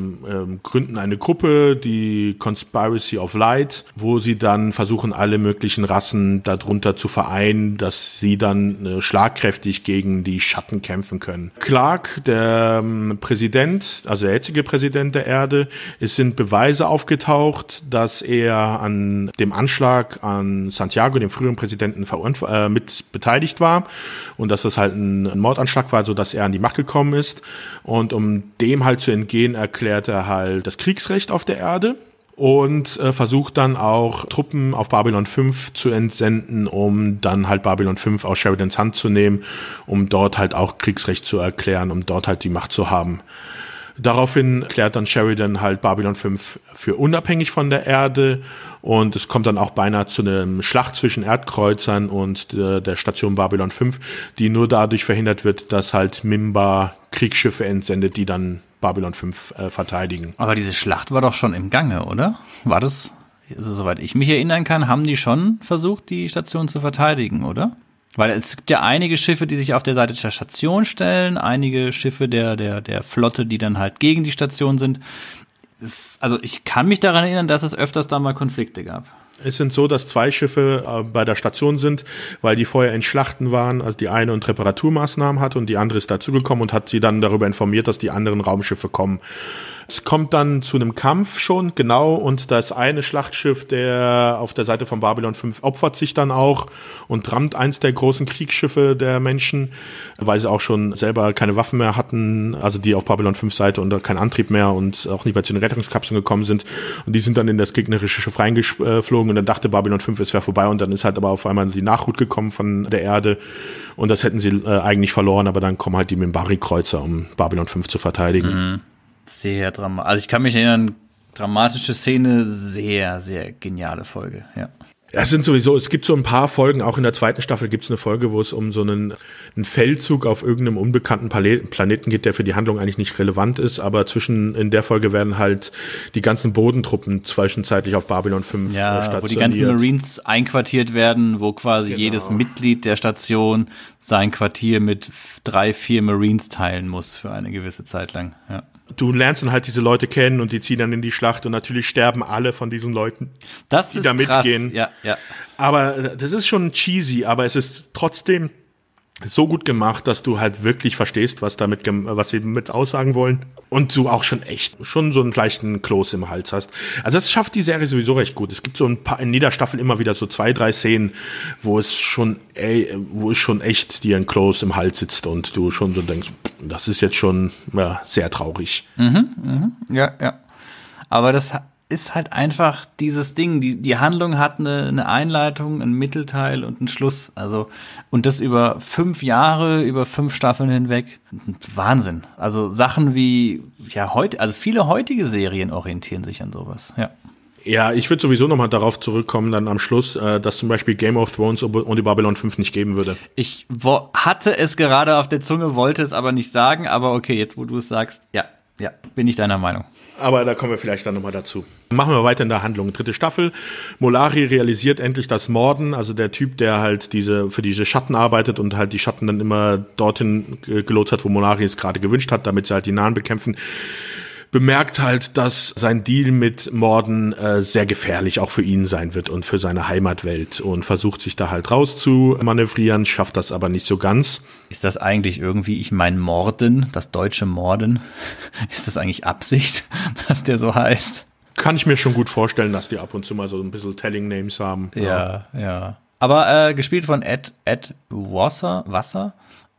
gründen eine Gruppe, die Conspiracy of Light, wo sie dann versuchen, alle möglichen Rassen darunter zu vereinen, dass sie dann schlagkräftig gegen die Schatten kämpfen können. Clark, der Präsident, also der jetzige Präsident der Erde, es sind Beweise aufgetaucht, dass er an dem Anschlag an Santiago, dem früheren Präsidenten, mit beteiligt war und dass das halt ein Mordanschlag war, so dass er an die Macht gekommen ist. Und um dem halt zu entgehen, erklärt er halt das Kriegsrecht auf der Erde und versucht dann auch Truppen auf Babylon 5 zu entsenden, um dann halt Babylon 5 aus Sheridans Hand zu nehmen, um dort halt auch Kriegsrecht zu erklären, um dort halt die Macht zu haben. Daraufhin erklärt dann Sheridan halt Babylon 5 für unabhängig von der Erde und es kommt dann auch beinahe zu einer Schlacht zwischen Erdkreuzern und der Station Babylon 5, die nur dadurch verhindert wird, dass halt Mimba Kriegsschiffe entsendet, die dann Babylon 5 verteidigen. Aber diese Schlacht war doch schon im Gange, oder? War das, also soweit ich mich erinnern kann, haben die schon versucht, die Station zu verteidigen, oder? Weil es gibt ja einige Schiffe, die sich auf der Seite der Station stellen, einige Schiffe der Flotte, die dann halt gegen die Station sind. Also ich kann mich daran erinnern, dass es öfters da mal Konflikte gab. Es sind so, dass 2 Schiffe bei der Station sind, weil die vorher in Schlachten waren, also die eine und Reparaturmaßnahmen hatte und die andere ist dazugekommen und hat sie dann darüber informiert, dass die anderen Raumschiffe kommen. Es kommt dann zu einem Kampf schon, genau, und das eine Schlachtschiff, der auf der Seite von Babylon 5 opfert sich dann auch und rammt eins der großen Kriegsschiffe der Menschen, weil sie auch schon selber keine Waffen mehr hatten, also die auf Babylon 5 Seite und keinen Antrieb mehr und auch nicht mehr zu den Rettungskapseln gekommen sind und die sind dann in das gegnerische Schiff reingeflogen und dann dachte Babylon 5, es wäre vorbei und dann ist halt aber auf einmal die Nachhut gekommen von der Erde und das hätten sie eigentlich verloren, aber dann kommen halt die Minbari-Kreuzer, um Babylon 5 zu verteidigen. Mhm. Sehr dramatisch. Also ich kann mich erinnern, dramatische Szene, sehr, sehr geniale Folge, ja. Ja, es gibt so ein paar Folgen, auch in der zweiten Staffel gibt es eine Folge, wo es um so einen Feldzug auf irgendeinem unbekannten Planeten geht, der für die Handlung eigentlich nicht relevant ist, aber in der Folge werden halt die ganzen Bodentruppen zwischenzeitlich auf Babylon 5 stationiert. Wo die ganzen Marines einquartiert werden, wo quasi jedes Mitglied der Station sein Quartier mit 3, 4 Marines teilen muss für eine gewisse Zeit lang, ja. Du lernst dann halt diese Leute kennen und die ziehen dann in die Schlacht und natürlich sterben alle von diesen Leuten, die da mitgehen. Ja. Aber das ist schon cheesy, aber es ist trotzdem so gut gemacht, dass du halt wirklich verstehst, was sie mit aussagen wollen und du auch schon so einen leichten Kloß im Hals hast. Also das schafft die Serie sowieso recht gut. Es gibt so ein paar in jeder Staffel immer wieder so 2, 3 Szenen, wo es schon echt dir ein Kloß im Hals sitzt und du schon so denkst, das ist jetzt schon sehr traurig. Ja. Aber das ist halt einfach dieses Ding. Die Handlung hat eine Einleitung, einen Mittelteil und einen Schluss. Also, und das über 5 Jahre, über 5 Staffeln hinweg. Wahnsinn. Also Sachen wie, also viele heutige Serien orientieren sich an sowas, ja. Ja, ich würde sowieso nochmal darauf zurückkommen, dann am Schluss, dass zum Beispiel Game of Thrones und die Babylon 5 nicht geben würde. Ich hatte es gerade auf der Zunge, wollte es aber nicht sagen, aber okay, jetzt wo du es sagst, ja, bin ich deiner Meinung. Aber da kommen wir vielleicht dann nochmal dazu. Machen wir weiter in der Handlung. 3. Staffel. Mollari realisiert endlich das Morden, also der Typ, der halt für diese Schatten arbeitet und halt die Schatten dann immer dorthin gelotst hat, wo Mollari es gerade gewünscht hat, damit sie halt die Nahen bekämpfen. Bemerkt halt, dass sein Deal mit Morden sehr gefährlich auch für ihn sein wird und für seine Heimatwelt und versucht sich da halt rauszumanövrieren, schafft das aber nicht so ganz. Ist das eigentlich irgendwie, Morden, das deutsche Morden, ist das eigentlich Absicht, dass der so heißt? Kann ich mir schon gut vorstellen, dass die ab und zu mal so ein bisschen Telling Names haben. Ja. Aber gespielt von Ed Wasser,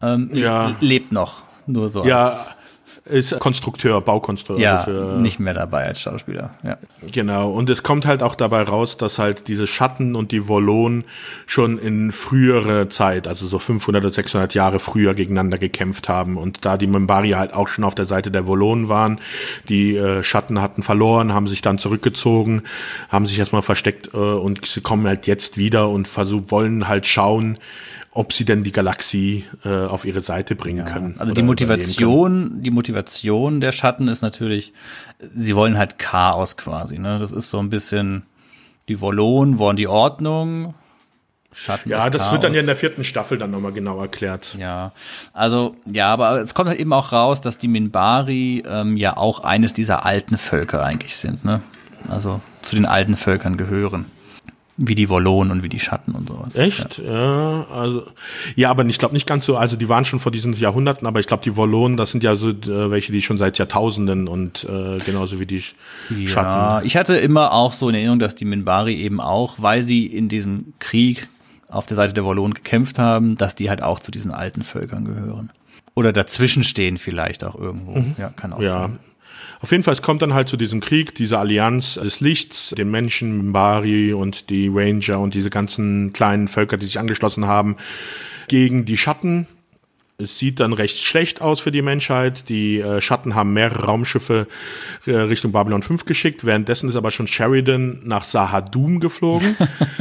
lebt noch, nur so als... Ist Baukonstrukteur. Ja, nicht mehr dabei als Schauspieler, ja. Genau, und es kommt halt auch dabei raus, dass halt diese Schatten und die Volonen schon in frühere Zeit, also so 500 oder 600 Jahre früher gegeneinander gekämpft haben. Und da die Minbari halt auch schon auf der Seite der Volonen waren, die Schatten hatten verloren, haben sich dann zurückgezogen, haben sich erstmal versteckt und sie kommen halt jetzt wieder und wollen halt schauen, ob sie denn die Galaxie auf ihre Seite bringen können. Also die Motivation der Schatten ist natürlich, sie wollen halt Chaos quasi, ne? Das ist so ein bisschen, die Volonen wollen die Ordnung, Schatten ist das Chaos. wird dann ja in der 4. Staffel dann nochmal genau erklärt. Ja, also, aber es kommt halt eben auch raus, dass die Minbari ja auch eines dieser alten Völker eigentlich sind, ne? Also zu den alten Völkern gehören. Wie die Volonen und wie die Schatten und sowas. Echt? Ja, also aber ich glaube nicht ganz so, also die waren schon vor diesen Jahrhunderten, aber ich glaube die Volonen, das sind ja so welche, die schon seit Jahrtausenden und genauso wie die Schatten. Ja, ich hatte immer auch so in Erinnerung, dass die Minbari eben auch, weil sie in diesem Krieg auf der Seite der Volonen gekämpft haben, dass die halt auch zu diesen alten Völkern gehören. Oder dazwischen stehen vielleicht auch irgendwo. Ja, kann auch sein. Auf jeden Fall, es kommt dann halt zu diesem Krieg, dieser Allianz des Lichts, den Menschen, Minbari und die Ranger und diese ganzen kleinen Völker, die sich angeschlossen haben, gegen die Schatten. Es sieht dann recht schlecht aus für die Menschheit. Die Schatten haben mehrere Raumschiffe Richtung Babylon 5 geschickt. Währenddessen ist aber schon Sheridan nach Sahadum geflogen.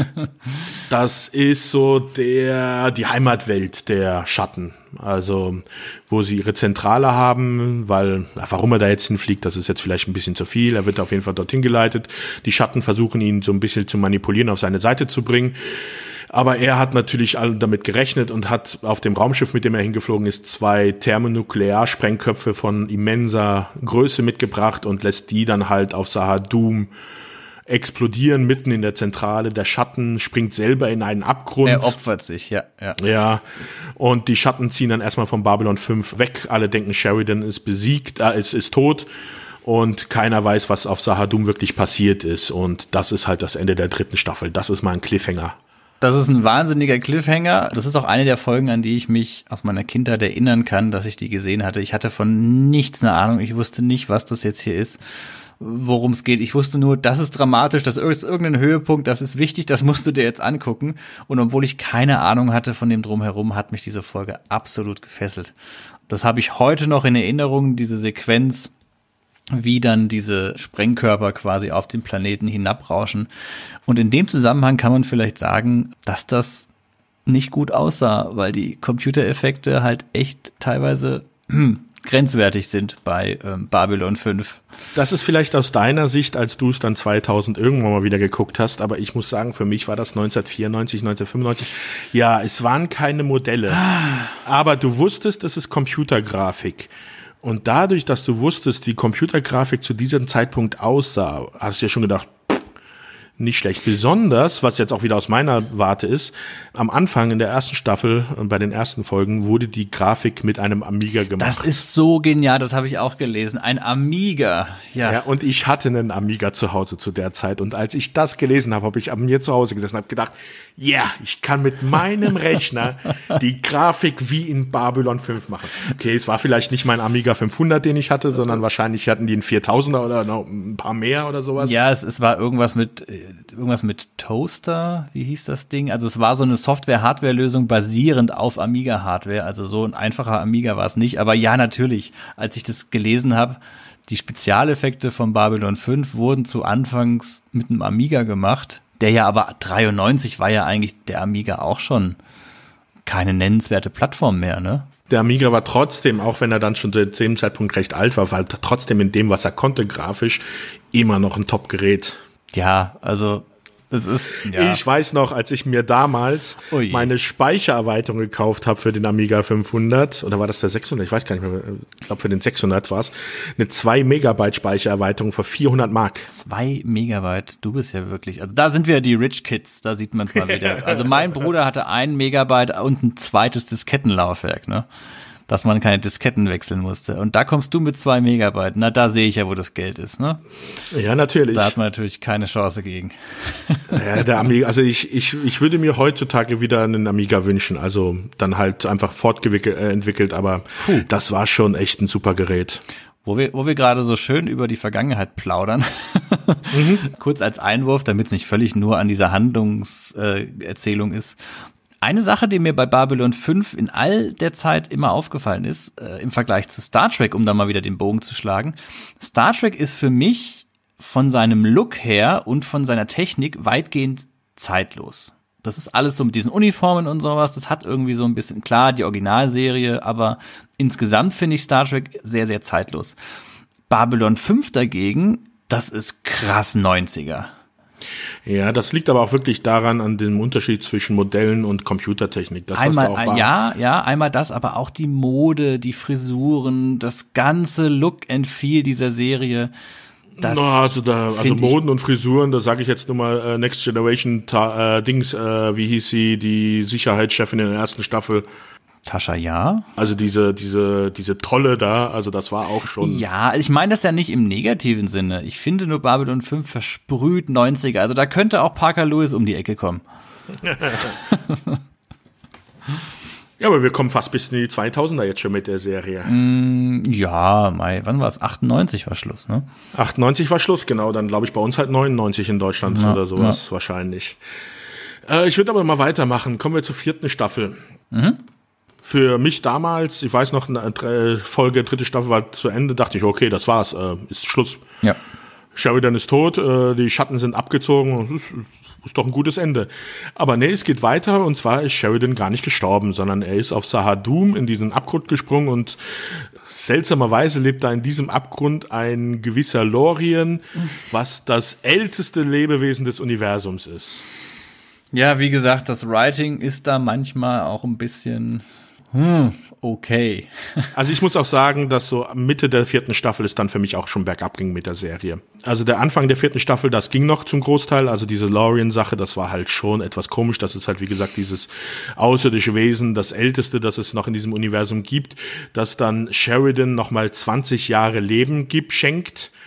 Das ist so die Heimatwelt der Schatten. Also, wo sie ihre Zentrale haben, weil, warum er da jetzt hinfliegt, das ist jetzt vielleicht ein bisschen zu viel. Er wird auf jeden Fall dorthin geleitet. Die Schatten versuchen ihn so ein bisschen zu manipulieren, auf seine Seite zu bringen. Aber er hat natürlich damit gerechnet und hat auf dem Raumschiff, mit dem er hingeflogen ist, 2 Thermonuklearsprengköpfe von immenser Größe mitgebracht und lässt die dann halt auf Sahadum explodieren, mitten in der Zentrale. Der Schatten springt selber in einen Abgrund. Er opfert sich, ja. Ja, und die Schatten ziehen dann erstmal von Babylon 5 weg. Alle denken, Sheridan ist besiegt, ist tot. Und keiner weiß, was auf Sahadum wirklich passiert ist. Und das ist halt das Ende der 3. Staffel. Das ist mal ein Cliffhanger. Das ist ein wahnsinniger Cliffhanger. Das ist auch eine der Folgen, an die ich mich aus meiner Kindheit erinnern kann, dass ich die gesehen hatte. Ich hatte von nichts eine Ahnung. Ich wusste nicht, was das jetzt hier ist, worum es geht. Ich wusste nur, das ist dramatisch, das ist irgendein Höhepunkt, das ist wichtig, das musst du dir jetzt angucken. Und obwohl ich keine Ahnung hatte von dem Drumherum, hat mich diese Folge absolut gefesselt. Das habe ich heute noch in Erinnerung, diese Sequenz, wie dann diese Sprengkörper quasi auf den Planeten hinabrauschen. Und in dem Zusammenhang kann man vielleicht sagen, dass das nicht gut aussah, weil die Computereffekte halt echt teilweise grenzwertig sind bei Babylon 5. Das ist vielleicht aus deiner Sicht, als du es dann 2000 irgendwann mal wieder geguckt hast, aber ich muss sagen, für mich war das 1994, 1995. Ja, es waren keine Modelle, aber du wusstest, das ist Computergrafik. Und dadurch, dass du wusstest, wie Computergrafik zu diesem Zeitpunkt aussah, hast du ja schon gedacht, nicht schlecht. Besonders, was jetzt auch wieder aus meiner Warte ist, am Anfang in der ersten Staffel und bei den ersten Folgen wurde die Grafik mit einem Amiga gemacht. Das ist so genial, das habe ich auch gelesen. Ein Amiga, ja. Und ich hatte einen Amiga zu Hause zu der Zeit. Und als ich das gelesen habe, habe ich an mir zu Hause gesessen und habe gedacht, ich kann mit meinem Rechner die Grafik wie in Babylon 5 machen. Okay, es war vielleicht nicht mein Amiga 500, den ich hatte, sondern wahrscheinlich hatten die einen 4000er oder noch ein paar mehr oder sowas. Ja, es war irgendwas mit Toaster, wie hieß das Ding? Also es war so eine Software-Hardware-Lösung basierend auf Amiga-Hardware, also so ein einfacher Amiga war es nicht, aber ja, natürlich, als ich das gelesen habe, die Spezialeffekte von Babylon 5 wurden zu Anfangs mit einem Amiga gemacht, der ja aber 93 war ja eigentlich der Amiga auch schon keine nennenswerte Plattform mehr, ne? Der Amiga war trotzdem, auch wenn er dann schon zu dem Zeitpunkt recht alt war trotzdem in dem, was er konnte, grafisch, immer noch ein Top-Gerät. Ja, also es ist, ja. Ich weiß noch, als ich mir damals meine Speichererweiterung gekauft habe für den Amiga 500, oder war das der 600? Ich weiß gar nicht mehr, ich glaube für den 600 war es, eine 2 Megabyte Speichererweiterung für 400 Mark. 2 Megabyte, du bist ja wirklich, also da sind wir die Rich Kids, da sieht man es mal wieder. Also mein Bruder hatte 1 Megabyte und ein zweites Diskettenlaufwerk, ne? Dass man keine Disketten wechseln musste. Und da kommst du mit 2 Megabyte. Na, da sehe ich ja, wo das Geld ist, ne? Ja, natürlich. Da hat man natürlich keine Chance gegen. Ja, der Amiga, also ich würde mir heutzutage wieder einen Amiga wünschen. Also dann halt einfach entwickelt, aber das war schon echt ein super Gerät. Wo wir gerade so schön über die Vergangenheit plaudern. Kurz als Einwurf, damit es nicht völlig nur an dieser Handlungserzählung ist. Eine Sache, die mir bei Babylon 5 in all der Zeit immer aufgefallen ist, im Vergleich zu Star Trek, um da mal wieder den Bogen zu schlagen, Star Trek ist für mich von seinem Look her und von seiner Technik weitgehend zeitlos. Das ist alles so mit diesen Uniformen und sowas, das hat irgendwie so ein bisschen, klar, die Originalserie, aber insgesamt finde ich Star Trek sehr, sehr zeitlos. Babylon 5 dagegen, das ist krass 90er. Ja, das liegt aber auch wirklich daran, an dem Unterschied zwischen Modellen und Computertechnik. Das, einmal, einmal das, aber auch die Mode, die Frisuren, das ganze Look and Feel dieser Serie. Also Moden und Frisuren, da sage ich jetzt nur mal Next Generation wie hieß sie, die Sicherheitschefin in der ersten Staffel. Tascha, ja. Also diese Trolle da, also das war auch schon. Ja, ich meine das ja nicht im negativen Sinne. Ich finde nur Babylon 5 versprüht 90er. Also da könnte auch Parker Lewis um die Ecke kommen. Ja, aber wir kommen fast bis in die 2000er jetzt schon mit der Serie. Ja, wann war es? 98 war Schluss, ne? 98 war Schluss, genau. Dann glaube ich bei uns halt 99 in Deutschland oder sowas wahrscheinlich. Ich würde aber mal weitermachen. Kommen wir zur 4. Staffel. Für mich damals, ich weiß noch, Folge 3. Staffel war zu Ende, dachte ich, okay, das war's, ist Schluss. Ja. Sheridan ist tot, die Schatten sind abgezogen, ist doch ein gutes Ende. Aber nee, es geht weiter, und zwar ist Sheridan gar nicht gestorben, sondern er ist auf Sahadum in diesen Abgrund gesprungen, und seltsamerweise lebt da in diesem Abgrund ein gewisser Lorien, was das älteste Lebewesen des Universums ist. Ja, wie gesagt, das Writing ist da manchmal auch ein bisschen okay. Also ich muss auch sagen, dass so Mitte der 4. Staffel es dann für mich auch schon bergab ging mit der Serie. Also der Anfang der 4. Staffel, das ging noch zum Großteil. Also diese Lorien-Sache, das war halt schon etwas komisch. Das ist halt, wie gesagt, dieses außerirdische Wesen, das älteste, das es noch in diesem Universum gibt, das dann Sheridan nochmal 20 Jahre Leben schenkt.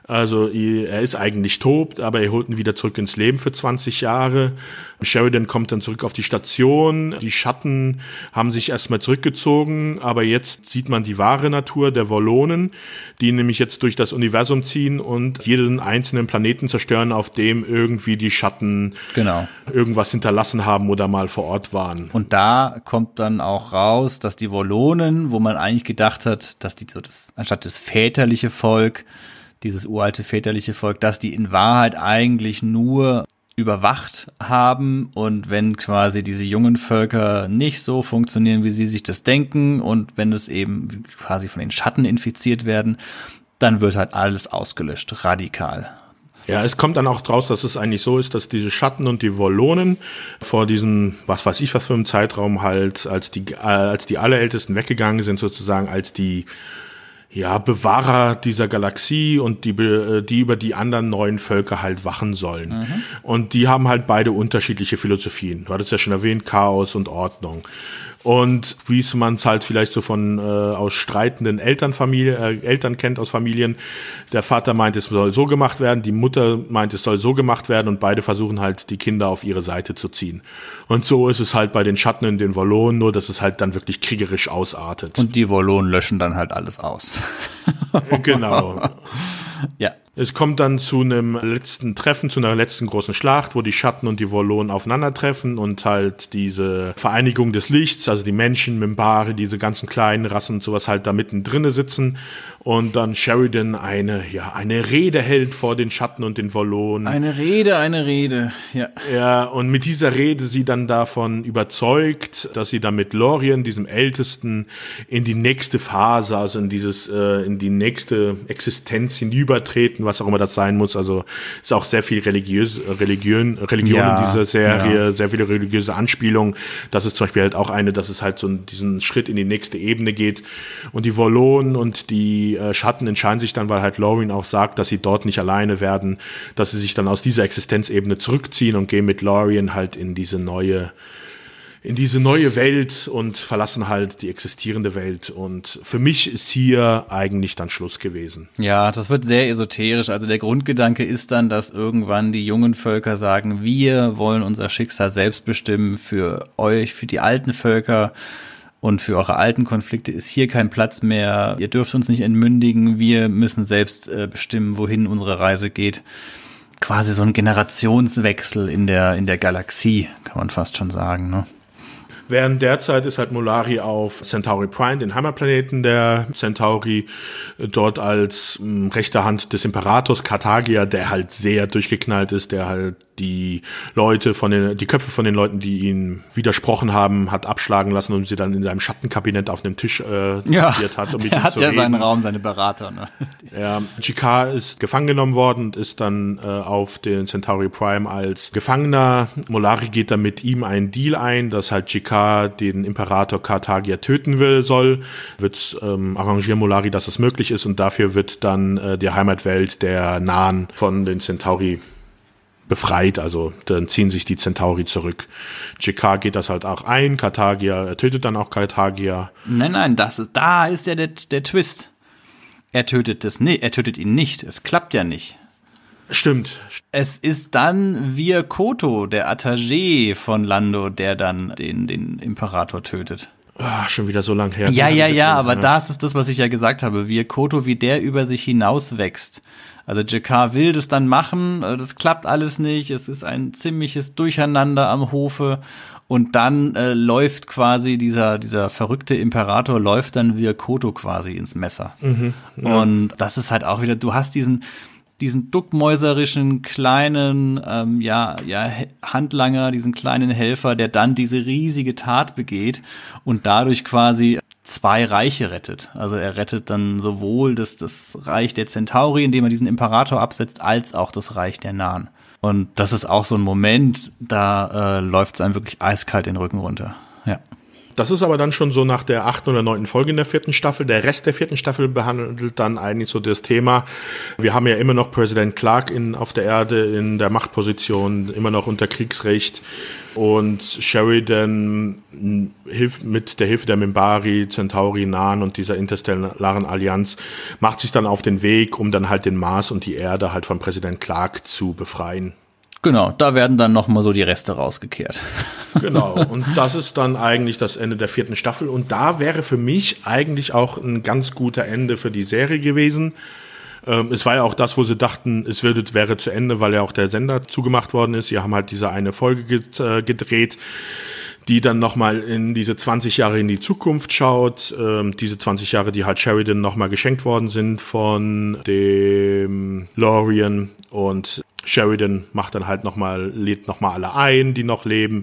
Also er ist eigentlich tot, aber er holt ihn wieder zurück ins Leben für 20 Jahre. Sheridan kommt dann zurück auf die Station. Die Schatten haben sich erstmal zurückgezogen, aber jetzt sieht man die wahre Natur der Volonen, die nämlich jetzt durch das Universum ziehen und jeden einzelnen Planeten zerstören, auf dem irgendwie die Schatten irgendwas hinterlassen haben oder mal vor Ort waren. Und da kommt dann auch raus, dass die Volonen, wo man eigentlich gedacht hat, dass die so anstatt das väterliche Volk, dieses uralte väterliche Volk, dass die in Wahrheit eigentlich nur überwacht haben, und wenn quasi diese jungen Völker nicht so funktionieren, wie sie sich das denken, und wenn es eben quasi von den Schatten infiziert werden, dann wird halt alles ausgelöscht, radikal. Ja, es kommt dann auch draus, dass es eigentlich so ist, dass diese Schatten und die Volonen vor diesem, was weiß ich was für einem Zeitraum halt, als die Allerältesten weggegangen sind, sozusagen als die Bewahrer dieser Galaxie und die über die anderen neuen Völker halt wachen sollen. Mhm. Und die haben halt beide unterschiedliche Philosophien. Du hattest ja schon erwähnt, Chaos und Ordnung. Und wie es man es halt vielleicht so von aus streitenden Eltern kennt aus Familien. Der Vater meint, es soll so gemacht werden, die Mutter meint, es soll so gemacht werden, und beide versuchen halt, die Kinder auf ihre Seite zu ziehen. Und so ist es halt bei den Schatten und den Volonen, nur dass es halt dann wirklich kriegerisch ausartet. Und die Volonen löschen dann halt alles aus. Genau. Ja. Es kommt dann zu einem letzten Treffen, zu einer letzten großen Schlacht, wo die Schatten und die Volonen aufeinandertreffen und halt diese Vereinigung des Lichts, also die Menschen, Minbari, diese ganzen kleinen Rassen und sowas halt da mittendrin sitzen, und dann Sheridan eine Rede hält vor den Schatten und den Volonen. Eine Rede, ja. Ja, und mit dieser Rede sie dann davon überzeugt, dass sie dann mit Lorien, diesem Ältesten, in die nächste Phase, also in die nächste Existenz hinübertreten, was auch immer das sein muss. Also ist auch sehr viel Religion in dieser Serie, sehr viele religiöse Anspielungen. Das ist zum Beispiel halt auch dass es halt so diesen Schritt in die nächste Ebene geht. Und die Volonen und die Schatten entscheiden sich dann, weil halt Lorien auch sagt, dass sie dort nicht alleine werden, dass sie sich dann aus dieser Existenzebene zurückziehen und gehen mit Lorien halt in diese neue Welt und verlassen halt die existierende Welt. Und für mich ist hier eigentlich dann Schluss gewesen. Ja, das wird sehr esoterisch. Also der Grundgedanke ist dann, dass irgendwann die jungen Völker sagen, wir wollen unser Schicksal selbst bestimmen, für euch, für die alten Völker und für eure alten Konflikte ist hier kein Platz mehr. Ihr dürft uns nicht entmündigen. Wir müssen selbst bestimmen, wohin unsere Reise geht. Quasi so ein Generationswechsel in der Galaxie, kann man fast schon sagen, ne? Während derzeit ist halt Mollari auf Centauri Prime, den Heimatplaneten der Centauri, dort als rechte Hand des Imperators Carthagia, der halt sehr durchgeknallt ist, der halt die Köpfe von den Leuten, die ihn widersprochen haben, hat abschlagen lassen und sie dann in seinem Schattenkabinett auf einem Tisch diskutiert hat. Um mit er hat ja seinen Raum, seine Berater. Ne? Ja, G'Kar ist gefangen genommen worden und ist dann auf den Centauri Prime als Gefangener. Mollari geht dann mit ihm einen Deal ein, dass halt G'Kar den Imperator Carthagia töten soll. Wird arrangieren Mollari, dass es möglich ist, und dafür wird dann die Heimatwelt der Nahen von den Centauri befreit, also dann ziehen sich die Centauri zurück. G'Kar geht das halt auch ein, Carthagia tötet dann auch Carthagia. Nein, da ist ja der Twist. Er tötet ihn nicht, es klappt ja nicht. Stimmt. Es ist dann Vir Koto, der Attagé von Lando, der dann den Imperator tötet. Schon wieder so lang her. Ja, aber das ist das, was ich ja gesagt habe. Vir Koto, wie der über sich hinaus wächst. Also G'Kar will das dann machen, das klappt alles nicht, es ist ein ziemliches Durcheinander am Hofe, und dann läuft quasi dieser verrückte Imperator, läuft dann Vir Koto quasi ins Messer. Mhm, ja. Und das ist halt auch wieder, du hast diesen duckmäuserischen kleinen Handlanger, diesen kleinen Helfer, der dann diese riesige Tat begeht und dadurch quasi 2 Reiche rettet. Also er rettet dann sowohl das Reich der Centauri, indem er diesen Imperator absetzt, als auch das Reich der Nahen. Und das ist auch so ein Moment, da läuft es einem wirklich eiskalt den Rücken runter. Ja. Das ist aber dann schon so nach der 8. oder 9. Folge in der 4. Staffel. Der Rest der 4. Staffel behandelt dann eigentlich so das Thema. Wir haben ja immer noch Präsident Clark auf der Erde in der Machtposition, immer noch unter Kriegsrecht. Und Sheridan hilft mit der Hilfe der Minbari, Centauri, Narn und dieser interstellaren Allianz, macht sich dann auf den Weg, um dann halt den Mars und die Erde halt von Präsident Clark zu befreien. Genau, da werden dann nochmal so die Reste rausgekehrt. Genau, und das ist dann eigentlich das Ende der 4. Staffel. Und da wäre für mich eigentlich auch ein ganz guter Ende für die Serie gewesen. Es war ja auch das, wo sie dachten, es wäre zu Ende, weil ja auch der Sender zugemacht worden ist. Sie haben halt diese eine Folge gedreht, die dann nochmal in diese 20 Jahre in die Zukunft schaut. Diese 20 Jahre, die halt Sheridan nochmal geschenkt worden sind von dem Lorian. Und Sheridan macht dann halt lädt nochmal alle ein, die noch leben,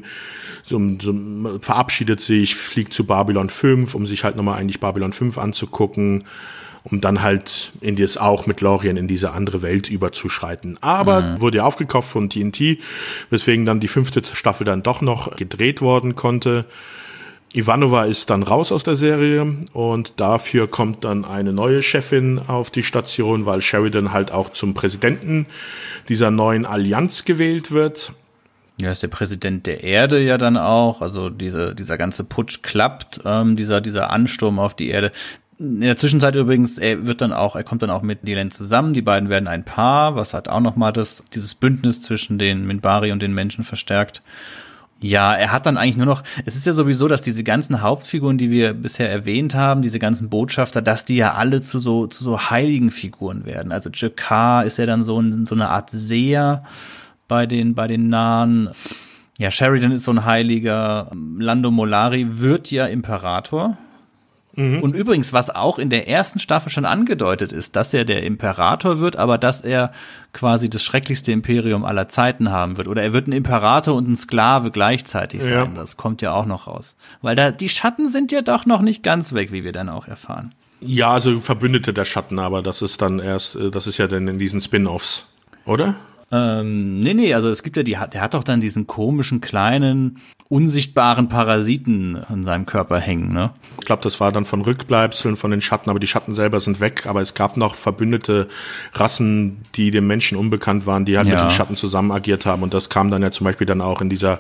verabschiedet sich, fliegt zu Babylon 5, um sich halt nochmal eigentlich Babylon 5 anzugucken, um dann halt auch mit Lorian in diese andere Welt überzuschreiten. Aber wurde ja aufgekauft von TNT, weswegen dann die 5. Staffel dann doch noch gedreht worden konnte. Ivanova ist dann raus aus der Serie und dafür kommt dann eine neue Chefin auf die Station, weil Sheridan halt auch zum Präsidenten dieser neuen Allianz gewählt wird. Ja, ist der Präsident der Erde ja dann auch, also dieser ganze Putsch klappt, dieser Ansturm auf die Erde. In der Zwischenzeit übrigens, er kommt dann auch mit Delenn zusammen, die beiden werden ein Paar, was hat auch nochmal dieses Bündnis zwischen den Minbari und den Menschen verstärkt. Ja, er hat dann eigentlich nur noch, es ist ja sowieso, dass diese ganzen Hauptfiguren, die wir bisher erwähnt haben, diese ganzen Botschafter, dass die ja alle zu so heiligen Figuren werden. Also Jakar ist ja dann so eine Art Seher bei den Nahen. Ja, Sheridan ist so ein Heiliger. Lando Mollari wird ja Imperator. Und übrigens, was auch in der 1. Staffel schon angedeutet ist, dass er der Imperator wird, aber dass er quasi das schrecklichste Imperium aller Zeiten haben wird. Oder er wird ein Imperator und ein Sklave gleichzeitig sein. Ja. Das kommt ja auch noch raus. Weil die Schatten sind ja doch noch nicht ganz weg, wie wir dann auch erfahren. Ja, also Verbündete der Schatten, aber das ist dann das ist ja dann in diesen Spin-Offs, oder? Nee, also es gibt ja der hat doch dann diesen komischen, kleinen, unsichtbaren Parasiten an seinem Körper hängen, ne? Ich glaube, das war dann von Rückbleibseln von den Schatten, aber die Schatten selber sind weg, aber es gab noch verbündete Rassen, die dem Menschen unbekannt waren, die halt mit den Schatten zusammen agiert haben und das kam dann ja zum Beispiel dann auch in dieser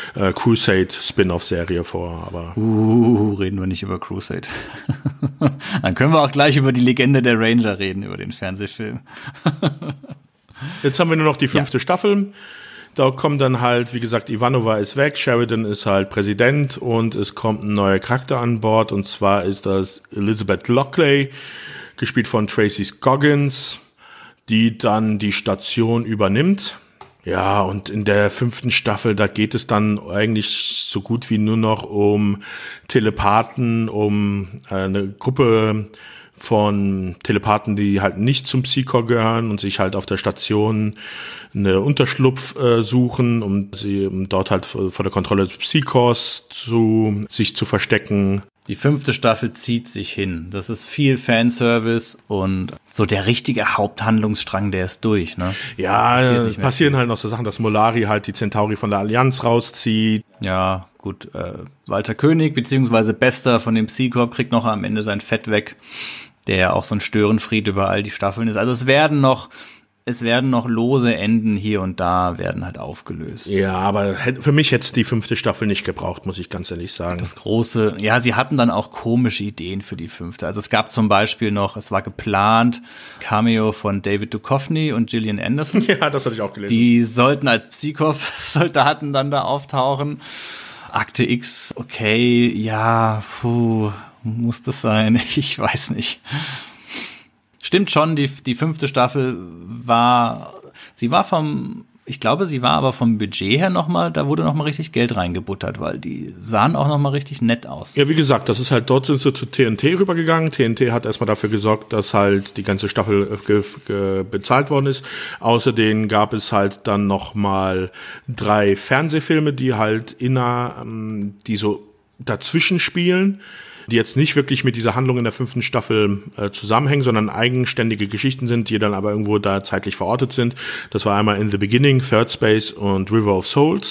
Crusade-Spin-Off-Serie vor, aber reden wir nicht über Crusade. Dann können wir auch gleich über die Legende der Ranger reden, über den Fernsehfilm. Jetzt haben wir nur noch die 5. Staffel. Da kommt dann halt, wie gesagt, Ivanova ist weg, Sheridan ist halt Präsident und es kommt ein neuer Charakter an Bord und zwar ist das Elizabeth Lockley, gespielt von Tracy Scoggins, die dann die Station übernimmt. Ja, und in der 5. Staffel, da geht es dann eigentlich so gut wie nur noch um Telepathen, um eine Gruppe von Telepathen, die halt nicht zum Psychor gehören und sich halt auf der Station eine Unterschlupf suchen, um dort halt vor der Kontrolle des Psychors sich zu verstecken. Die 5. Staffel zieht sich hin. Das ist viel Fanservice und so der richtige Haupthandlungsstrang, der ist durch, ne? Ja, passieren halt noch so Sachen, dass Mollari halt die Centauri von der Allianz rauszieht. Ja, gut, Walter König, beziehungsweise Bester von dem Psychor kriegt noch am Ende sein Fett weg, der ja auch so ein Störenfried über all die Staffeln ist. Also es werden noch lose Enden hier und da werden halt aufgelöst. Ja, aber für mich hätte es die 5. Staffel nicht gebraucht, muss ich ganz ehrlich sagen. Sie hatten dann auch komische Ideen für die 5. Also es gab zum Beispiel noch, es war geplant, Cameo von David Duchovny und Gillian Anderson. Ja, das hatte ich auch gelesen. Die sollten als Psychop-Soldaten dann da auftauchen. Akte X, okay, ja, muss das sein? Ich weiß nicht. Stimmt schon, die 5. Staffel war aber vom Budget her nochmal, da wurde nochmal richtig Geld reingebuttert, weil die sahen auch nochmal richtig nett aus. Ja, wie gesagt, das ist halt, dort sind sie zu TNT rübergegangen. TNT hat erstmal dafür gesorgt, dass halt die ganze Staffel bezahlt worden ist. Außerdem gab es halt dann nochmal 3 Fernsehfilme, die halt die so dazwischen spielen, die jetzt nicht wirklich mit dieser Handlung in der 5. Staffel zusammenhängen, sondern eigenständige Geschichten sind, die dann aber irgendwo da zeitlich verortet sind. Das war einmal In the Beginning, Third Space und River of Souls.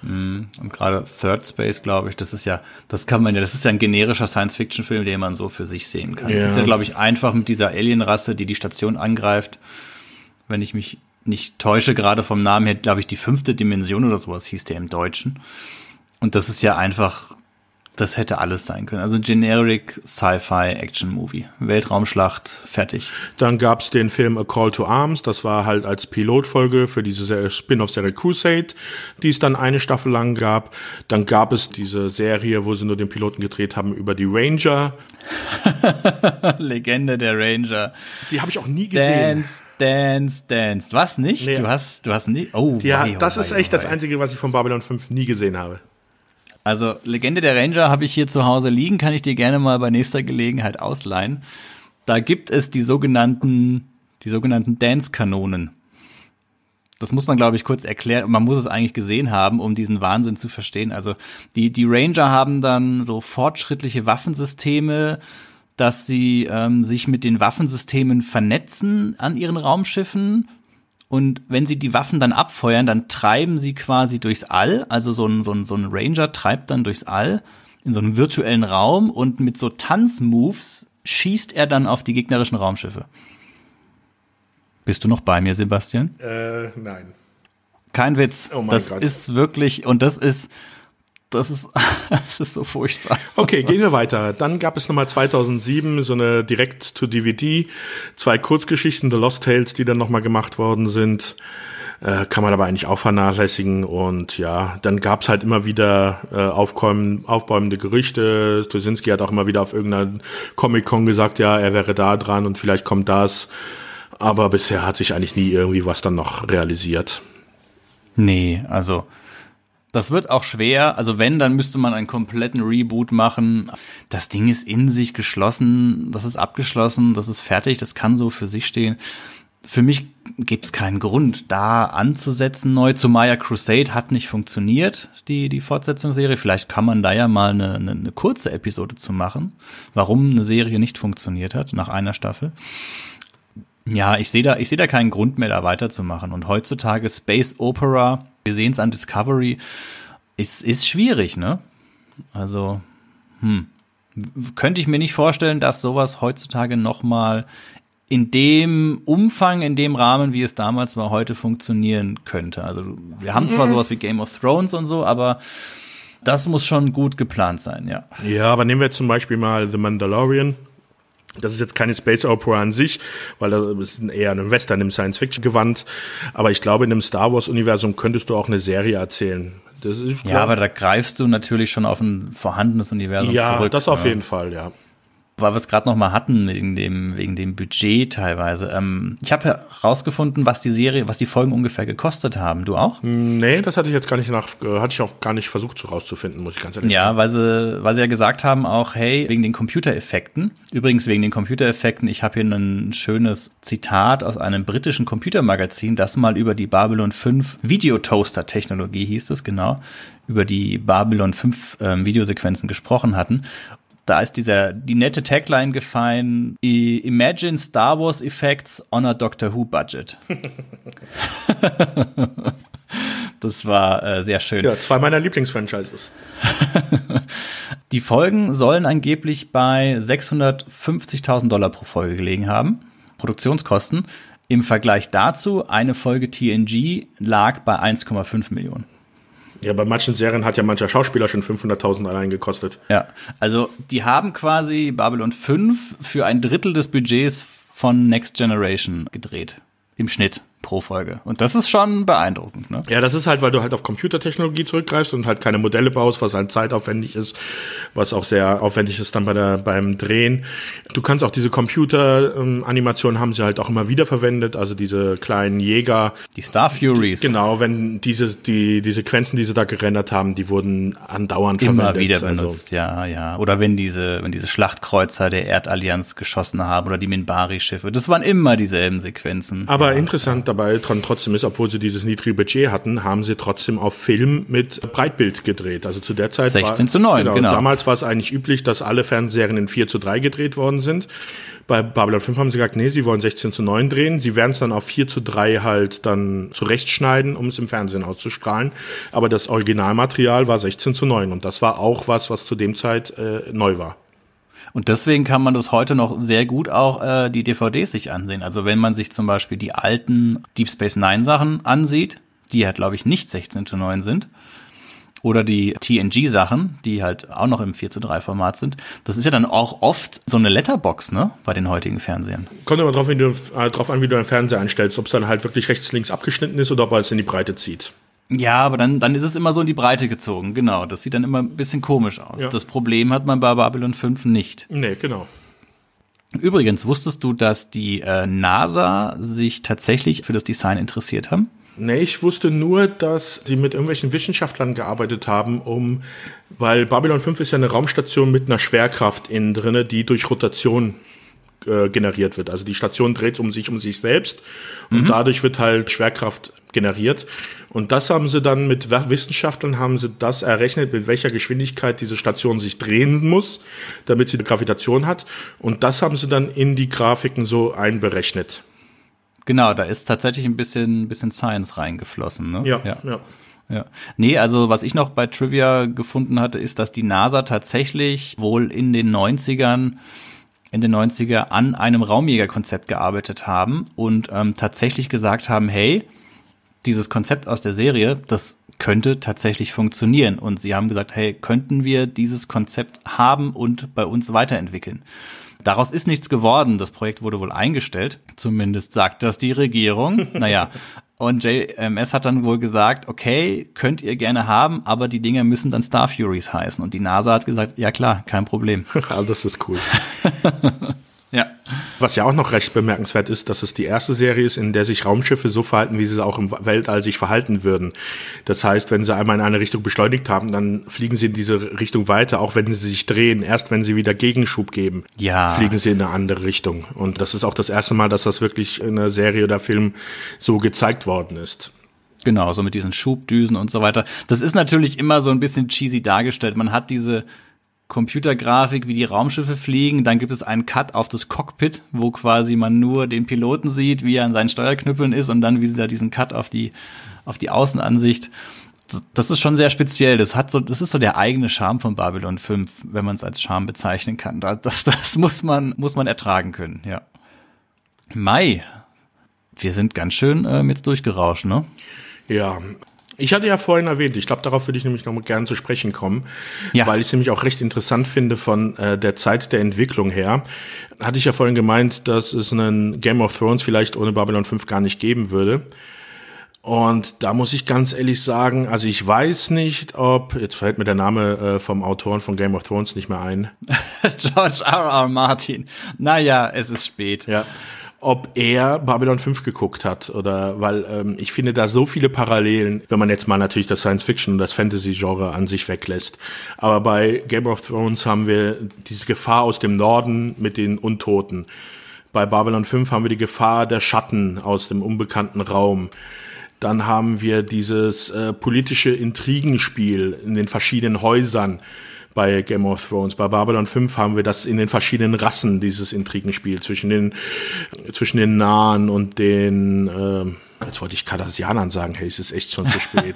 Und gerade Third Space, glaube ich, das ist ja ein generischer Science-Fiction-Film, den man so für sich sehen kann. Es ist ja, glaube ich, einfach mit dieser Alienrasse, die Station angreift. Wenn ich mich nicht täusche, gerade vom Namen her, glaube ich, die 5. Dimension oder sowas hieß der im Deutschen. Und das ist ja einfach, das hätte alles sein können. Also Generic Sci-Fi-Action-Movie. Weltraumschlacht, fertig. Dann gab's den Film A Call to Arms. Das war halt als Pilotfolge für diese Spin-off-Serie Crusade, die es dann eine Staffel lang gab. Dann gab es diese Serie, wo sie nur den Piloten gedreht haben, über die Ranger. Legende der Ranger. Die habe ich auch nie gesehen. Dance. Was, nicht? Nee. Du hast nie? Oh, ja, das ist echt das Einzige, was ich von Babylon 5 nie gesehen habe. Also Legende der Ranger habe ich hier zu Hause liegen, kann ich dir gerne mal bei nächster Gelegenheit ausleihen. Da gibt es die sogenannten Dance-Kanonen. Das muss man, glaube ich, kurz erklären. Man muss es eigentlich gesehen haben, um diesen Wahnsinn zu verstehen. Also die Ranger haben dann so fortschrittliche Waffensysteme, dass sie sich mit den Waffensystemen vernetzen an ihren Raumschiffen. Und wenn sie die Waffen dann abfeuern, dann treiben sie quasi durchs All. Also so ein Ranger treibt dann durchs All in so einem virtuellen Raum und mit so Tanzmoves schießt er dann auf die gegnerischen Raumschiffe. Bist du noch bei mir, Sebastian? Nein. Kein Witz. Oh mein das Gott. ist wirklich, und das ist so furchtbar. Okay, gehen wir weiter. Dann gab es nochmal 2007 so eine Direct-to-DVD, 2 Kurzgeschichten, The Lost Tales, die dann nochmal gemacht worden sind. Kann man aber eigentlich auch vernachlässigen. Und ja, dann gab's halt immer wieder aufbäumende Gerüchte. Straczynski hat auch immer wieder auf irgendeiner Comic-Con gesagt, ja, er wäre da dran und vielleicht kommt das. Aber bisher hat sich eigentlich nie irgendwie was dann noch realisiert. Nee, also das wird auch schwer. Also wenn, dann müsste man einen kompletten Reboot machen. Das Ding ist in sich geschlossen, das ist abgeschlossen, das ist fertig, das kann so für sich stehen. Für mich gibt es keinen Grund, da anzusetzen neu. Zumal Crusade hat nicht funktioniert, die Fortsetzungsserie. Vielleicht kann man da ja mal eine kurze Episode zu machen, warum eine Serie nicht funktioniert hat nach einer Staffel. Ja, ich sehe da keinen Grund mehr, da weiterzumachen. Und heutzutage Space Opera, wir sehen es an Discovery, ist schwierig, ne? Also, könnte ich mir nicht vorstellen, dass sowas heutzutage nochmal in dem Umfang, in dem Rahmen, wie es damals war, heute funktionieren könnte. Also, wir haben zwar sowas wie Game of Thrones und so, aber das muss schon gut geplant sein, ja. Ja, aber nehmen wir zum Beispiel mal The Mandalorian. Das ist jetzt keine Space Opera an sich, weil das ist eher ein Western im Science-Fiction-Gewand. Aber ich glaube, in einem Star Wars-Universum könntest du auch eine Serie erzählen. Das ist, ja, aber da greifst du natürlich schon auf ein vorhandenes Universum zurück. Ja, das auf jeden Fall, ja. Weil wir es gerade noch mal hatten wegen dem Budget teilweise. Ich habe herausgefunden, was die Folgen ungefähr gekostet haben. Du auch? Nee, das hatte ich jetzt hatte ich auch gar nicht versucht rauszufinden, muss ich ganz ehrlich Ja, sagen. weil sie ja gesagt haben auch, hey, wegen den Computereffekten. Übrigens wegen den Computereffekten, ich habe hier ein schönes Zitat aus einem britischen Computermagazin, das mal über die Babylon 5 Videotoaster-Technologie hieß es, genau, über die Babylon 5 Videosequenzen gesprochen hatten. Da ist die nette Tagline gefallen: Imagine Star Wars Effects on a Doctor Who Budget. Das war sehr schön. Ja, 2 meiner Lieblingsfranchises. Die Folgen sollen angeblich bei $650.000 pro Folge gelegen haben. Produktionskosten. Im Vergleich dazu, eine Folge TNG lag bei 1,5 Millionen. Ja, bei manchen Serien hat ja mancher Schauspieler schon 500.000 allein gekostet. Ja, also die haben quasi Babylon 5 für 1/3 des Budgets von Next Generation gedreht. Im Schnitt pro Folge. Und das ist schon beeindruckend, ne? Ja, das ist halt, weil du halt auf Computertechnologie zurückgreifst und halt keine Modelle baust, was halt zeitaufwendig ist, was auch sehr aufwendig ist dann beim Drehen. Du kannst auch diese Computeranimationen haben sie halt auch immer wieder verwendet, also diese kleinen Jäger. Die Star Furies. Genau, wenn die Sequenzen, die sie da gerendert haben, die wurden andauernd immer verwendet. wieder benutzt, ja. Oder wenn diese Schlachtkreuzer der Erdallianz geschossen haben oder die Minbari-Schiffe. Das waren immer dieselben Sequenzen. Aber interessant dabei trotzdem ist, obwohl sie dieses niedrige Budget hatten, haben sie trotzdem auf Film mit Breitbild gedreht. Also zu der Zeit 16:9, genau. Damals war es eigentlich üblich, dass alle Fernsehserien in 4:3 gedreht worden sind. Bei Babylon 5 haben sie gesagt, nee, sie wollen 16:9 drehen. Sie werden es dann auf 4:3 halt dann zurechtschneiden, um es im Fernsehen auszustrahlen. Aber das Originalmaterial war 16:9 und das war auch was zu dem Zeit neu war. Und deswegen kann man das heute noch sehr gut auch die DVDs sich ansehen. Also wenn man sich zum Beispiel die alten Deep Space Nine Sachen ansieht, die halt, glaube ich, nicht 16:9 sind, oder die TNG-Sachen, die halt auch noch im 4:3-Format sind. Das ist ja dann auch oft so eine Letterbox, ne, bei den heutigen Fernsehern. Kommt aber drauf an, wie du den Fernseher einstellst, ob es dann halt wirklich rechts, links abgeschnitten ist oder ob er es in die Breite zieht. Ja, aber dann ist es immer so in die Breite gezogen, genau. Das sieht dann immer ein bisschen komisch aus. Ja. Das Problem hat man bei Babylon 5 nicht. Nee, genau. Übrigens, wusstest du, dass die NASA sich tatsächlich für das Design interessiert haben? Nee, ich wusste nur, dass sie mit irgendwelchen Wissenschaftlern gearbeitet haben, weil Babylon 5 ist ja eine Raumstation mit einer Schwerkraft innen drinne, die durch Rotation generiert wird. Also die Station dreht um sich selbst und dadurch wird halt Schwerkraft generiert. Und das haben sie dann mit Wissenschaftlern errechnet, mit welcher Geschwindigkeit diese Station sich drehen muss, damit sie eine Gravitation hat. Und das haben sie dann in die Grafiken so einberechnet. Genau, da ist tatsächlich ein bisschen Science reingeflossen, ne? Ja. Nee, also was ich noch bei Trivia gefunden hatte, ist, dass die NASA tatsächlich wohl in den 90er an einem Raumjägerkonzept gearbeitet haben und tatsächlich gesagt haben, hey, dieses Konzept aus der Serie, das könnte tatsächlich funktionieren. Und sie haben gesagt, hey, könnten wir dieses Konzept haben und bei uns weiterentwickeln? Daraus ist nichts geworden. Das Projekt wurde wohl eingestellt. Zumindest sagt das die Regierung. Naja, und JMS hat dann wohl gesagt, okay, könnt ihr gerne haben, aber die Dinger müssen dann Star Furies heißen. Und die NASA hat gesagt, ja klar, kein Problem. Das ist cool. Ja. Was ja auch noch recht bemerkenswert ist, dass es die erste Serie ist, in der sich Raumschiffe so verhalten, wie sie auch im Weltall sich verhalten würden. Das heißt, wenn sie einmal in eine Richtung beschleunigt haben, dann fliegen sie in diese Richtung weiter, auch wenn sie sich drehen. Erst wenn sie wieder Gegenschub geben, fliegen sie in eine andere Richtung. Und das ist auch das erste Mal, dass das wirklich in einer Serie oder Film so gezeigt worden ist. Genau, so mit diesen Schubdüsen und so weiter. Das ist natürlich immer so ein bisschen cheesy dargestellt. Man hat diese Computergrafik, wie die Raumschiffe fliegen, dann gibt es einen Cut auf das Cockpit, wo quasi man nur den Piloten sieht, wie er an seinen Steuerknüppeln ist und dann wieder diesen Cut auf die Außenansicht. Das ist schon sehr speziell. Das ist so der eigene Charme von Babylon 5, wenn man es als Charme bezeichnen kann. Das muss man ertragen können, ja. Mai, wir sind ganz schön jetzt durchgerauscht, ne? Ja. Ich hatte ja vorhin erwähnt, ich glaube, darauf würde ich nämlich noch mal gerne zu sprechen kommen, weil ich es nämlich auch recht interessant finde von der Zeit der Entwicklung her. Hatte ich ja vorhin gemeint, dass es einen Game of Thrones vielleicht ohne Babylon 5 gar nicht geben würde. Und da muss ich ganz ehrlich sagen, also ich weiß nicht, jetzt fällt mir der Name vom Autoren von Game of Thrones nicht mehr ein. George R.R. Martin. Naja, es ist spät. Ja. Ob er Babylon 5 geguckt hat oder weil ich finde da so viele Parallelen, wenn man jetzt mal natürlich das Science-Fiction und das Fantasy-Genre an sich weglässt. Aber bei Game of Thrones haben wir diese Gefahr aus dem Norden mit den Untoten. Bei Babylon 5 haben wir die Gefahr der Schatten aus dem unbekannten Raum. Dann haben wir dieses politische Intrigenspiel in den verschiedenen Häusern. Bei Game of Thrones. Bei Babylon 5 haben wir das in den verschiedenen Rassen, dieses Intrigenspiel zwischen den Nahen und den, jetzt wollte ich Cardassianern sagen, hey, es ist echt schon zu spät.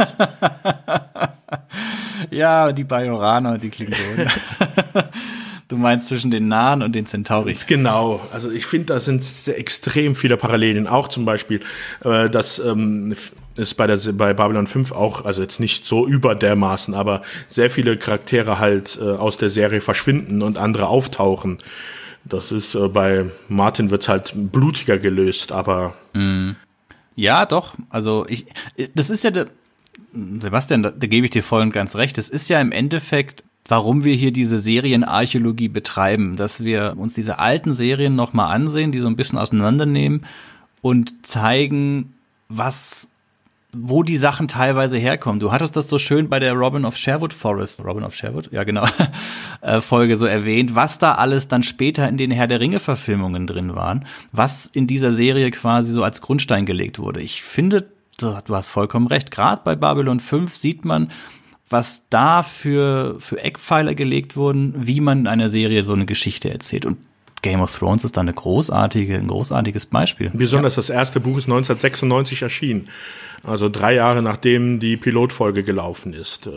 Ja, die Bajoraner und die Klingonen. Du meinst zwischen den Nahen und den Centauri. Genau, also ich finde, da sind extrem viele Parallelien. Auch zum Beispiel, dass ist bei Babylon 5 auch, also jetzt nicht so überdermaßen, aber sehr viele Charaktere halt aus der Serie verschwinden und andere auftauchen. Das ist bei Martin wird's halt blutiger gelöst, aber ja, doch. Also das ist ja Sebastian, da gebe ich dir voll und ganz recht. Es ist ja im Endeffekt, warum wir hier diese Serienarchäologie betreiben, dass wir uns diese alten Serien nochmal ansehen, die so ein bisschen auseinandernehmen und zeigen, wo die Sachen teilweise herkommen. Du hattest das so schön bei der Robin of Sherwood? Ja, genau, Folge so erwähnt, was da alles dann später in den Herr der Ringe-Verfilmungen drin waren, was in dieser Serie quasi so als Grundstein gelegt wurde. Ich finde, du hast vollkommen recht, gerade bei Babylon 5 sieht man, was da für Eckpfeiler gelegt wurden, wie man in einer Serie so eine Geschichte erzählt. Und Game of Thrones ist da ein großartiges Beispiel. Besonders das erste Buch ist 1996 erschienen. Also 3 Jahre nachdem die Pilotfolge gelaufen ist.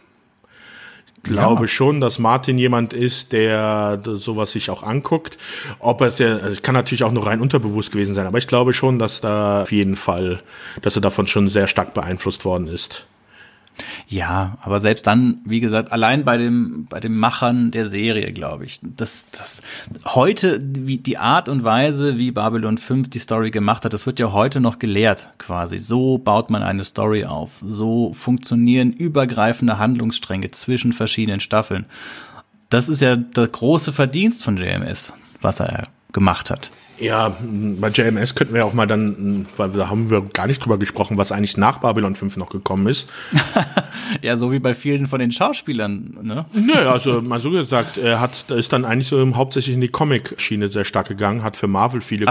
Ich glaube schon, dass Martin jemand ist, der sowas sich auch anguckt. Es kann natürlich auch nur rein unterbewusst gewesen sein, aber ich glaube schon, dass da auf jeden Fall, dass er davon schon sehr stark beeinflusst worden ist. Ja, aber selbst dann, wie gesagt, allein bei dem Machern der Serie, glaube ich, das heute, wie die Art und Weise, wie Babylon 5 die Story gemacht hat, das wird ja heute noch gelehrt, quasi. So baut man eine Story auf. So funktionieren übergreifende Handlungsstränge zwischen verschiedenen Staffeln. Das ist ja der große Verdienst von JMS, was er gemacht hat. Ja, bei JMS könnten wir auch mal dann, weil da haben wir gar nicht drüber gesprochen, was eigentlich nach Babylon 5 noch gekommen ist. Ja, so wie bei vielen von den Schauspielern, ne? Naja, also mal so gesagt, ist dann eigentlich so hauptsächlich in die Comic-Schiene sehr stark gegangen, hat für Marvel viele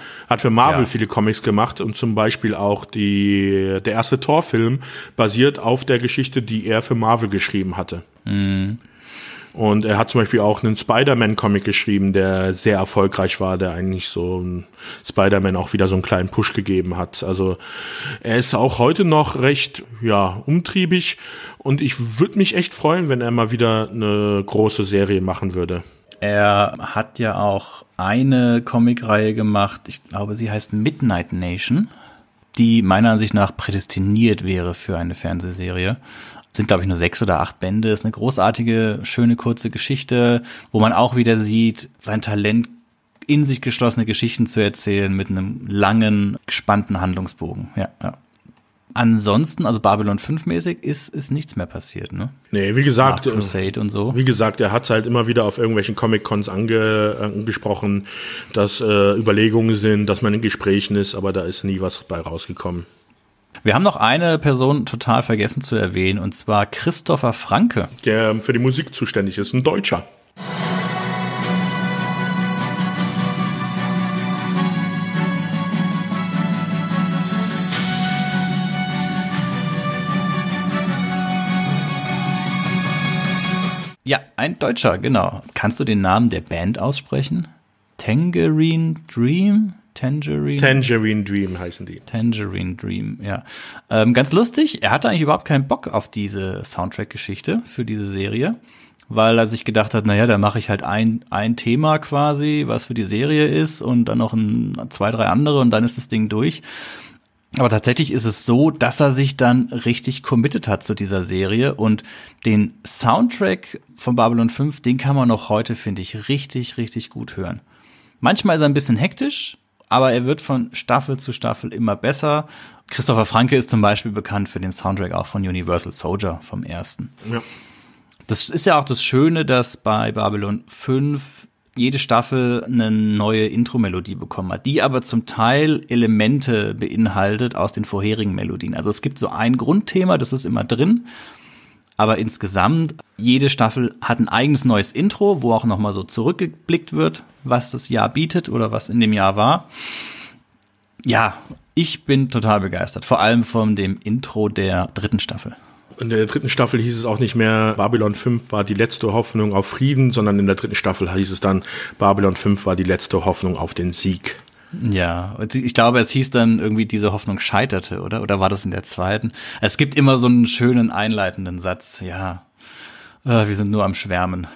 Comics gemacht und zum Beispiel auch der erste Thor-Film basiert auf der Geschichte, die er für Marvel geschrieben hatte. Mhm. Und er hat zum Beispiel auch einen Spider-Man-Comic geschrieben, der sehr erfolgreich war, der eigentlich so Spider-Man auch wieder so einen kleinen Push gegeben hat. Also er ist auch heute noch recht, umtriebig und ich würde mich echt freuen, wenn er mal wieder eine große Serie machen würde. Er hat ja auch eine Comicreihe gemacht, ich glaube, sie heißt Midnight Nation, die meiner Ansicht nach prädestiniert wäre für eine Fernsehserie. Sind, glaube ich, nur 6 oder 8 Bände. Ist eine großartige, schöne, kurze Geschichte, wo man auch wieder sieht, sein Talent, in sich geschlossene Geschichten zu erzählen mit einem langen, gespannten Handlungsbogen. Ja. Ansonsten, also Babylon 5-mäßig, ist nichts mehr passiert, ne? Nee, wie gesagt, Dark Crusade und so. Wie gesagt, er hat halt immer wieder auf irgendwelchen Comic-Cons angesprochen, dass Überlegungen sind, dass man in Gesprächen ist, aber da ist nie was bei rausgekommen. Wir haben noch eine Person total vergessen zu erwähnen, und zwar Christopher Franke. Der für die Musik zuständig ist, ein Deutscher. Ja, ein Deutscher, genau. Kannst du den Namen der Band aussprechen? Tangerine Dream heißen die. Tangerine Dream, ja. Ganz lustig, er hatte eigentlich überhaupt keinen Bock auf diese Soundtrack-Geschichte für diese Serie, weil er sich gedacht hat, naja, da mache ich halt ein Thema quasi, was für die Serie ist und dann noch 2, 3 andere und dann ist das Ding durch. Aber tatsächlich ist es so, dass er sich dann richtig committed hat zu dieser Serie und den Soundtrack von Babylon 5, den kann man noch heute, finde ich, richtig, richtig gut hören. Manchmal ist er ein bisschen hektisch, aber er wird von Staffel zu Staffel immer besser. Christopher Franke ist zum Beispiel bekannt für den Soundtrack auch von Universal Soldier vom ersten. Ja. Das ist ja auch das Schöne, dass bei Babylon 5 jede Staffel eine neue Intro-Melodie bekommen hat, die aber zum Teil Elemente beinhaltet aus den vorherigen Melodien. Also es gibt so ein Grundthema, das ist immer drin, aber insgesamt, jede Staffel hat ein eigenes neues Intro, wo auch nochmal so zurückgeblickt wird, was das Jahr bietet oder was in dem Jahr war. Ja, ich bin total begeistert, vor allem von dem Intro der 3. Staffel. In der 3. Staffel hieß es auch nicht mehr, Babylon 5 war die letzte Hoffnung auf Frieden, sondern in der 3. Staffel hieß es dann, Babylon 5 war die letzte Hoffnung auf den Sieg. Ja, ich glaube, es hieß dann irgendwie, diese Hoffnung scheiterte, oder? Oder war das in der 2.? Es gibt immer so einen schönen einleitenden Satz, ja. Wir sind nur am Schwärmen.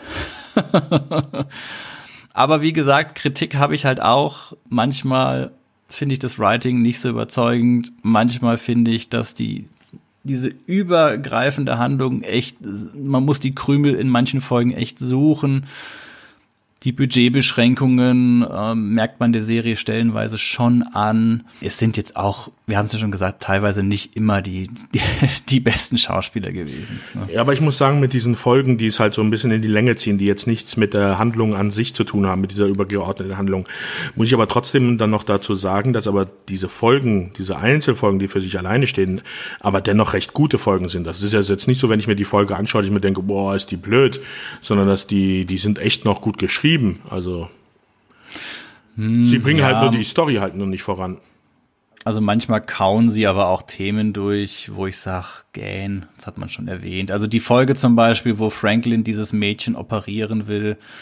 Aber wie gesagt, Kritik habe ich halt auch. Manchmal finde ich das Writing nicht so überzeugend. Manchmal finde ich, dass diese übergreifende Handlung echt, man muss die Krümel in manchen Folgen echt suchen. Die Budgetbeschränkungen merkt man der Serie stellenweise schon an. Es sind jetzt auch, wir haben es ja schon gesagt, teilweise nicht immer die besten Schauspieler gewesen. Ne? Ja, aber ich muss sagen, mit diesen Folgen, die es halt so ein bisschen in die Länge ziehen, die jetzt nichts mit der Handlung an sich zu tun haben, mit dieser übergeordneten Handlung, muss ich aber trotzdem dann noch dazu sagen, dass aber diese Folgen, diese Einzelfolgen, die für sich alleine stehen, aber dennoch recht gute Folgen sind. Das ist ja jetzt nicht so, wenn ich mir die Folge anschaue, dass ich mir denke, boah, ist die blöd, sondern dass die sind echt noch gut geschrieben. Also sie bringen halt nur die Story halt nur nicht voran. Also manchmal kauen sie aber auch Themen durch, wo ich sage, gähn, das hat man schon erwähnt. Also die Folge zum Beispiel, wo Franklin dieses Mädchen operieren will,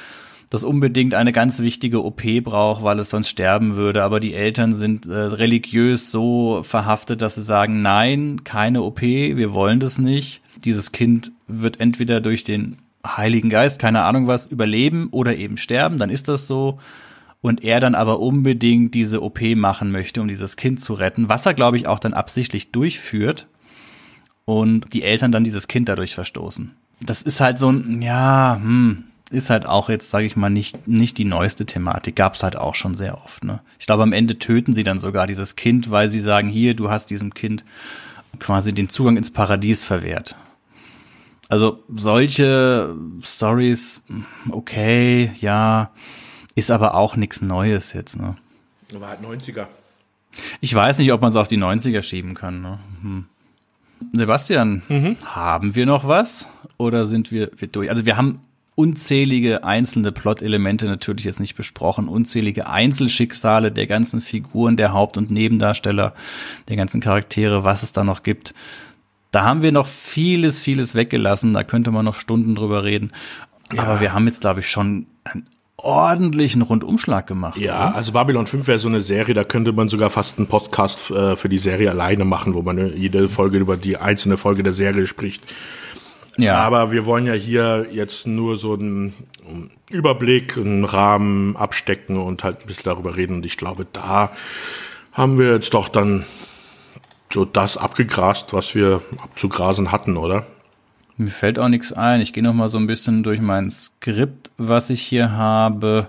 das unbedingt eine ganz wichtige OP braucht, weil es sonst sterben würde. Aber die Eltern sind religiös so verhaftet, dass sie sagen, nein, keine OP, wir wollen das nicht. Dieses Kind wird entweder durch den Heiligen Geist, keine Ahnung was, überleben oder eben sterben, dann ist das so. Und er dann aber unbedingt diese OP machen möchte, um dieses Kind zu retten, was er, glaube ich, auch dann absichtlich durchführt und die Eltern dann dieses Kind dadurch verstoßen. Das ist halt so ein, ja, ist halt auch jetzt, sage ich mal, nicht die neueste Thematik. Gab's halt auch schon sehr oft, ne? Ich glaube, am Ende töten sie dann sogar dieses Kind, weil sie sagen, hier, du hast diesem Kind quasi den Zugang ins Paradies verwehrt. Also solche Stories, okay, ja, ist aber auch nichts Neues jetzt, ne? War halt 90er. Ich weiß nicht, ob man es auf die 90er schieben kann, ne? Sebastian, haben wir noch was? Oder sind wir durch? Also wir haben unzählige einzelne Plot-Elemente natürlich jetzt nicht besprochen, unzählige Einzelschicksale der ganzen Figuren, der Haupt- und Nebendarsteller, der ganzen Charaktere, was es da noch gibt. Da haben wir noch vieles weggelassen, da könnte man noch Stunden drüber reden. Ja. Aber wir haben jetzt, glaube ich, schon einen ordentlichen Rundumschlag gemacht. Ja, oder? also Babylon 5 wäre so eine Serie, da könnte man sogar fast einen Podcast für die Serie alleine machen, wo man jede Folge über die einzelne Folge der Serie spricht. Ja. Aber wir wollen ja hier jetzt nur so einen Überblick, einen Rahmen abstecken und halt ein bisschen darüber reden. Und ich glaube, da haben wir jetzt doch dann so das abgegrast, was wir abzugrasen hatten, oder? Mir fällt auch nichts ein. Ich gehe noch mal so ein bisschen durch mein Skript, was ich hier habe.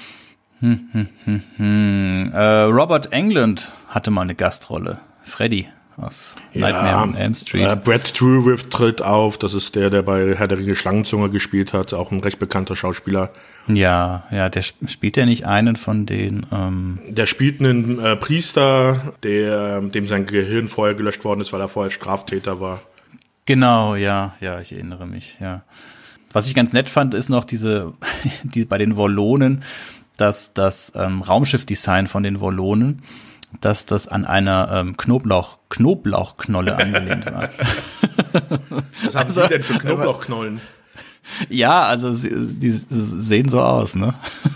Robert Englund hatte mal eine Gastrolle. Freddy aus Nightmare on Elm Street. Brad Dourif tritt auf. Das ist der bei Herr der Ringe Schlangenzunge gespielt hat. Auch ein recht bekannter Schauspieler. Ja, der spielt ja nicht einen von den. Der spielt einen Priester, dem sein Gehirn vorher gelöscht worden ist, weil er vorher Straftäter war. Genau, ja, ich erinnere mich, ja. Was ich ganz nett fand, ist noch die bei den Wollonen, dass das Raumschiffdesign von den Wollonen, dass das an einer Knoblauchknolle angelehnt war. Was haben Sie denn für Knoblauchknollen? Ja, also die sehen so aus, ne?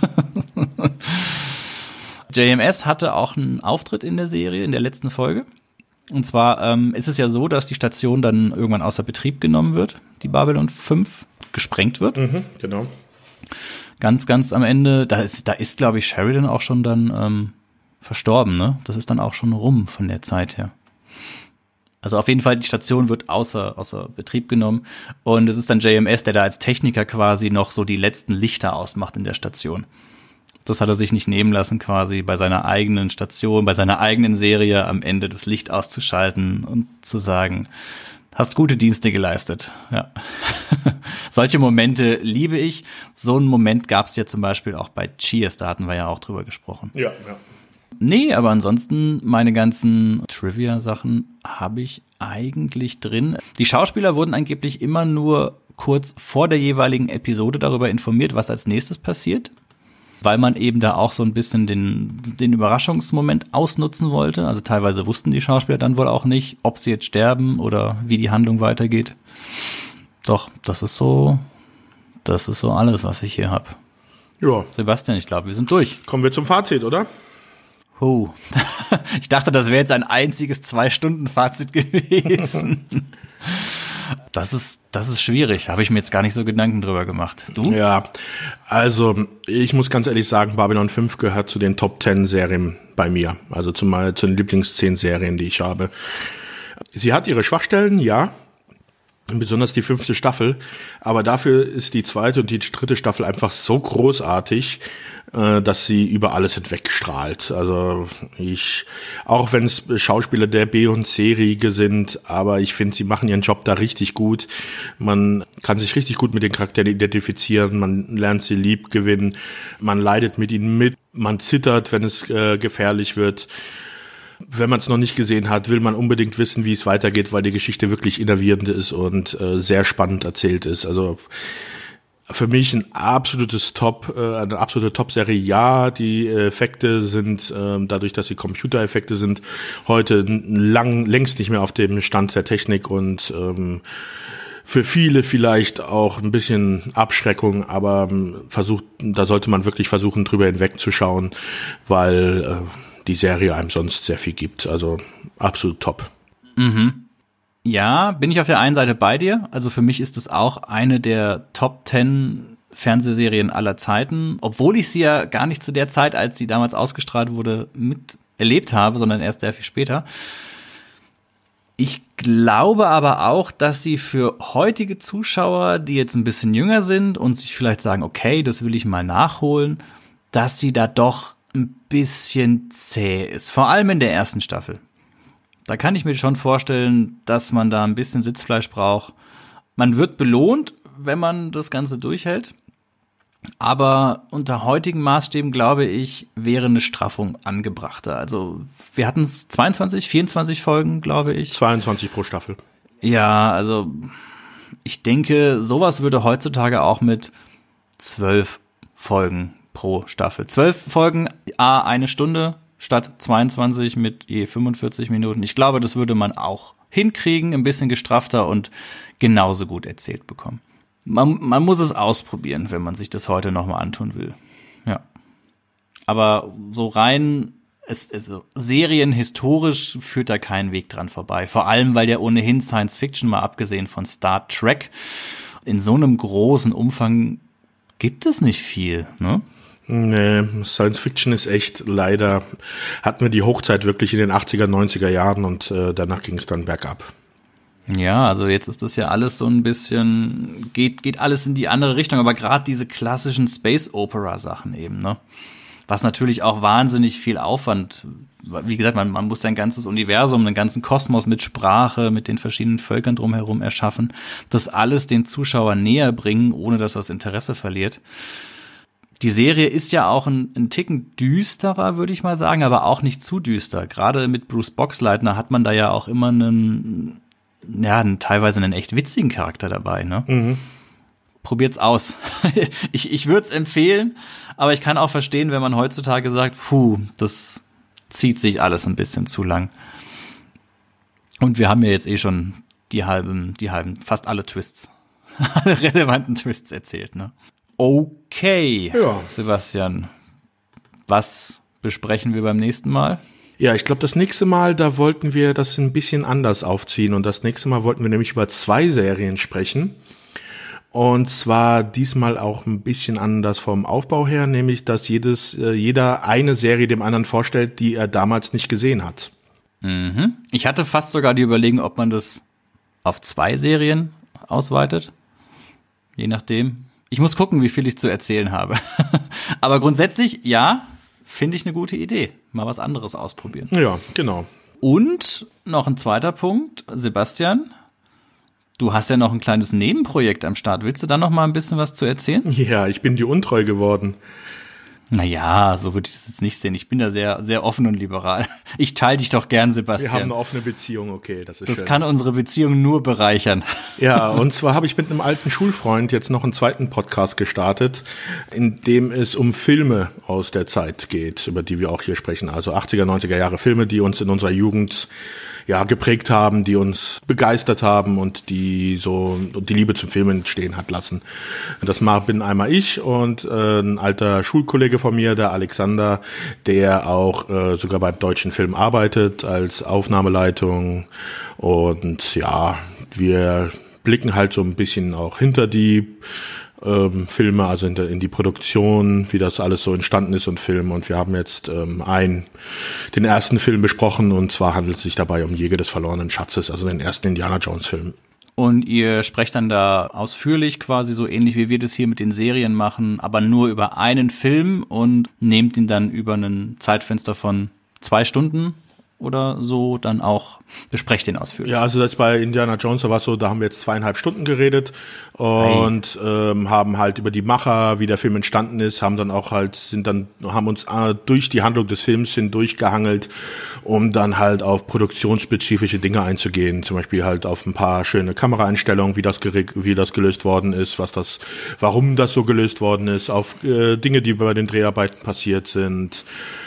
JMS hatte auch einen Auftritt in der Serie, in der letzten Folge. Und zwar ist es ja so, dass die Station dann irgendwann außer Betrieb genommen wird, die Babylon 5 gesprengt wird. Genau. Ganz am Ende, da ist glaube ich, Sheridan auch schon dann verstorben, ne? Das ist dann auch schon rum von der Zeit her. Also auf jeden Fall, die Station wird außer Betrieb genommen und es ist dann JMS, der da als Techniker quasi noch so die letzten Lichter ausmacht in der Station. Das hat er sich nicht nehmen lassen, quasi bei seiner eigenen Station, bei seiner eigenen Serie am Ende das Licht auszuschalten und zu sagen, hast gute Dienste geleistet. Ja. Solche Momente liebe ich. So einen Moment gab es ja zum Beispiel auch bei Cheers, da hatten wir ja auch drüber gesprochen. Ja. Nee, aber ansonsten meine ganzen Trivia-Sachen habe ich eigentlich drin. Die Schauspieler wurden angeblich immer nur kurz vor der jeweiligen Episode darüber informiert, was als nächstes passiert, weil man eben da auch so ein bisschen den Überraschungsmoment ausnutzen wollte. Also teilweise wussten die Schauspieler dann wohl auch nicht, ob sie jetzt sterben oder wie die Handlung weitergeht. Doch, das ist so alles, was ich hier habe. Ja. Sebastian, ich glaube, wir sind durch. Kommen wir zum Fazit, oder? Ich dachte, das wäre jetzt ein einziges 2-Stunden-Fazit gewesen. Das ist schwierig. Da habe ich mir jetzt gar nicht so Gedanken drüber gemacht. Du? Ja, also ich muss ganz ehrlich sagen, Babylon 5 gehört zu den Top 10 Serien bei mir. Also zu den Lieblings 10 Serien, die ich habe. Sie hat ihre Schwachstellen, ja. Besonders die 5. Staffel. Aber dafür ist die 2. und die 3. Staffel einfach so großartig, dass sie über alles hinweg strahlt. Also auch wenn es Schauspieler der B- und C-Riege sind, aber ich finde, sie machen ihren Job da richtig gut. Man kann sich richtig gut mit den Charakteren identifizieren, man lernt sie lieb gewinnen, man leidet mit ihnen mit, man zittert, wenn es gefährlich wird. Wenn man es noch nicht gesehen hat, will man unbedingt wissen, wie es weitergeht, weil die Geschichte wirklich innervierend ist und sehr spannend erzählt ist. Also für mich eine absolute Top-Serie. Ja, die Effekte sind, dadurch, dass sie Computereffekte sind, heute längst nicht mehr auf dem Stand der Technik und für viele vielleicht auch ein bisschen Abschreckung, aber da sollte man wirklich versuchen, drüber hinwegzuschauen, weil die Serie einem sonst sehr viel gibt. Also absolut top. Mhm. Ja, bin ich auf der einen Seite bei dir. Also für mich ist es auch eine der Top 10 Fernsehserien aller Zeiten, obwohl ich sie ja gar nicht zu der Zeit, als sie damals ausgestrahlt wurde, miterlebt habe, sondern erst sehr viel später. Ich glaube aber auch, dass sie für heutige Zuschauer, die jetzt ein bisschen jünger sind und sich vielleicht sagen, okay, das will ich mal nachholen, dass sie da doch ein bisschen zäh ist. Vor allem in der ersten Staffel. Da kann ich mir schon vorstellen, dass man da ein bisschen Sitzfleisch braucht. Man wird belohnt, wenn man das Ganze durchhält. Aber unter heutigen Maßstäben, glaube ich, wäre eine Straffung angebrachter. Also wir hatten es 22, 24 Folgen, glaube ich. 22 pro Staffel. Ja, also ich denke, sowas würde heutzutage auch mit 12 Folgen pro Staffel. 12 Folgen, eine Stunde statt 22 mit je 45 Minuten. Ich glaube, das würde man auch hinkriegen, ein bisschen gestrafter und genauso gut erzählt bekommen. Man muss es ausprobieren, wenn man sich das heute nochmal antun will. Ja. Aber so rein, serienhistorisch führt da kein Weg dran vorbei. Vor allem, weil ja ohnehin Science Fiction, mal abgesehen von Star Trek, in so einem großen Umfang gibt es nicht viel, ne? Nee, Science Fiction ist echt leider, hatten wir die Hochzeit wirklich in den 80er, 90er Jahren und danach ging es dann bergab. Ja, also jetzt ist das ja alles so ein bisschen, geht alles in die andere Richtung, aber gerade diese klassischen Space-Opera-Sachen eben, ne? Was natürlich auch wahnsinnig viel Aufwand, wie gesagt, man muss sein ganzes Universum, den ganzen Kosmos mit Sprache, mit den verschiedenen Völkern drumherum erschaffen, das alles den Zuschauer näher bringen, ohne dass das Interesse verliert. Die Serie ist ja auch ein Ticken düsterer, würde ich mal sagen, aber auch nicht zu düster. Gerade mit Bruce Boxleitner hat man da ja auch immer teilweise einen echt witzigen Charakter dabei, ne? Mhm. Probiert's aus. Ich würde es empfehlen, aber ich kann auch verstehen, wenn man heutzutage sagt, das zieht sich alles ein bisschen zu lang. Und wir haben ja jetzt schon die halben, fast alle Twists, alle relevanten Twists erzählt, ne? Okay, ja. Sebastian, was besprechen wir beim nächsten Mal? Ja, ich glaube, das nächste Mal, da wollten wir das ein bisschen anders aufziehen. Und das nächste Mal wollten wir nämlich über 2 Serien sprechen. Und zwar diesmal auch ein bisschen anders vom Aufbau her, nämlich, dass jeder eine Serie dem anderen vorstellt, die er damals nicht gesehen hat. Mhm. Ich hatte fast sogar die Überlegung, ob man das auf 2 Serien ausweitet. Je nachdem. Ich muss gucken, wie viel ich zu erzählen habe. Aber grundsätzlich, ja, finde ich eine gute Idee. Mal was anderes ausprobieren. Ja, genau. Und noch ein zweiter Punkt, Sebastian, du hast ja noch ein kleines Nebenprojekt am Start. Willst du da noch mal ein bisschen was zu erzählen? Ja, ich bin dir untreu geworden. Naja, so würde ich das jetzt nicht sehen. Ich bin da sehr, sehr offen und liberal. Ich teile dich doch gern, Sebastian. Wir haben eine offene Beziehung, okay, das ist schön. Das kann unsere Beziehung nur bereichern. Ja, und zwar habe ich mit einem alten Schulfreund jetzt noch einen zweiten Podcast gestartet, in dem es um Filme aus der Zeit geht, über die wir auch hier sprechen. Also 80er, 90er Jahre Filme, die uns in unserer Jugend geprägt haben, die uns begeistert haben und die die Liebe zum Film entstehen hat lassen. Das bin einmal ich und ein alter Schulkollege von mir, der Alexander, der auch sogar beim Deutschen Film arbeitet als Aufnahmeleitung. Und ja, wir blicken halt so ein bisschen auch hinter die Filme, also in die Produktion, wie das alles so entstanden ist und Film. Und wir haben jetzt den ersten Film besprochen, und zwar handelt es sich dabei um Jäger des verlorenen Schatzes, also den ersten Indiana Jones Film. Und ihr sprecht dann da ausführlich quasi so ähnlich, wie wir das hier mit den Serien machen, aber nur über einen Film und nehmt ihn dann über ein Zeitfenster von 2 Stunden oder so dann auch, besprecht den ausführlich. Ja, also jetzt bei Indiana Jones, da war es so, da haben wir jetzt 2,5 Stunden geredet und haben halt über die Macher, wie der Film entstanden ist, haben uns durch die Handlung des Films hindurchgehangelt, um dann halt auf produktionsspezifische Dinge einzugehen, zum Beispiel halt auf ein paar schöne Kameraeinstellungen, wie das gelöst worden ist, warum das so gelöst worden ist, auf Dinge, die bei den Dreharbeiten passiert sind.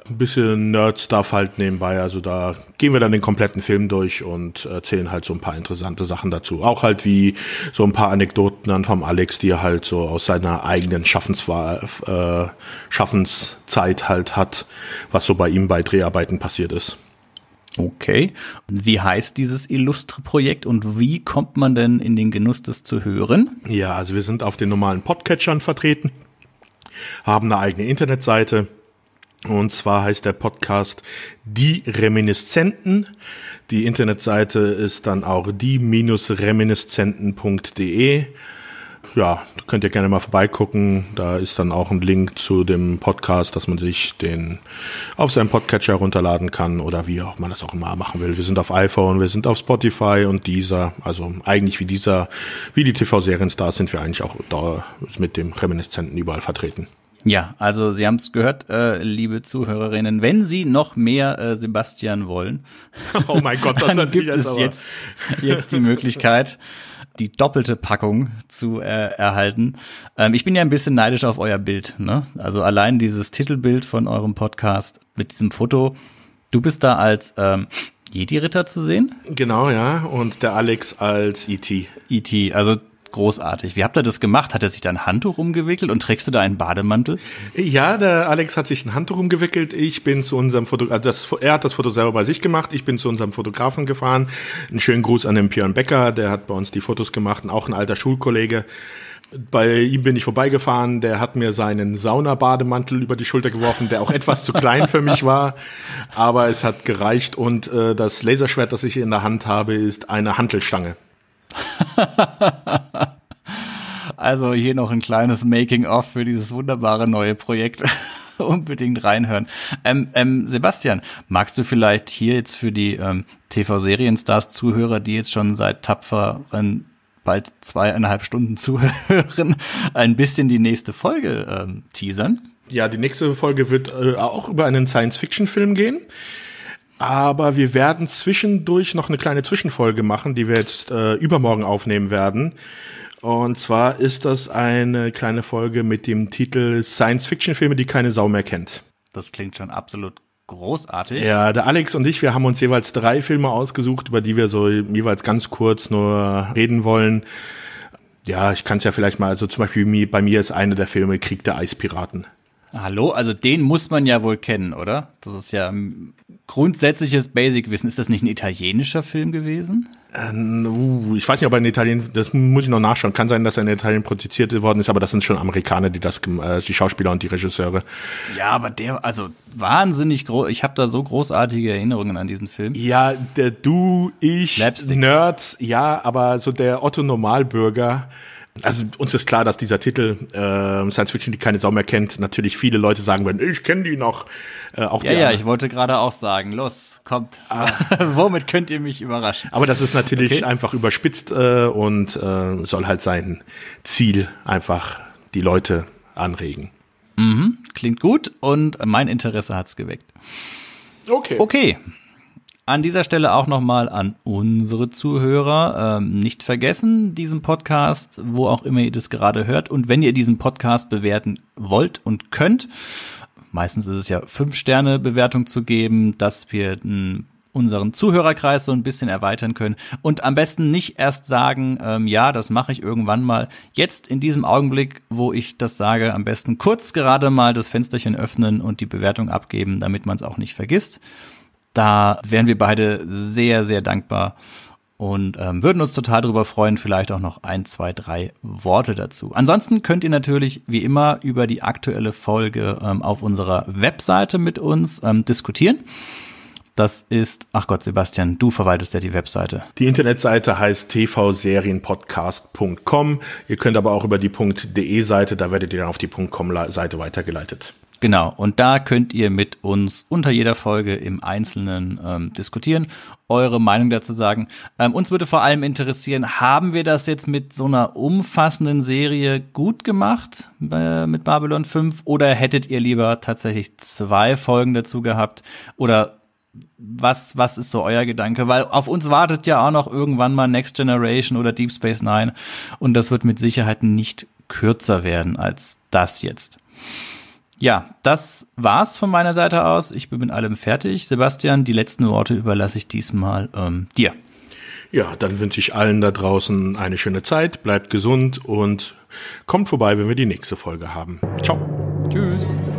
ein bisschen Nerd-Stuff halt nebenbei. Also da gehen wir dann den kompletten Film durch und erzählen halt so ein paar interessante Sachen dazu. Auch halt wie so ein paar Anekdoten dann vom Alex, die er halt so aus seiner eigenen Schaffenszeit halt hat, was so bei ihm bei Dreharbeiten passiert ist. Okay. Wie heißt dieses illustre Projekt und wie kommt man denn in den Genuss, das zu hören? Ja, also wir sind auf den normalen Podcatchern vertreten, haben eine eigene Internetseite und zwar heißt der Podcast Die Reminiszenten. Die Internetseite ist dann auch die-reminiszenten.de. Ja, da könnt ihr gerne mal vorbeigucken. Da ist dann auch ein Link zu dem Podcast, dass man sich den auf seinem Podcatcher runterladen kann oder wie auch man das auch immer machen will. Wir sind auf iPhone, wir sind auf Spotify und Deezer. Also eigentlich wie die TV-Serienstars sind wir eigentlich auch da mit dem Reminiszenten überall vertreten. Ja, also Sie haben es gehört, liebe Zuhörerinnen, wenn Sie noch mehr Sebastian wollen, oh mein Gott, das dann gibt es jetzt die Möglichkeit, die doppelte Packung zu erhalten. Ich bin ja ein bisschen neidisch auf euer Bild, ne? Also allein dieses Titelbild von eurem Podcast mit diesem Foto. Du bist da als Jedi-Ritter zu sehen? Genau, ja. Und der Alex als E.T. E.T., also großartig. Wie habt ihr das gemacht? Hat er sich da ein Handtuch umgewickelt und trägst du da einen Bademantel? Ja, der Alex hat sich ein Handtuch umgewickelt. Ich bin zu unserem er hat das Foto selber bei sich gemacht. Ich bin zu unserem Fotografen gefahren. Einen schönen Gruß an den Björn Becker, der hat bei uns die Fotos gemacht und auch ein alter Schulkollege. Bei ihm bin ich vorbeigefahren, der hat mir seinen Saunabademantel über die Schulter geworfen, der auch etwas zu klein für mich war, aber es hat gereicht und das Laserschwert, das ich in der Hand habe, ist eine Hantelstange. Also hier noch ein kleines Making-of für dieses wunderbare neue Projekt. Unbedingt reinhören. Sebastian, magst du vielleicht hier jetzt für die TV-Serienstars-Zuhörer, die jetzt schon seit tapferen bald 2,5 Stunden zuhören, ein bisschen die nächste Folge teasern? Ja, die nächste Folge wird auch über einen Science-Fiction-Film gehen. Aber wir werden zwischendurch noch eine kleine Zwischenfolge machen, die wir jetzt übermorgen aufnehmen werden. Und zwar ist das eine kleine Folge mit dem Titel Science-Fiction-Filme, die keine Sau mehr kennt. Das klingt schon absolut großartig. Ja, der Alex und ich, wir haben uns jeweils 3 Filme ausgesucht, über die wir so jeweils ganz kurz nur reden wollen. Ja, ich kann es ja vielleicht mal, also zum Beispiel bei mir ist einer der Filme Krieg der Eispiraten. Hallo, also den muss man ja wohl kennen, oder? Das ist ja grundsätzliches Basic-Wissen. Ist das nicht ein italienischer Film gewesen? Ich weiß nicht, ob er in Italien, das muss ich noch nachschauen. Kann sein, dass er in Italien produziert worden ist, aber das sind schon Amerikaner, die Schauspieler und die Regisseure. Ja, aber also wahnsinnig groß. Ich habe da so großartige Erinnerungen an diesen Film. Ja, ich, Slapstick. Nerds, ja, aber so der Otto-Normalbürger. Also uns ist klar, dass dieser Titel Science Fiction, die keine Sau mehr kennt, natürlich viele Leute sagen werden, ich kenne die noch. Auch ja, ich wollte gerade auch sagen, los, kommt. Womit könnt ihr mich überraschen? Aber das ist natürlich einfach überspitzt und soll halt sein Ziel einfach die Leute anregen. Mhm, klingt gut und mein Interesse hat's geweckt. Okay. An dieser Stelle auch nochmal an unsere Zuhörer. Nicht vergessen, diesen Podcast, wo auch immer ihr das gerade hört. Und wenn ihr diesen Podcast bewerten wollt und könnt, meistens ist es ja 5-Sterne-Bewertung zu geben, dass wir unseren Zuhörerkreis so ein bisschen erweitern können. Und am besten nicht erst sagen, ja, das mache ich irgendwann mal. Jetzt in diesem Augenblick, wo ich das sage, am besten kurz gerade mal das Fensterchen öffnen und die Bewertung abgeben, damit man es auch nicht vergisst. Da wären wir beide sehr, sehr dankbar und würden uns total drüber freuen, vielleicht auch noch 1, 2, 3 Worte dazu. Ansonsten könnt ihr natürlich wie immer über die aktuelle Folge auf unserer Webseite mit uns diskutieren. Das ist, ach Gott, Sebastian, du verwaltest ja die Webseite. Die Internetseite heißt tvserienpodcast.com. Ihr könnt aber auch über die .de-Seite, da werdet ihr dann auf die .com-Seite weitergeleitet. Genau, und da könnt ihr mit uns unter jeder Folge im Einzelnen diskutieren, eure Meinung dazu sagen. Uns würde vor allem interessieren, haben wir das jetzt mit so einer umfassenden Serie gut gemacht mit Babylon 5 oder hättet ihr lieber tatsächlich 2 Folgen dazu gehabt? Oder was ist so euer Gedanke? Weil auf uns wartet ja auch noch irgendwann mal Next Generation oder Deep Space Nine und das wird mit Sicherheit nicht kürzer werden als das jetzt. Ja, das war's von meiner Seite aus. Ich bin mit allem fertig. Sebastian, die letzten Worte überlasse ich diesmal dir. Ja, dann wünsche ich allen da draußen eine schöne Zeit, bleibt gesund und kommt vorbei, wenn wir die nächste Folge haben. Ciao. Tschüss.